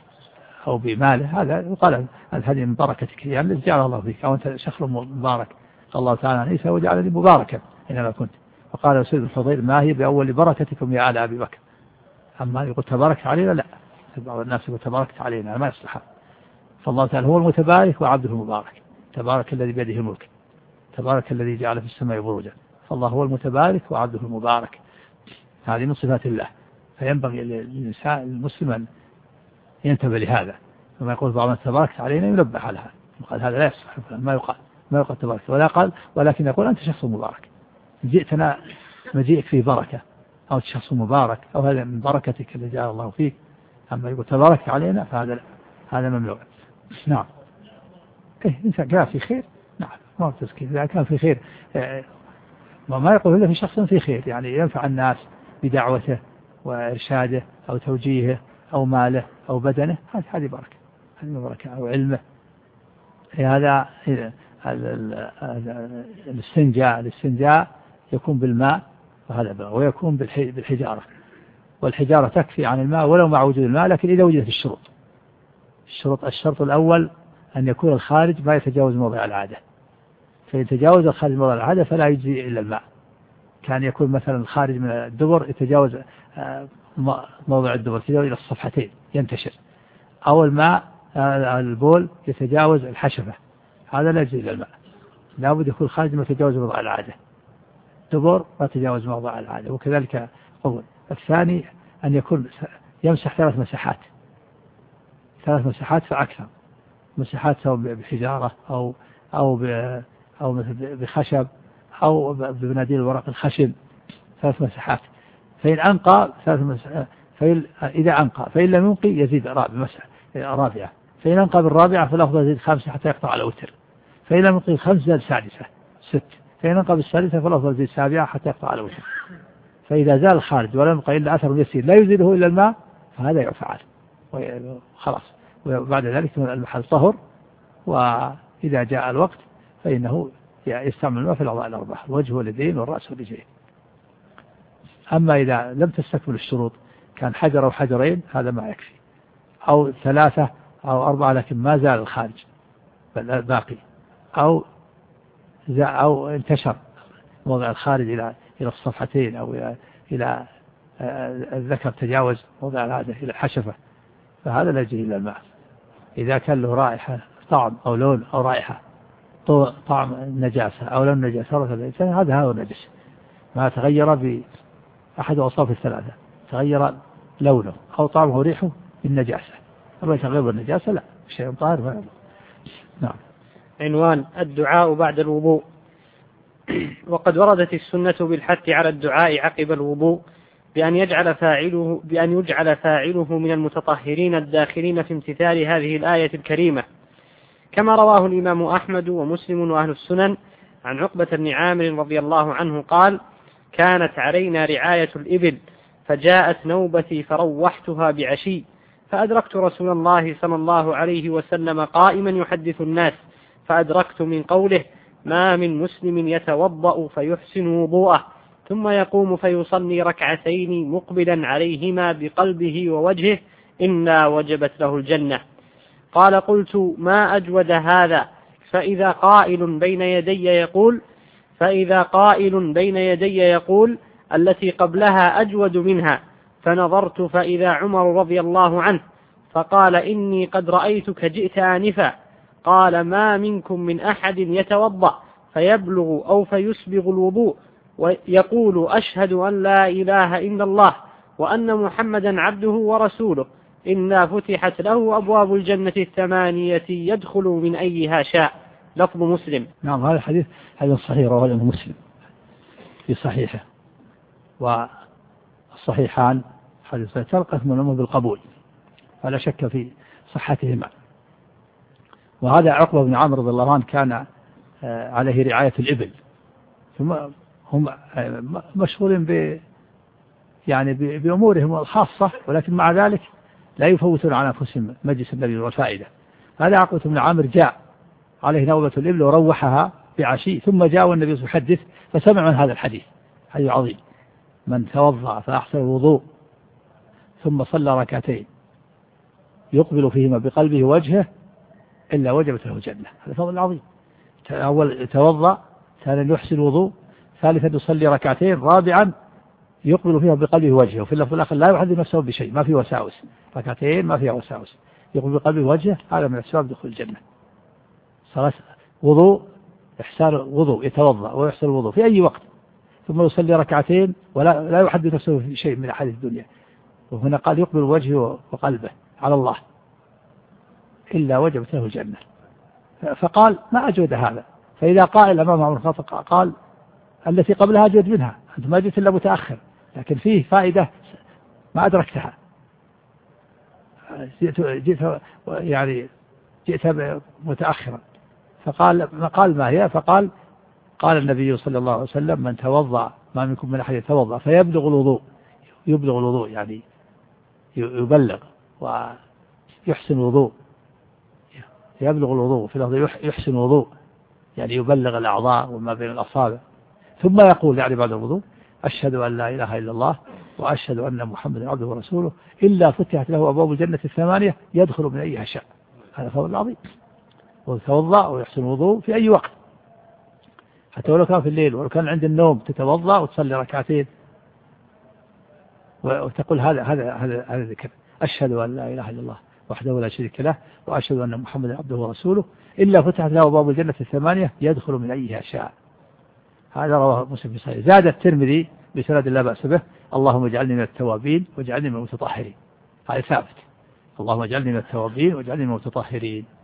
أو بماله، هذا يقال هذه من بركتك يعني جعل الله فيك، أو أنت شخص مبارك. الله تعالى عن عيسى وجعلني مباركا أينما كنت. وقال سيد الحضير ما هي بأول بركتكم يا آل أبي بكر. أما يقول تباركت علينا لا، بعض الناس يقول تباركت علينا ما يصلح. فالله تعالى هو المتبارك وعبده المبارك. تبارك الذي بيده الملك، تبارك الذي جعل في السماء بروجا. فالله هو المتبارك وعبده المبارك، هذه من صفات الله. فينبغي للإنسان المسلم أن ينتبه لهذا، وما يقول بعض تباركت علينا ينبه على هذا، وقال هذا لا يصح، ما يقال ما يقال تبارك، ولا قال ولكن يقول أنت شخص مبارك، جئتنا مجيئك فيه بركة، أو شخص مبارك، أو هذا من بركتك اللي جعل الله فيك. أما يقول تبارك علينا فهذا هذا ممنوع. نعم. إيه إنسان كان في خير نعم ما هو تزكية، إذا كان في خير وما يقول إلا في شخص في خير يعني ينفع الناس بدعوته وإرشاده أو توجيهه أو ماله أو بدنه، هذه بركة، هذه بركة، أو علمه. هذا الاستنجاء الاستنجاء يكون بالماء وهذا، ويكون بالحجارة، والحجارة تكفي عن الماء ولو مع وجود الماء، لكن إذا وجدت الشروط. الشروط الشرط الأول أن يكون الخارج ما يتجاوز موضع العادة، فإن تجاوز الخارج موضع العادة فلا يجزي إلا الماء. كان يكون مثلا الخارج من الدبر يتجاوز موضع الدبر يتجاوز إلى الصفحتين ينتشر، أو الماء البول يتجاوز الحشفة، هذا لا يجزي إلا الماء، لا بد يكون الخارج ما يتجاوز موضع العادة، دبر ما يتجاوز موضع العادة. وكذلك أول. الثاني أن يكون يمسح ثلاث مساحات ثلاث مساحات فأكثر، مساحات سواء بحجارة أو أو أو مثل بخشب أو بمناديل الورق الخشب ثلاث مسحات. فإن أنقى ثلاث مسحات فإن إذا أنقى فإن لم ينقي يزيد رابعة. فإن أنقى بالرابعة فالأفضل يزيد خامسة حتى يقطع على وتر. فإن لم ينقي خمس زاد سادسة ست. فإن أنقى بالثالثة فالأفضل يزيد سابعة حتى يقطع على وتر. فإذا زال الخارج ولم يبقى إلا أثر يسير لا يزيده إلا الماء فهذا يفعل خلاص. وبعد ذلك المحل طهر، وإذا جاء الوقت فإنه يستعمل الماء في الأعضاء الأربعة الوجه واليدين والرأس والرجلين. أما إذا لم تستكمل الشروط كان حجر أو حجرين هذا ما يكفي، أو ثلاثة أو أربعة لكن ما زال الخارج بل باقي، أو أو انتشر موضع الخارج إلى إلى الصفحتين أو إلى إلى الذكر تجاوز موضع العادة إلى الحشفة فهذا لا يجري إلا الماء. إذا كان له رائحة طعم أو لون أو رائحة طعم النجاسة أو لون النجاسة هذا هو النجس ما تغير بأحد أوصاف الثلاثة، تغير لونه أو طعمه وريحه بالنجاسة. أما تغير بالنجاسة لا شيء طاهر ما يضر. نعم. عنوان الدعاء بعد الوضوء. وقد وردت السنة بالحث على الدعاء عقب الوضوء بأن يجعل فاعله بأن يجعل فاعله من المتطهرين الداخلين في امتثال هذه الآية الكريمة، كما رواه الإمام أحمد ومسلم وأهل السنن عن عقبة بن عامر رضي الله عنه قال: كانت علينا رعاية الإبل فجاءت نوبتي فروحتها بعشي فأدركت رسول الله صلى الله عليه وسلم قائما يحدث الناس فأدركت من قوله: ما من مسلم يتوضأ فيحسن وضوءه ثم يقوم فيصلي ركعتين مقبلا عليهما بقلبه ووجهه إلا وجبت له الجنة. قال: قلت: ما أجود هذا؟ فإذا قائل بين يدي يقول فإذا قائل بين يدي يقول التي قبلها أجود منها، فنظرت فإذا عمر رضي الله عنه فقال: إني قد رأيتك جئت آنفا. قال: ما منكم من أحد يتوضأ فيبلغ أو فيسبغ الوضوء ويقول: أشهد أن لا إله إلا الله وأن محمدا عبده ورسوله إلا فتحت له أبواب الجنة الثمانية يدخل من أيها شاء. لفظ مسلم. نعم هذا الحديث حديث صحيح رواه الإمام مسلم في صحيحه، والصحيحان حديث تلقت من بالقبول فلا شك في صحتهما. وهذا عقبة بن عامر رضي الله عنه كان عليه رعاية الإبل، ثم هم مشغولين ب يعني بأمورهم الخاصة، ولكن مع ذلك لا يفوتون على أنفسهم مجلس النبي والفائدة. هذا عقبة بن عامر جاء عليه نوبة الإبل وروحها بعشي، ثم جاء النبي يحدث فسمع من هذا الحديث حديث عظيم: من توضأ فأحسن الوضوء ثم صلى ركعتين يقبل فيهما بقلبه وجهه إلا وجبت له الجنة. هذا فضل عظيم. أول توضأ، ثانيا يحسن الوضوء، ثالثا يصلي ركعتين، رابعا يقبل فيها بقلبه وجهه. وفي اللفظ الآخر لا يحدث نفسه بشيء، ما في وساوس، ركعتين ما فيها وساوس، يقبل بقلبه وجهه. هذا من أسباب دخول الجنة. صلاة وضوء، إحسان وضوء، يتوضأ ويحسن الوضوء في أي وقت، ثم يصلي ركعتين ولا لا يحدث نفسه في شيء من أحاديث الدنيا. وهنا قال يقبل وجهه وقلبه على الله إلا وجبت له الجنة. فقال: ما أجود هذا؟ فإذا قائل أمام عمر الخطاب قال: التي قبلها أجود منها، أنت ما جئت إلا متأخر، لكن فيه فائدة ما أدركتها، جئت, جئت يعني جئت متأخرا. فقال: ما قال ما هي؟ فقال: قال النبي صلى الله عليه وسلم: من توضأ، ما منكم من أحد يتوضأ فيبلغ الوضوء، يبلغ الوضوء يعني يبلغ ويحسن الوضوء، يبلغ الوضوء في لفظ يحسن الوضوء يعني يبلغ الأعضاء وما بين الأصابع، ثم يقول يعني بعد الوضوء: أشهد أن لا إله إلا الله وأشهد أن محمدا عبده ورسوله إلا فتحت له أبواب الجنة الثمانية يدخل من أيها شاء. هذا فضل عظيم. وتوضأ ويحسن الوضوء في أي وقت، حتى ولو كان في الليل، ولو كان عند النوم تتوضأ وتصلي ركعتين وتقول هذا هذا هذا هذا ذكر: أشهد أن لا إله إلا الله وحده لا شريك له وأشهد أن محمدا عبده ورسوله إلا فتحت له أبواب الجنة الثمانية يدخل من أيها شاء. هذا رواه مسلم في صحيح. زاد الترمذي بسند لا بأس به: اللهم اجعلني من التوابين واجعلني من المتطهرين. هذا ثابت: اللهم اجعلني من التوابين واجعلني من المتطهرين.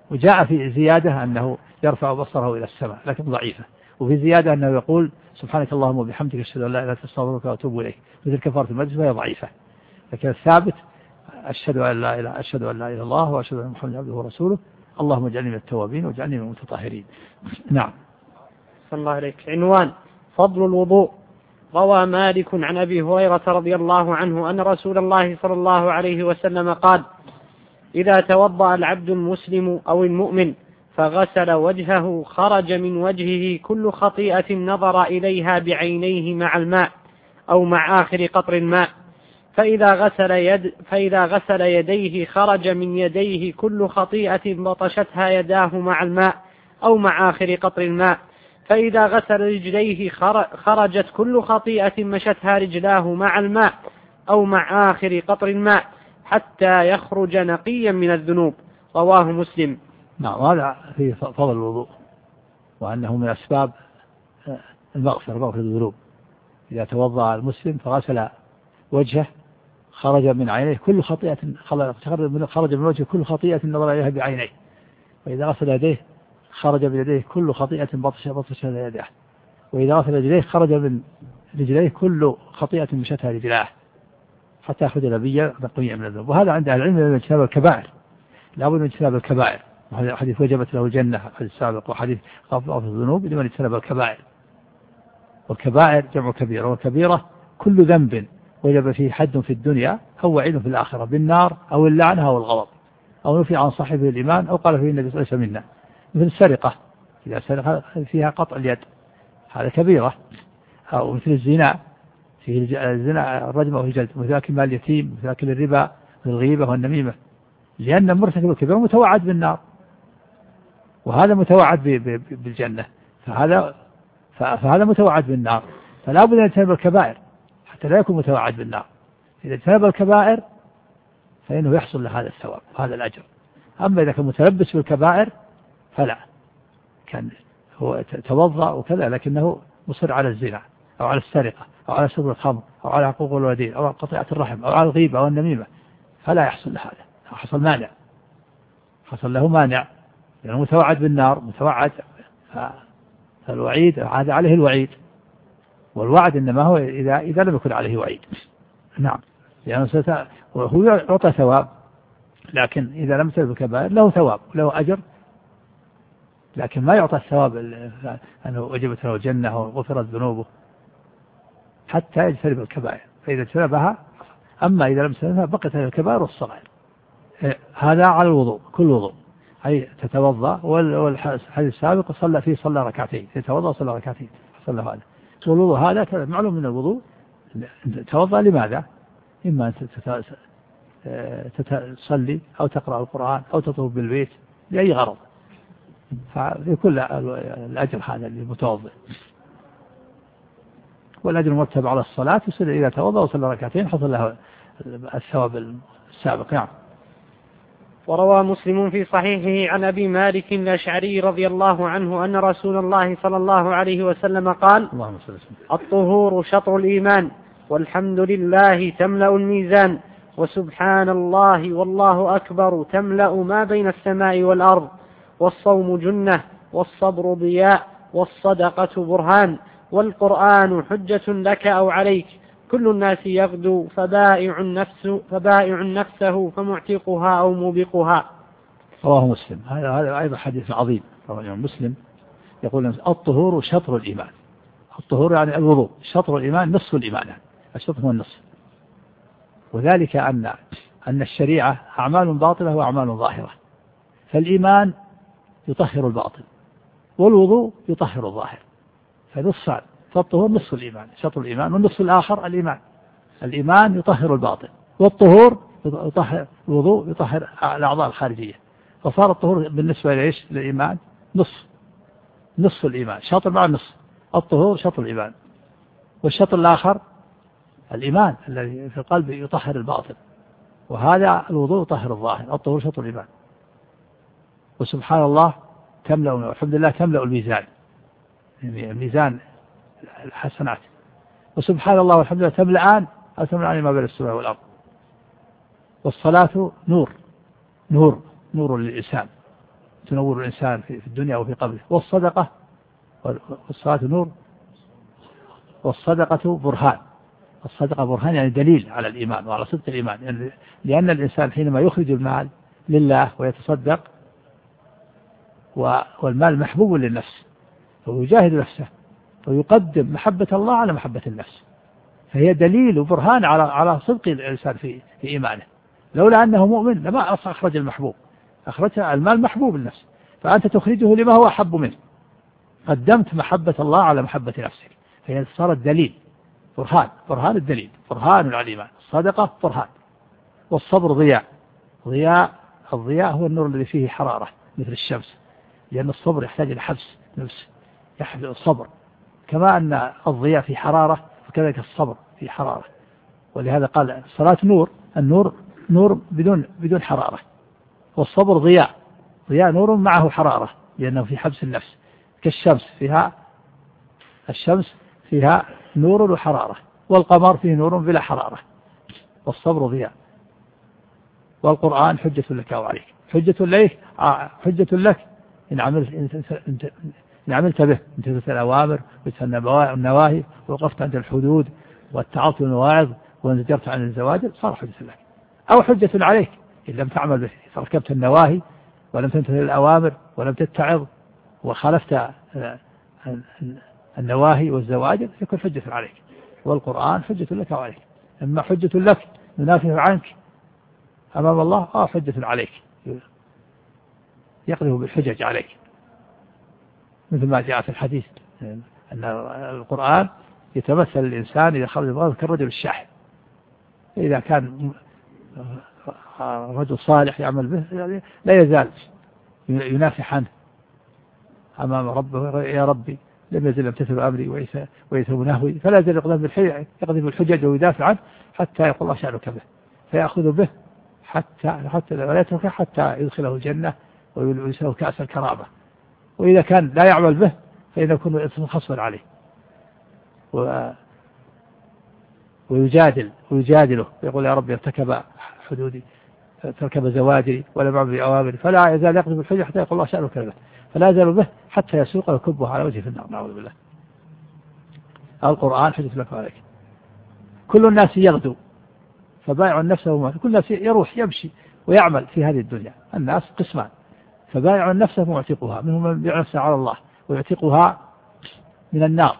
وجاء في زيادة أنه يرفع بصره إلى السماء لكن ضعيفة، وفي زيادة أنه يقول سبحانك اللهم وبحمدك أشهد أن لا إله إلا أنت أستغفرك وأتوب إليك مثل كفارة المجلس، وهي ضعيفة. لكن الثابت أشهد أن لا إله أشهد أن لا إله إلا الله وأشهد أن محمدا عبده ورسوله اللهم اجعلني من التوابين واجعلني من المتطهرين. نعم. صلى الله عليك. عنوان: فضل الوضوء. روى مالك عن أبي هريرة رضي الله عنه أن رسول الله صلى الله عليه وسلم قال: إذا توضأ العبد المسلم أو المؤمن فغسل وجهه خرج من وجهه كل خطيئة نظر إليها بعينيه مع الماء أو مع آخر قطر الماء، فإذا غسل, يد فإذا غسل يديه خرج من يديه كل خطيئة بطشتها يداه مع الماء أو مع آخر قطر الماء، فإذا غسل رجليه خرجت كل خطيئة مشتها رجلاه مع الماء أو مع آخر قطر الماء حتى يخرج نقيا من الذنوب. رواه مسلم. نعم. هذا في فضل الوضوء، وأنه من أسباب المغفرة مغفرة الذنوب. إذا توضأ المسلم فغسل وجهه خرج من عينيه كل خطيئة خرج من وجهه كل خطيئة نظر إليها بعينيه، وإذا غسل يديه خرج من يديه كل خطيئة بطش بطش يديه، وإذا غسل رجليه خرج من رجليه كل خطيئة مشتها رجلاه حتى يخرج نبيا نقيا من الذنوب. وهذا عند أهل العلم من اجتناب الكبائر، لا بد من اجتناب الكبائر. حديث وجبت له الجنة حديث سابق، وحديث غفر الذنوب لمن اجتنب الكبائر. والكبائر جمع كبيرة، والكبيرة كل ذنب وجب فيه حد في الدنيا أو وعيد في الآخرة بالنار أو اللعنة أو الغضب أو نفي عن صاحبه الإيمان أو قال فيه النبي صلى الله عليه وسلم منا، مثل السرقة إذا سرق فيها قطع اليد هذا كبيرة، أو مثل الزنا فيه الزنا الرجم أو الجلد، مثل أكل مال اليتيم، مثل أكل الربا، مثل الغيبة والنميمة، لأن مرتكب الكبيرة متوعد بالنار وهذا متوعد بالجنة، فهذا فهذا متوعد بالنار، فلا بد أن يتنبه الكبائر حتى لا يكون متوعد بالنار. إذا تنبه الكبائر فإنه يحصل له هذا الثواب وهذا الأجر. أما إذا كان متلبس بالكبائر فلا، كان هو توضأ وكذا لكنه مصر على الزنا أو على السرقة أو على شرب الخمر أو على حقوق الوالدين أو على قطيعة الرحم أو على الغيبة أو النميمة، فلا يحصل له هذا، حصل مانع، حصل له مانع لأنه متوعد بالنار متوعد، فالوعيد هذا عليه الوعيد، والوعد إنما هو إذا إذا لم يكن عليه وعيد. نعم. لأنه يعني هو يعطى ثواب، لكن إذا لم يترك الكبائر له ثواب له أجر، لكن ما يعطى الثواب أنه وجبت له الجنة وغفرت ذنوبه حتى يجتنب الكبائر، فإذا اجتنبها. أما إذا لم يجتنبها بقيت الكبائر والصغائر. هذا على الوضوء كل وضوء، أي تتوضأ، والحديث السابق صلى فيه صلى ركعتين، يتوضأ صلى ركعتين صلى هذا. والوضوء هذا معلوم من الوضوء، توضأ لماذا؟ إما أن تصلي أو تقرأ القرآن أو تطوف بالبيت لأي غرض، ففي كل الأجر هذا للمتوضئ، والأجر مرتب على الصلاة، يصير إذا توضأ وصلى ركعتين حصل له الثواب السابق. نعم. وروى مسلم في صحيحه عن أبي مالك الأشعري رضي الله عنه أن رسول الله صلى الله عليه وسلم قال: الطهور شطر الإيمان، والحمد لله تملأ الميزان، وسبحان الله والله أكبر تملأ ما بين السماء والأرض، والصوم جنة، والصبر ضياء، والصدقة برهان، والقرآن حجة لك أو عليك، كل الناس يغدو فبائع نفسه, فبائع نفسه فمعتقها أو موبقها. رواه مسلم. هذا هذا أيضا حديث عظيم. رواه مسلم يقول: الطهور شطر الإيمان. الطهور يعني الوضوء، شطر الإيمان نصف الإيمان، الشطر هو النصف. وذلك أن أن الشريعة أعمال باطنة وأعمال ظاهرة، فالإيمان يطهر الباطن والوضوء يطهر الظاهر، فنصف، فالطهور نصف الإيمان شطر الإيمان، والنصف الآخر الإيمان. الإيمان يطهر الباطن، والطهور يطهر الوضوء يطهر الأعضاء الخارجية، فصار الطهور بالنسبة لإيش للإيمان نصف نصف الإيمان، شطر مع النصف، الطهور شطر الإيمان، والشطر الآخر الإيمان الذي في القلب يطهر الباطن، وهذا الوضوء يطهر الظاهر، الطهور شطر الإيمان. وسبحان الله تملأ، والحمد لله تملأ الميزان، الميزان الحسنات، وسبحان الله والحمد لله تملأان أو تملأان ما بين السماء والأرض. والصلاة نور، نور نور للإنسان، تنور الإنسان في الدنيا وفي قبره. والصدقة والصلاة نور، والصدقة برهان. الصدقة برهان يعني دليل على الإيمان وعلى صدق الإيمان، يعني لأن الإنسان حينما يخرج المال لله ويتصدق، والمال محبوب للنفس، ويجاهد نفسه ويقدم محبة الله على محبة النفس، فهي دليل وبرهان على على صدق الإنسان في في إيمانه. لولا أنه مؤمن لما أخرج المحبوب، أخرج المال محبوب للنفس، فأنت تخرجه لما هو أحب منه، قدمت محبة الله على محبة نفسك، فهي صارت دليل برهان، برهان الدليل، برهان على الإيمان. الصدقة برهان. والصبر ضياء. ضياء الضياء هو النور الذي فيه حرارة مثل الشمس، لأن الصبر يحتاج إلى حبس نفس، يحبس الصبر، كما أن الضياء في حرارة فكذلك الصبر في حرارة. ولهذا قال الصلاة نور، النور نور بدون بدون حرارة، والصبر ضياء، ضياء نور معه حرارة لأنه في حبس النفس، كالشمس فيها الشمس فيها نور وحرارة، والقمر فيه نور بلا حرارة. والصبر ضياء. والقرآن حجة لك وعليك. حجة لك حجة لك إن عملت إن عملت به، امتثلت الأوامر واجتنبت النواهي ووقفت عند الحدود واتعظت المواعظ وانزجرت عن الزواجر، صار حجة لك. أو حجة عليك إن لم تعمل به، تركبت النواهي ولم تمتثل الأوامر ولم تتعظ وخالفت النواهي والزواجر، يكون حجة عليك. والقرآن حجة لك وعليك. أما حجة لك ينافع عنك أمام الله، أو حجة عليك يقذف بالحجج عليك، مثل ما جاء في الحديث أن القرآن يتمثل الإنسان إذا خرج الغرب كالرجل الشاحن، إذا كان رجل صالح يعمل به لا يزال ينافح عنه أمام ربه، يا ربي لم يزل يمتثل أمري ويثوب نهوي، فلا يزال يقذف بالحجج ويدافع عنه حتى يقول الله شأنك به، فيأخذ به حتى حتى لا يتركه حتى يدخله الجنة ويسله كأس الكرامة. وإذا كان لا يعمل به فإنه يكون إثم خصبا عليه و... ويجادل ويجادله ويقول يا رب ارتكب حدودي، ارتكب زواجري ولم يعمل بأوامري، فلا يزال يقذف بالحجة حتى يقول الله شأنك به، فلا يزال به حتى يسوق ويكبه على وجهه في النار، نعوذ بالله. القرآن حجة لك وعليك. كل الناس يغدو فبائع نفسه وما، كل الناس يروح يمشي ويعمل في هذه الدنيا. الناس قسمان، فبائع نفسه ويعتقها، منهم من يبيع نفسه على الله ويعتقها من النار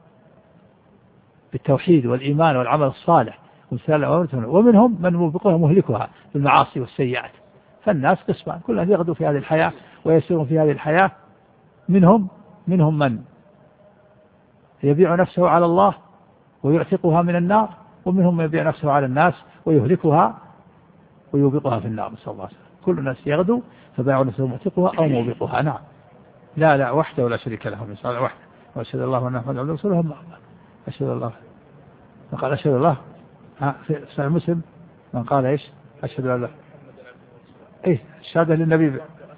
بالتوحيد والإيمان والعمل الصالح وامتثال الأوامر، ومنهم من موبقها مهلكها بالمعاصي والسيئات. فالناس قسمان، كلهم يغدو في هذه الحياة ويسيرون في هذه الحياة. منهم منهم من يبيع نفسه على الله ويعتقها من النار، ومنهم من يبيع نفسه على الناس ويهلكها ويوبقها في النار، نسأل الله. كل الناس يغدو فباع نفسه معتقها أو موبقها. نعم، لا لا وحده ولا شريك له، من صالح وحده. وأشهد الله أن محمدا عبده ورسوله. أشهد الله من قال أشهد الله في صحيح مسلم من قال إيش؟ أشهد الله إيه الشهادة للنبي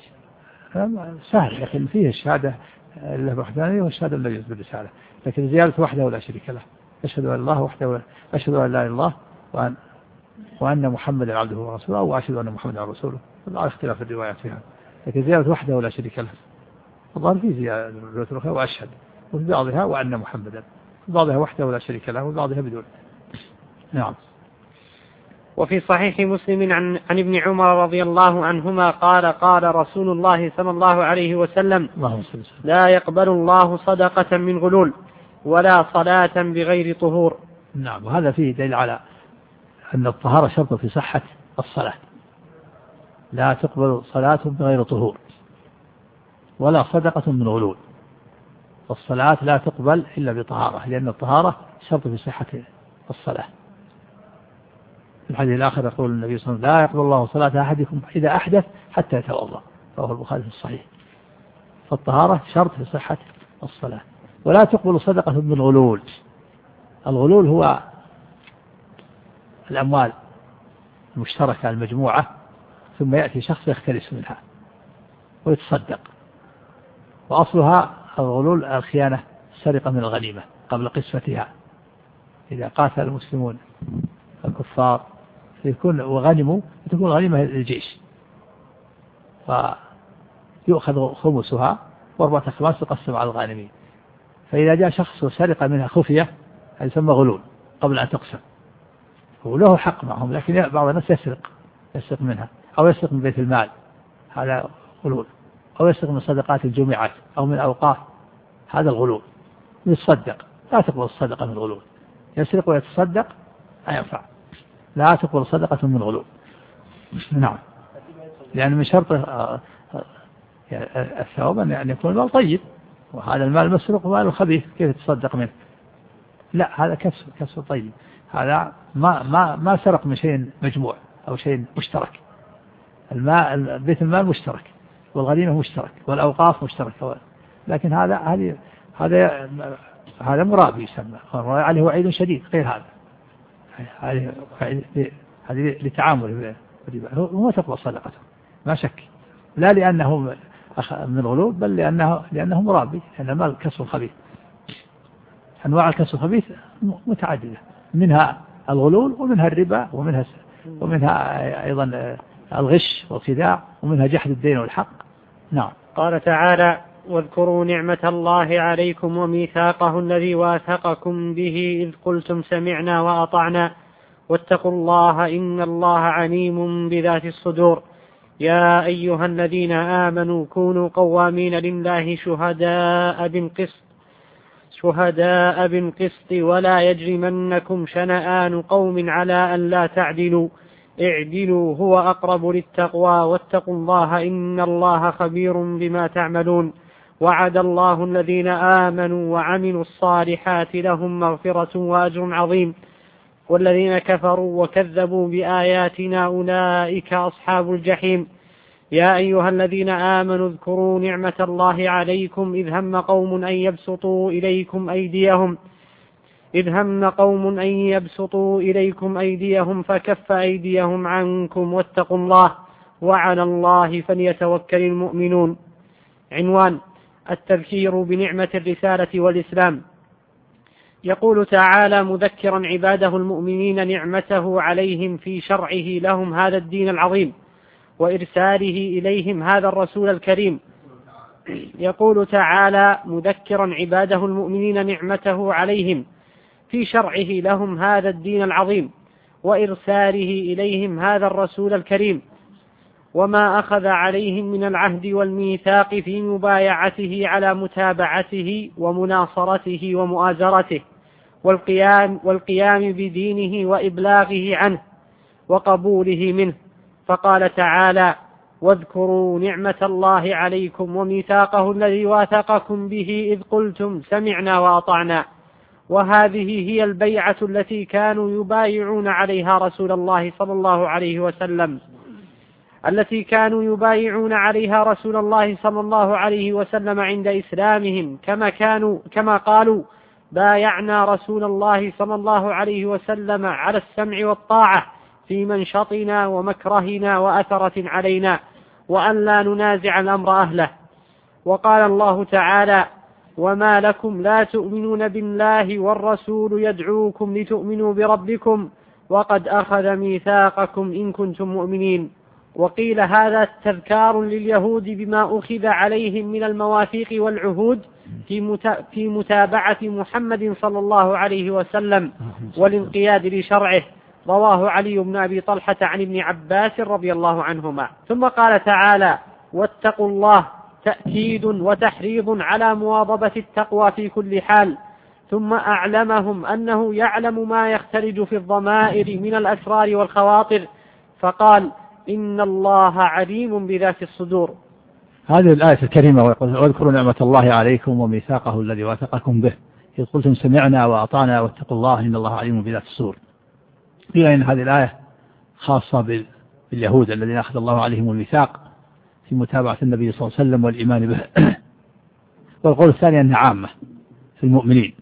سهل، لكن فيه الشهادة له وحدانية والشهادة النبي بالرسالة، لكن زيادة وحده ولا شريك له. أشهد أن الله وحده، أشهد أن لا إله إلا الله وأن وأن محمدا عبده ورسوله، وأشهد أن محمدا رسوله. على اختلاف الروايات فيها، لكن زيادة وحده ولا شريك له. الظاهر في زيادة وأشهد، وفي بعضها وأن محمدا، في بعضها وحده ولا شريك له وفي بعضها بدون. نعم. وفي صحيح مسلم عن, عن ابن عمر رضي الله عنهما قال قال رسول الله صلى الله عليه وسلم لا يقبل الله صدقة من غلول ولا صلاة بغير طهور. نعم، وهذا فيه دليل على أن الطهارة شرط في صحة الصلاة. لا تقبل صلاة بغير طهور ولا صدقة من غلول. والصلاة لا تقبل إلا بطهارة، لأن الطهارة شرط في صحة الصلاة. في الحديث الآخر يقول النبي صلى الله عليه وسلم لا يقبل الله صلاة أحدكم إذا أحدث حتى يتوضأ، رواه البخاري في الصحيح. فالطهارة شرط في صحة الصلاة. ولا تقبل صدقة من غلول. الغلول هو الأموال المشتركة المجموعة ثم يأتي شخص يختلس منها ويتصدق. وأصلها الغلول الخيانة، السرقة من الغنيمة قبل قسمتها. إذا قاتل المسلمون الكفار يكون وغنموا تكون الغنيمة للجيش، يؤخذ خمسها وأربعة أخماس تقسم على الغانمين. فإذا جاء شخص وسرق منها خفية هذا يسمى غلول قبل أن تقسم، وله حق معهم، لكن بعض الناس يسرق يسرق منها أو يسرق من بيت المال، هذا غلول، أو يسرق من صدقات الجمعات أو من أوقاف، هذا الغلول. يتصدق لا تقبل الصدقة من الغلول، يسرق ويتصدق لا ينفع، لا تقبل صدقة من الغلول. نعم، لأن من شرط الثواب أن يكون المال طيب، وهذا المال مسروق ومال خبيث كيف يتصدق منه؟ لا، هذا كسب كسب طيب، هذا ما ما ما سرق من شيء مجموع أو شيء مشترك. المال بيت المال مشترك، والغنيمة مشترك، والأوقاف مشتركة، لكن هذا هذه هذا هذا مرابي يسمى، عليه وعيد شديد غير هذا. هذه هذه لتعامل وما تقبل صدقته ما شك، لا لأنه من الغلول بل لأنه لأنه مرابي، لأن المال كسب خبيث. أنواع الكسب الخبيث متعددة، منها الغلول ومنها الربا ومنها ومنها أيضا الغش والخداع ومنها جحد الدين والحق. نعم. قال تعالى: واذكروا نعمة الله عليكم وميثاقه الذي واثقكم به إذ قلتم سمعنا وأطعنا واتقوا الله إن الله عليم بذات الصدور. يا أيها الذين آمنوا كونوا قوامين لله شهداء بالقسط شهداء بالقسط ولا يجرمنكم شنآن قوم على أن لا تعدلوا اعدلوا هو أقرب للتقوى واتقوا الله إن الله خبير بما تعملون. وعد الله الذين آمنوا وعملوا الصالحات لهم مغفرة وأجر عظيم والذين كفروا وكذبوا بآياتنا أولئك أصحاب الجحيم. يا أيها الذين آمنوا اذكروا نعمة الله عليكم إذ هم قوم أن يبسطوا إليكم أيديهم إذ هم قوم أن يبسطوا إليكم أيديهم فكف أيديهم عنكم واتقوا الله وعلى الله فليتوكل المؤمنون. عنوان: التذكير بنعمة الرسالة والإسلام. يقول تعالى مذكرا عباده المؤمنين نعمته عليهم في شرعه لهم هذا الدين العظيم وإرساله إليهم هذا الرسول الكريم. يقول تعالى مذكرا عباده المؤمنين نعمته عليهم في شرعه لهم هذا الدين العظيم وإرساله إليهم هذا الرسول الكريم، وما أخذ عليهم من العهد والميثاق في مبايعته على متابعته ومناصرته ومؤازرته والقيام, والقيام بدينه وإبلاغه عنه وقبوله منه. فقال تعالى: واذكروا نعمة الله عليكم وميثاقه الذي واثقكم به إذ قلتم سمعنا وأطعنا. وهذه هي البيعة التي كانوا يبايعون عليها رسول الله صلى الله عليه وسلم التي كانوا يبايعون عليها رسول الله صلى الله عليه وسلم عند إسلامهم، كما كانوا كما قالوا: بايعنا رسول الله صلى الله عليه وسلم على السمع والطاعة في منشطنا ومكرهنا وأثرة علينا وأن لا ننازع الأمر أهله. وقال الله تعالى: وما لكم لا تؤمنون بالله والرسول يدعوكم لتؤمنوا بربكم وقد أخذ ميثاقكم إن كنتم مؤمنين. وقيل هذا تذكار لليهود بما أخذ عليهم من المواثيق والعهود في متابعة محمد صلى الله عليه وسلم والانقياد لشرعه. رواه علي بن أبي طلحة عن ابن عباس رضي الله عنهما. ثم قال تعالى: واتقوا الله، تأكيد وتحريض على مواظبة التقوى في كل حال. ثم أعلمهم أنه يعلم ما يختلج في الضمائر من الأسرار والخواطر، فقال: إن الله عليم بذات الصدور. هذه الآية الكريمة: واذكروا نعمة الله عليكم وميثاقه الذي واثقكم به إذ قلتم سمعنا وأطعنا واتقوا الله إن الله عليم بذات الصدور. قيل إن هذه الآية خاصة باليهود الذين أخذ الله عليهم الميثاق في متابعة النبي صلى الله عليه وسلم والإيمان به. والقول الثاني أنها عامة في المؤمنين،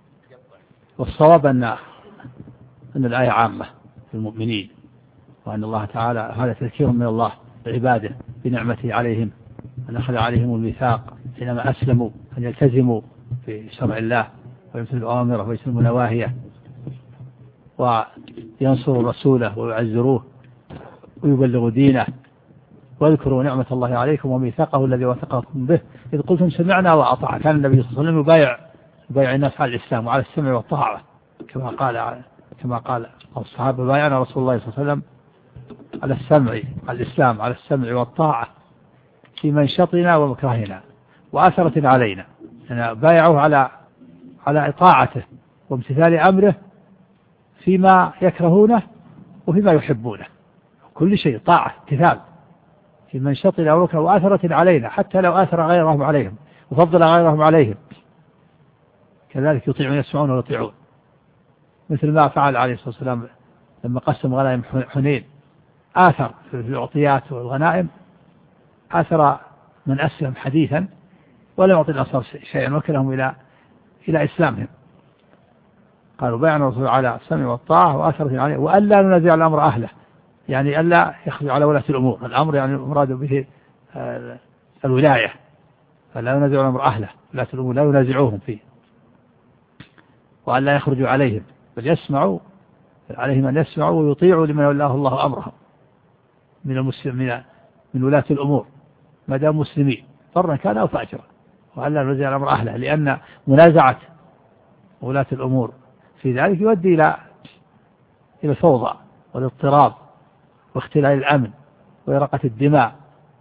والصواب أن أن الآية عامة في المؤمنين، وأن الله تعالى هذا تذكير من الله لعباده بنعمته عليهم أن أخذ عليهم الميثاق حينما أسلموا أن يلتزموا في شرع الله ويمثلوا أوامره ويجتنبوا نواهيه وينصروا رسوله ويعزروه ويبلغوا دينه واذكروا نعمة الله عليكم وميثاقه الذي وثقكم به إذ قلتم سمعنا وأطعنا. كان النبي صلى الله عليه وسلم يبايع يبايع الناس على الإسلام وعلى السمع والطاعة كما قال كما قال الصحابة بايعنا رسول الله صلى الله عليه وسلم على السمع على الإسلام على السمع والطاعة في منشطنا ومكرهنا وأثرة علينا. يعني بايعوه على على طاعته وامتثال أمره فيما يكرهونه وفيما يحبونه، كل شيء طاعة امتثال في منشطنا ومكرهنا وأثرة علينا، حتى لو أثر غيرهم عليهم وفضل غيرهم عليهم كذلك يطيعون يسمعون ويطيعون، مثل ما فعل عليه الصلاة والسلام لما قسم غنائم حنين، آثر في العطيات والغنائم، آثر من أسلم حديثا ولم يعطي الأنصار شيئا وكلهم إلى إلى إسلامهم. قالوا بايعنا الرسول على السمع والطاعة وآثرة عليه وألا ننازع الأمر أهله، يعني ألا يخرج على ولاة الأمور، الأمر يعني المراد به الولاية، فلا ينازع الأمر أهله، ولاة الأمور لا ينازعوهم فيه، وألا يخرجوا عليهم بل يسمعوا عليهم أن يسمعوا ويطيعوا لمن ولاه الله أمرهم من المسلمين من ولاة الأمور ما دام مسلمين فرا كان أو فاجرا، وألا ننازع الأمر أهله، لأن منازعة ولاة الأمور في ذلك يؤدي إلى إلى الفوضى والاضطراب واختلال الأمن وإراقة الدماء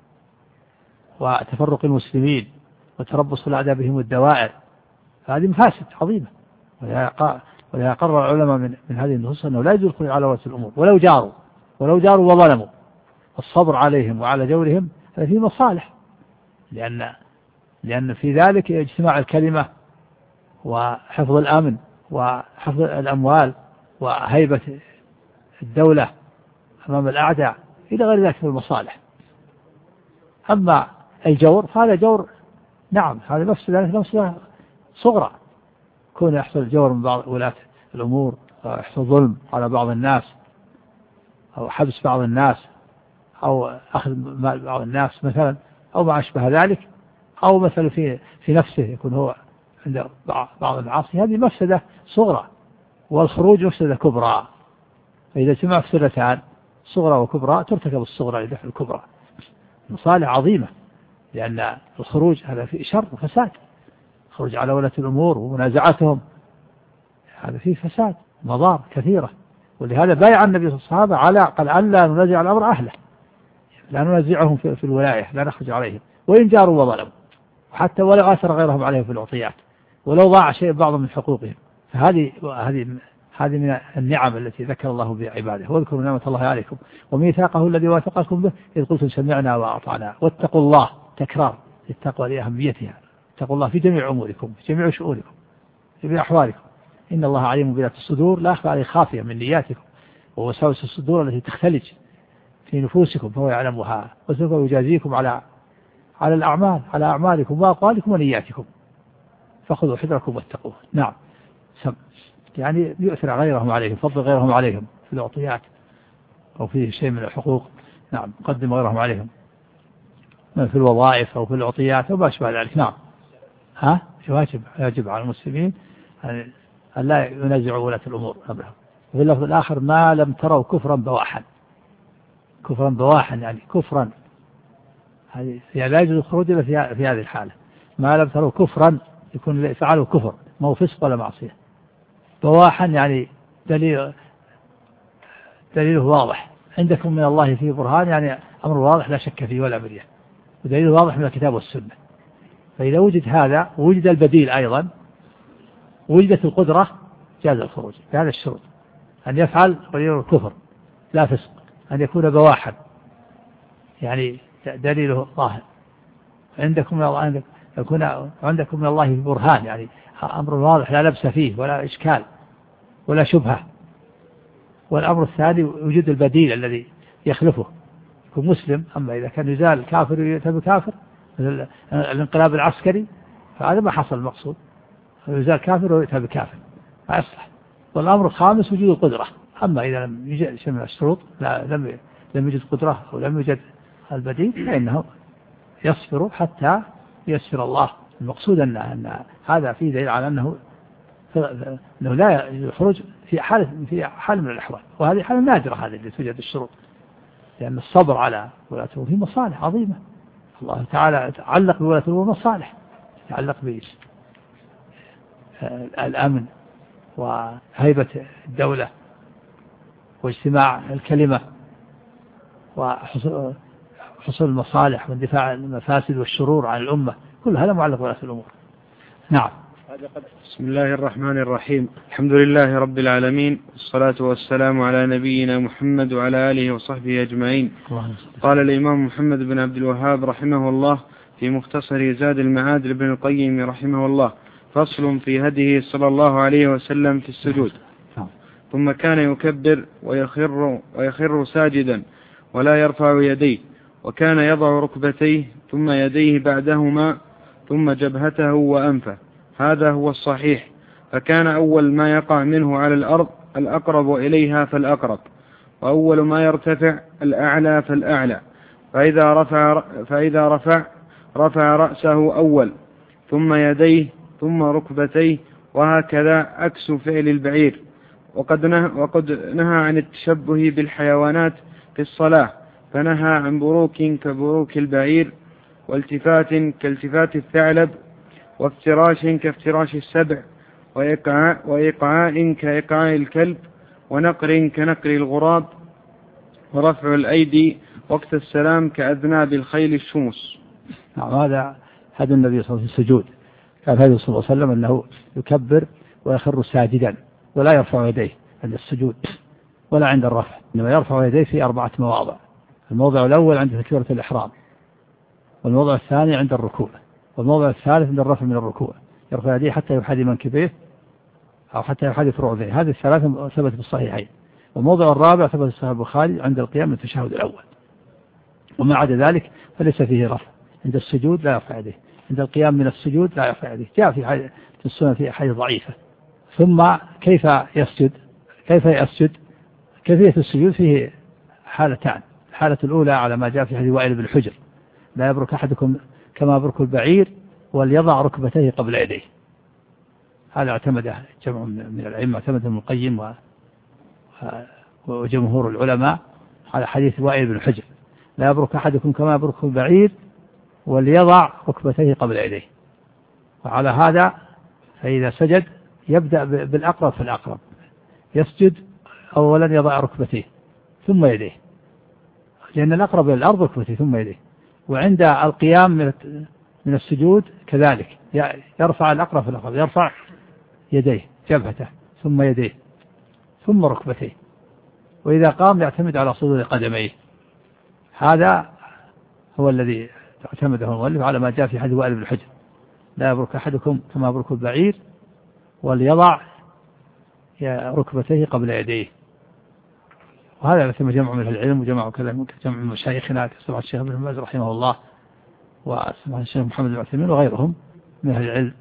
وتفرق المسلمين وتربص الأعداء بهم الدوائر، فهذه مفاسد عظيمة. ولهذا قرر العلماء من, من هذه النصوص أنه لا يجوز الخروج على ولاة الأمور ولو جاروا ولو جاروا وظلموا، الصبر عليهم وعلى جورهم هذا فيه مصالح، لأن لأن في ذلك اجتماع الكلمة وحفظ الأمن وحفظ الأموال وهيبة الدولة أمام الأعداء إلى غير ذلك من المصالح. أما الجور فهذا جور نعم هذا مفسدة مفسدة صغرى، كون يحصل الجور من بعض ولاة الأمور أو يحصل ظلم على بعض الناس أو حبس بعض الناس أو أخذ مال بعض الناس مثلا أو ما أشبه ذلك، أو مثلا في في نفسه يكون هو عنده بعض المعاصي، هذه مفسدة صغرى، والخروج مفسدة كبرى، فإذا سمع مفسدتان صغرى وكبرى ترتكب الصغرى لدفع الكبرى. مصالح عظيمة، لأن الخروج هذا فيه شر وفساد، الخروج على ولاة الأمور ومنازعتهم هذا فيه فساد مضار كثيرة، ولهذا بايع النبي صلى الله عليه وسلم على قال أن لا ننازع الأمر أهله، لا ننازعهم في, في الولاية، لا نخرج عليهم وإن جاروا وظلموا، وحتى ولو آثر غيرهم عليهم في العطيات ولو ضاع شيء بعض من حقوقهم. فهذه هذه هذه من النعم التي ذكر الله بعباده، واذكروا نعمة الله عليكم وميثاقه الذي واثقكم به إذ قلتم سمعنا وأطعنا واتقوا الله، تكرار التقوى لأهميتها، اتقوا الله في جميع أموركم في جميع شؤونكم في جميع أحوالكم، إن الله عليم بذات الصدور لا يخفى عليه خافية من نياتكم ووساوس الصدور التي تختلج في نفوسكم فهو يعلمها، وسوف يجازيكم على على الأعمال على أعمالكم وأقوالكم ونياتكم، فخذوا حذركم واتقوه. نعم سم. يعني يؤثر غيرهم عليهم، فضل غيرهم عليهم في العطيات أو في شيء من الحقوق، نعم قدم غيرهم عليهم في الوظائف أو في العطيات أو ما أشبه ذلك. نعم ها واجب يجب على المسلمين أن لا ينازعوا ولاة الأمور أمرهم. وفي اللفظ الآخر ما لم تروا كفرا بواحا، كفرا بواحا يعني كفرا هذه يعني لا يجوز الخروج إلا في, في هذه الحالة، ما لم تروا كفرا يكون فعله كفر ما هو فسق ولا معصية، بواحا يعني دليل دليله واضح، عندكم من الله فيه برهان يعني أمر واضح لا شك فيه ولا مرية، ودليل واضح من الكتاب والسنة. فإذا وجد هذا ووجد البديل أيضا وجدت القدرة جاز الخروج بهذا الشروط، أن يفعل غير الكفر لا فسق، أن يكون بواحا يعني دليله ظاهر، عندكم من الله يكون عندكم من الله برهان يعني أمر واضح لا لبس فيه ولا إشكال ولا شبهة. والأمر الثاني وجود البديل الذي يخلفه يكون مسلم، أما إذا كان يزال كافر يؤتى بكافر الانقلاب العسكري فهذا ما حصل المقصود، يزال كافر ويؤتى بكافر ما يصلح. والأمر الخامس وجود القدرة، أما إذا لم يوجد شيء من الشروط لا لم لم يوجد قدرة أو لم يوجد البديل فإنه يصبر حتى يسر الله. المقصود أن, أن هذا فيه دليل على أنه أنه لا يخرج في حال في حال من الأحوال، وهذه حالة نادرة هذه اللي توجد الشروط. لأن الصبر على ولاة الأمور فيه مصالح عظيمة. الله تعالى تعلق بولاة الأمور مصالح تعلق بالأمن وهيبة الدولة واجتماع الكلمة وحصول المصالح واندفاع المفاسد والشرور عن الأمة، كل هذا معلق بولاة الأمور. نعم. بسم الله الرحمن الرحيم. الحمد لله رب العالمين، والصلاة والسلام على نبينا محمد وعلى آله وصحبه أجمعين. قال الإمام محمد بن عبد الوهاب رحمه الله في مختصر زاد المعاد لابن القيم رحمه الله: فصل في هديه صلى الله عليه وسلم في السجود. ثم كان يكبر ويخر, ويخر ساجدا ولا يرفع يديه، وكان يضع ركبتيه ثم يديه بعدهما ثم جبهته وأنفه. هذا هو الصحيح، فكان أول ما يقع منه على الأرض الأقرب إليها فالأقرب، وأول ما يرتفع الأعلى فالأعلى، فإذا رفع, فإذا رفع رفع رأسه أول ثم يديه ثم ركبتيه، وهكذا عكس فعل البعير. وقد نهى, وقد نهى عن التشبه بالحيوانات في الصلاة، فنهى عن بروك كبروك البعير، والتفات كالتفات الثعلب، وافتراش كافتراش السبع، وإقعاء, وإقعاء كإقعاء الكلب، ونقر كنقر الغراب، ورفع الأيدي وقت السلام كأذناب الخيل الشمس. نعم. هذا هذا النبي صلى الله عليه وسلم السجود. كان هذا صلى الله عليه وسلم أنه يكبر ويخر ساجدا ولا يرفع يديه عند السجود ولا عند الرفع، إنما يرفع يديه في أربعة مواضع. الموضع الأول عند تكبيرة الإحرام، والموضع الثاني عند الركوع، والموضع الثالث عند الرفع من الركوع، يرفع يديه حتى يحاذي منكبيه أو حتى يحاذي فروع ذيه. هذه الثلاثة ثبت في الصحيحين. والموضع الرابع ثبت في صحيح البخاري عند القيام من التشهد الأول. وما عدا ذلك فليس فيه رفع. عند السجود لا يرفع يديه، عند القيام من السجود لا يرفع يديه. جاء في السنة في حديث ضعيفة. ثم كيف يسجد؟ كيف يسجد؟ كيفية السجود فيه حالتان. الحالة الأولى على ما جاء في حديث وائل بن حجر: لا يبرك أحدكم كما يبرك البعير وليضع ركبتيه قبل يديه. هذا اعتمده جمع من العلم، اعتمده ابن القيم وجمهور العلماء على حديث وائل بن حجر: لا يبرك أحدكم كما يبرك البعير وليضع ركبتيه قبل يديه. وعلى هذا فإذا سجد يبدأ بالأقرب فالأقرب، يسجد أولا يضع ركبتيه ثم يديه، لأن الأقرب إلى الأرض ركبتيه ثم يديه. وعند القيام من السجود كذلك يرفع الأقرب فالأقرب، يرفع يديه جبهته ثم يديه ثم ركبتيه. وإذا قام يعتمد على صدور قدميه. هذا هو الذي اعتمده المؤلف على ما جاء في حديث وائل بن حجر: لا يبرك أحدكم كما يبرك البعير وليضع ركبتيه قبل يديه. وهذا ثم جمع من العلم وجمع كلام جمع من مشايخنا كسمع الشيخ ابن باز رحمه الله وسمع الشيخ محمد بن عثيمين وغيرهم من أهل العلم.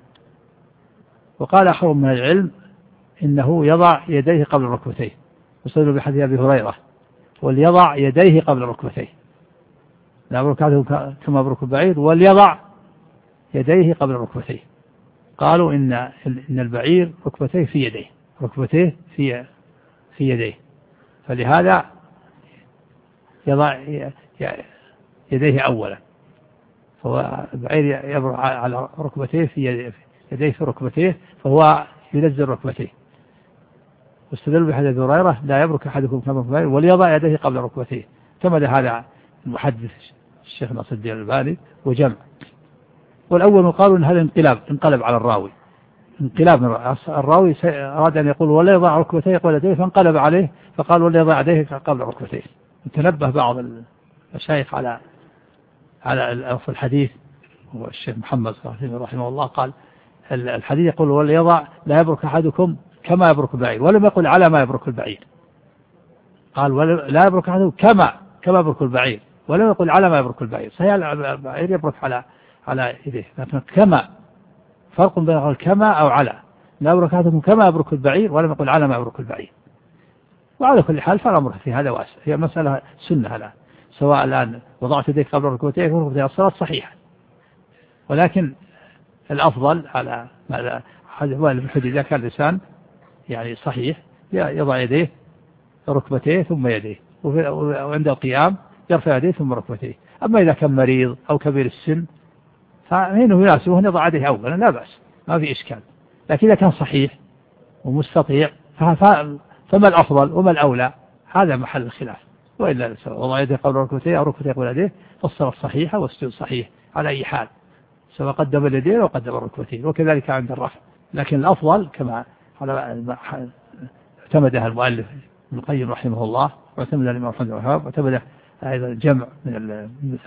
وقال آخر من العلم إنه يضع يديه قبل ركبتيه، وصلوا بحديث أبي هريرة: وليضع يديه قبل ركبتيه. لا يبرك أحدكم كما يبرك البعير وليضع يديه قبل ركبتيه. قالوا إن إن البعير ركبتيه في يديه، ركبتيه في في يديه، فلهذا يضع يديه أولا. فهو البعير يبرك على ركبتيه في يديه في ركبتيه، فهو ينزل ركبتيه. واستدل بحديث هريرة: لا يبرك أحدكم كما يبرك البعير وليضع يديه قبل ركبتيه. اعتمد هذا المحدث الشيخ ناصر الدين الألباني وجمع. والأول قالوا إن هذا انقلاب انقلب على الراوي، انقلاب من الراوي أراد أن يقول ولا يضع ركبتيه قبل يديه، فانقلب عليه فقال ولا يضع يديه قبل ركبتيه. تنبه بعض المشايخ على على الحديث، والشيخ محمد رحمه الله قال الحديث يقول ولا يضع لا يبرك أحدكم كما يبرك البعير، ولم يقل على ما يبرك البعير. قال لا يبرك أحدكم كما كما يبرك البعير، ولم يقل على ما يبرك البعير. صحيح البعير يبرك على على يديه، لكن كما فرق بين الكما أو على. لا يبرك أحدكم كما يبرك البعير ولم يقل على ما يبرك البعير. وعلى كل حال فالأمر في هذا واسع، هي مسألة سنة الآن، سواء الآن وضعت يديك قبل ركبتيك وركبتيك الصلاة صحيحة، ولكن الأفضل على ما هو الحديث إذا كان الإنسان يعني صحيح يضع يديه ركبتيه ثم يديه وعند القيام يرفع يديه ثم ركبتيه. أما إذا كان مريض أو كبير السن فإنه يناسبه أن يضع يديه أولا لا بأس، ما في إشكال. لكن إذا كان صحيح ومستطيع فما الأفضل وما الأولى هذا محل الخلاف. وإلا وضع يديه قبل ركبتيه أو ركبتيه قبل يديه فالصلاة صحيحة والسجود صحيح على أي حال، سواء قدم اليدين أو قدم الركبتين، وكذلك عند الرفع. لكن الأفضل كما اعتمدها المؤلف ابن القيم رحمه الله واعتمدها الإمام محمد بن وهاب واعتمدها أيضا الجمع من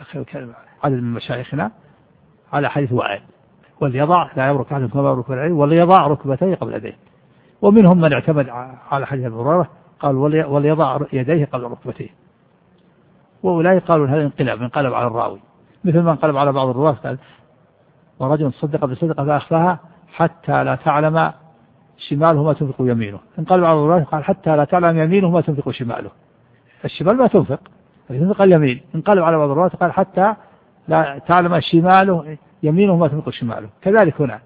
عدد من مشايخنا على حديث وائل وليضع لا يبرك أحد كما يبرك العين وليضع ركبتيه قبل يديه. ومنهم من اعتمد على حديث أبي هريرة قال وليضع يديه قبل ركبتيه. وأولئك قالوا هذا انقلاب انقلب على الراوي، مثل ما انقلب على بعض الرواة قال ورجل صدق بصدقة فأخفاها حتى لا تعلم شماله ما تنفق يمينه. انقلب على الرواة قال حتى لا تعلم يمينه ما تنفق شماله. الشمال ما تنفق تنفق اليمين. انقلب على بعض الرواة قال حتى لا تعلم شماله يمينه ما تنفق شماله. كذلك هنا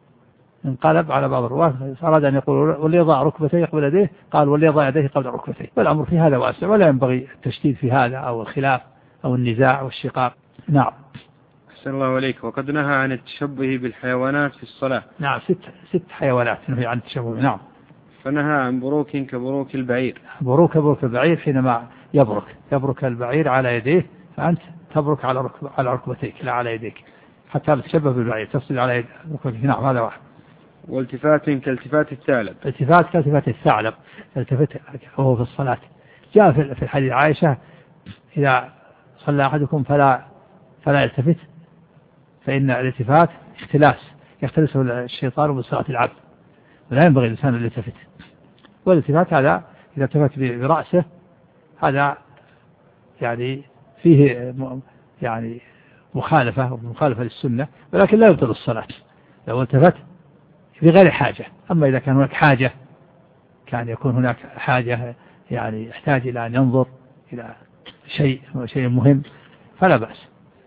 انقلب على بعض الرواة أراد أن يقول وليضع ركبتيه قبل يديه قال وليضع يديه قبل ركبتيه. والأمر في هذا واسع ولا ينبغي التشديد في هذا أو الخلاف أو النزاع والشقاق. نعم. أحسن الله عليك. وقد نهى عن التشبه بالحيوانات في الصلاة. نعم ست ست حيوانات نهي عن التشبه. نعم. فنهى عن بروك كبروك البعير. بروك بروك البعير حينما يبرك يبرك البعير على يديه فأنت تبرك على ركب على ركبتيك لا على يديك حتى لا تشبه بالبعير تصل على ركبتيك. نعم هذا واحد. والتفات كالتفات الثعلب. التفات كالتفات الثعلب التفت وهو في الصلاة. جاء في الحديث عائشة إذا صلى أحدكم فلا فلا يلتفت فإن الالتفات اختلاس يختلسه الشيطان من صلاة العبد ولا ينبغي الإنسان أن يلتفت. والالتفات هذا إذا التفت برأسه هذا يعني فيه يعني مخالفة ومخالفة للسنة ولكن لا يبطل الصلاة لو التفت في غير حاجة. أما إذا كان هناك حاجة كان يكون هناك حاجة يعني يحتاج إلى أن ينظر إلى شيء شيء مهم فلا بأس،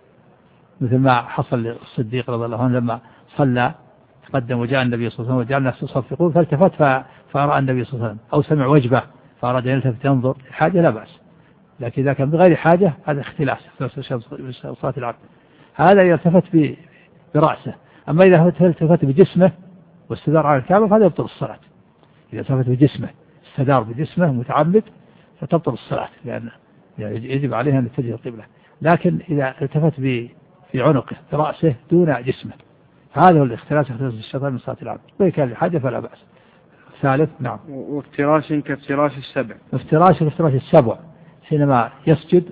مثل ما حصل للصديق رضي الله عنه لما صلى تقدم وجاء النبي صلى الله عليه وسلم وجعل الناس يصفقون فالتفت فرأى النبي صلى الله عليه وسلم أو سمع وجبة فأراد أن يلتفت ينظر حاجة لا بأس. لكن إذا كان بغير حاجة هذا اختلاس في صلاة العبد. هذا يلتفت برأسه. أما إذا التفت بجسمه واستدار على الكعبة فهذا يبطل الصلاة. إذا التفت بجسمه استدار بجسمه متعمد فتبطل الصلاة لأن يجب عليه أن يتجه القبلة. لكن إذا التفت في عنقه برأسه دون جسمه هذا هو الاختلاس اختلاس الشيطان من صلاة العبد. وإن كان لحاجة فلا بأس. ثالث نعم. وافتراش كافتراش السبع. افتراش كافتراش السبع حينما يسجد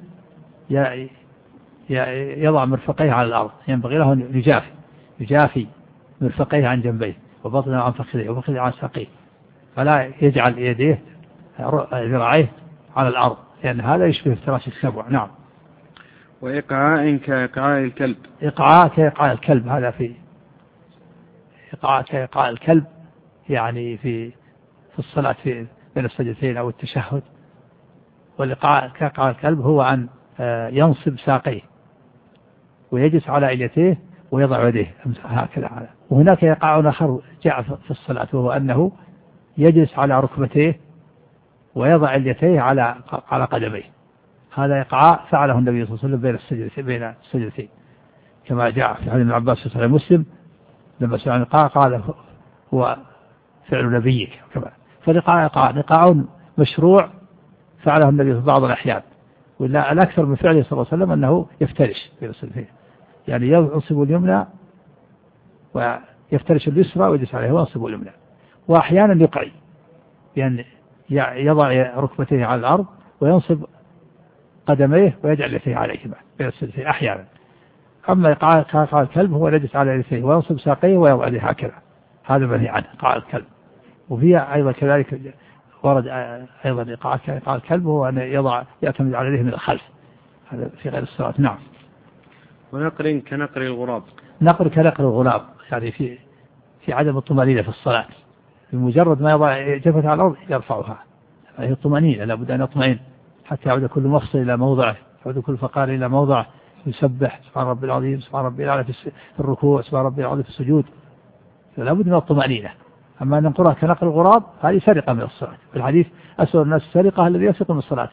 يضع مرفقيه على الأرض ينبغي له أن يجافي يجافي مرفقيه عن جنبيه وبطنه عن فخذيه وفخذيه عن ساقيه فلا يجعل يديه ذراعيه على الأرض لأن هذا يشبه افتراش السبع. نعم. وإقعاء كإقعاء الكلب. إقعاء كإقعاء الكلب هذا في إقعاء كإقعاء الكلب يعني في في الصلاة في بين السجدتين أو التشهد. والإقعاء كإقعاء الكلب هو أن ينصب ساقيه ويجلس على إليتيه ويضع يديه هكذا. وهناك إيقاع آخر جاء في الصلاة وهو أنه يجلس على ركبتيه ويضع اليتيه على على قدميه. هذا إيقاع فعله النبي صلى الله عليه وسلم بين السجدتين بين السجدتين كما جاء في حديث ابن عباس في صحيح مسلم لما سئل عن الإيقاع قال هو فعل نبيك كما. فالإيقاع إيقاع إيقاع مشروع فعله النبي في بعض الأحيان ولا الأكثر من فعله صلى الله عليه وسلم أنه يفترش بين السجدتين يعني ينصب اليمنى ويفترش اليسرى ويجلس عليها وينصب اليمنى. وأحيانا يقعي يعني يضع ركبتيه على الأرض وينصب قدميه ويجعل يديه عليهما بين السجدتين أحيانا. أما إيقاع الكلب هو يجلس على يديه وينصب ساقيه ويضع يديه هكذا هذا منهي عنه إيقاع الكلب. وفيها أيضا كذلك ورد أيضا إيقاع الكلب هو أن يضع يعتمد على يديه من الخلف هذا في غير الصلاة. نعم. ونقر كنقر الغراب. نقر كنقر الغراب يعني في في عدم الطمأنينة في الصلاة بمجرد ما يضع جبهته على الأرض يرفعها هي الطمأنينة لابد أن يطمئن حتى يعود كل مفصل إلى موضعه يعود كل فقار إلى موضعه يسبح سبحان ربي العظيم سبحان ربي الأعلى في الركوع سبحان ربي العظيم في السجود لابد من الطمأنينة. أما أن نقرأ كنقر الغراب هذه سرقة من الصلاة. في الحديث أسوأ الناس السرقة الذي يسرق من صلاته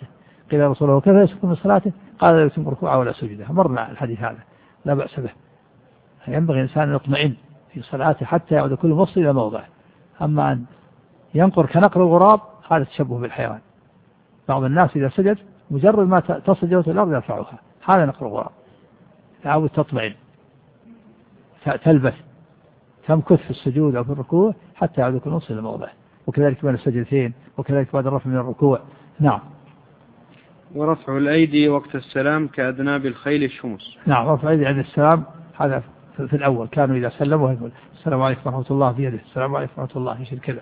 قيل رسوله كيف يسكن في صلاته؟ قال لا يتم ركوعه ولا سجده. مرنا الحديث هذا لا بأس به. ينبغي الإنسان أن يطمئن في صلاته حتى يعود كل مفصل إلى موضعه. أما أن ينقر كنقر الغراب هذا تشبه بالحيوان. بعض الناس إذا سجد مجرد ما تصل جوة الأرض يرفعها، هذا نقر الغراب. تعود تطمئن تلبث تمكث في السجود أو في الركوع حتى يعود كل مفصل إلى موضعه، وكذلك بين السجدتين، وكذلك بعد الرفع من الركوع. نعم. ورفع الأيدي وقت السلام كأذناب الخيل الشمس. نعم، رفع الأيدي عند السلام هذا في الأول، كانوا إذا سلموا يقول السلام عليكم ورحمة الله بيده، السلام عليكم ورحمة الله يشير كذا.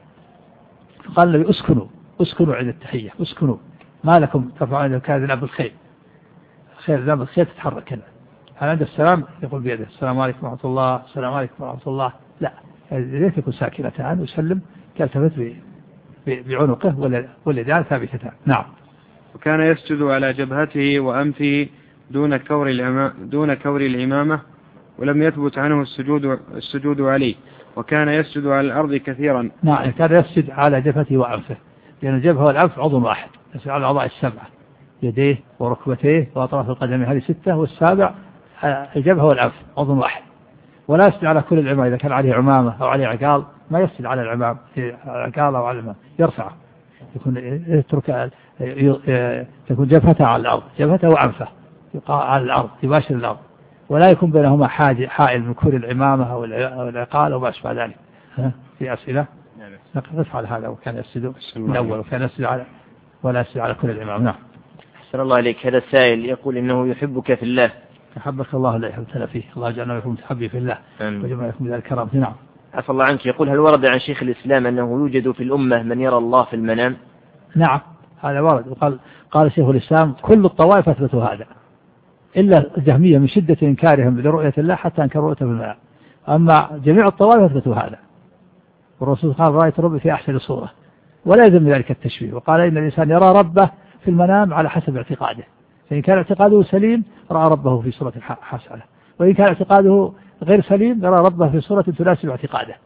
فقال النبي اسكنوا اسكنوا عند التحية، اسكنوا ما لكم ترفعون كأذناب الخيل، خيل ذنب الخيل تتحرك كذا. هل عند السلام يقول بيده السلام عليكم ورحمة الله، السلام عليكم ورحمة الله، لا، ليس يكون ساكنتان ويسلم كالتفت بعنقه واليدان ثابتتان. نعم. وكان يسجد على جبهته وأنفه دون كور الإمامة دون كور الإمامة ولم يثبت عنه السجود السجود عليه، وكان يسجد على الأرض كثيرا. نعم، كان يسجد على جبهته وأنفه، لأن الجبهة والأنف عضو واحد، يسجد على الأعضاء السبعة، يديه وركبتيه وأطراف القدم هذه ستة، والسابع الجبهة والأنف عضو واحد. ولا يسجد على كل العمام، إذا كان عليه عمامة أو عليه عقال ما يسجد على العمام عقال أو على العمام، يرفعه، يكون يترك تكون جبهته على الأرض، جبهته وأنفه على الأرض يباشر الأرض، ولا يكون بينهما حاجة حائل من كل العمامة أو العقال أو ما أشبه ذلك. في أسئلة؟ نفعل هذا. وكان يسجد من أول، وكان يسجد على ولا يسجد على كل العمام. نعم. أحسن الله عليك. هذا السائل يقول إنه يحبك في الله. أحبك الله لا يحبتنا فيه، الله جعلنا لكم متحبي في الله وجمع لكم ذلك الكرام. نعم. عفى الله عنك. يقول هل ورد عن شيخ الإسلام أنه يوجد في الأمة من يرى الله في المنام؟ نعم، هذا ورد. وقال قال شيخ الإسلام كل الطوائف أثبتوا هذا إلا الجهمية من شدة إنكارهم برؤية الله حتى أنكروا رؤيته في المنام، أما جميع الطوائف أثبتوا هذا. والرسول قال رأيت ربي في أحسن صورة، ولا يلزم ذلك التشبيه. وقال إن الإنسان يرى ربه في المنام على حسب اعتقاده، فإن كان اعتقاده سليم رأى ربه في صورة حسنة، وإن كان اعتقاده غير سليم يرى ربه في صورة تناسب اعتقاده.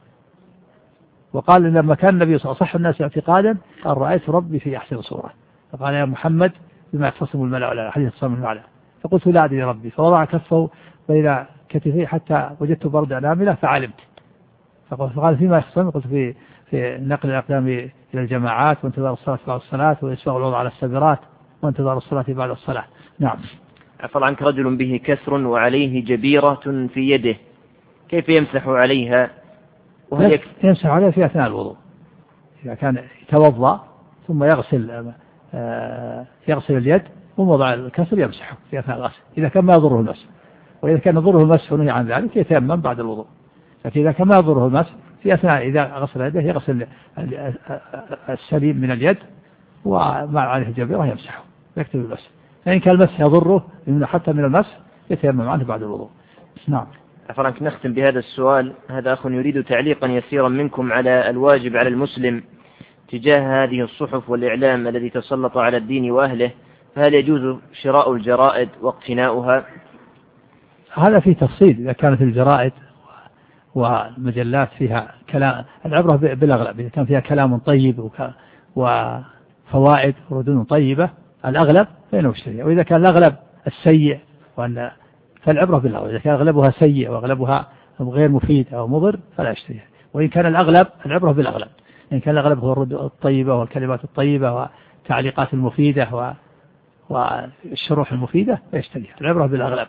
وقال لما كان النبي صلى الله عليه وسلم أصح الناس اعتقادا قال رأيت ربي في أحسن صورة، فقال يا محمد بما يختصم الملأ ولا حديث صلى الله عليه. فقلت لا أدري ربي، فوضع كفه بين كتفي حتى وجدت برد أنامله فعلمت. فقال فيما يختصم؟ قلت في في نقل الأقدام إلى الجماعات، وانتظار الصلاة بعد الصلاة، وإسباغ الوضع على السبرات، وانتظار الصلاة بعد الصلاة. نعم. عفى عنك. رجل به كسر وعليه جبيرة في يده، كيف يمسح عليها؟ وهل يمسح عليها في أثناء الوضوء، إذا كان يتوضأ ثم يغسل يغسل اليد ووضع الكسر يمسحه في أثناء الغسل، إذا كان ما يضره المسح. وإذا كان يضره المسح ونهي عن ذلك يتيمم بعد الوضوء. لكن إذا كان ما يضره المسح في أثناء إذا غسل يده يغسل السليم من اليد وما عليه الجبيرة يمسحه يكتب المسح. فإن كان المسح يضره حتى من المسح يتيمم عنه بعد الوضوء. نعم. فرانك. نختم بهذا السؤال. هذا أخ يريد تعليقا يسيرا منكم على الواجب على المسلم تجاه هذه الصحف والإعلام الذي تسلط على الدين وأهله، فهل يجوز شراء الجرائد واقتناؤها؟ هذا في تفصيل. إذا كانت الجرائد والمجلات فيها كلام، العبرة بالأغلب، إذا كان فيها كلام طيب وفوائد وردود طيبة الأغلب فإنه يشتريها. وإذا كان الأغلب السيء وأن فالعبرة بالأغلب، إذا كان أغلبها سيء وأغلبها غير مفيد أو مضر فلا يشتريها. وإن كان الأغلب العبرة بالأغلب، إن كان الأغلب هو الردود الطيبة والكلمات الطيبة والتعليقات المفيدة والشروح المفيدة فيشتريها. العبرة بالأغلب،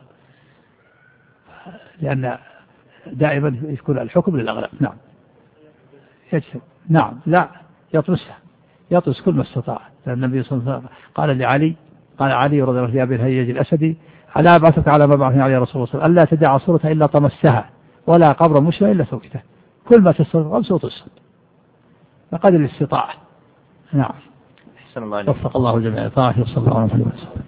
لأن دائما يكون الحكم للأغلب. نعم. يجب. نعم. لا، يطمسها، يطمس كل ما استطاع. لأن النبي صلى الله عليه وسلم قال لعلي قال علي رضي الله عنه في أبي الهيج الأسدي ألا أبعثك على ما بعثني عليه رسول الله صلى الله عليه وسلم ألا تدع صورة إلا طمستها ولا قبر مشوى إلا سوكته. كل ما تستطيع غمس وتصل بقدر الاستطاعة. نعم. أحسن الله عليك. وفق الله الجميع. طاعة وصلى الله عليه وسلم.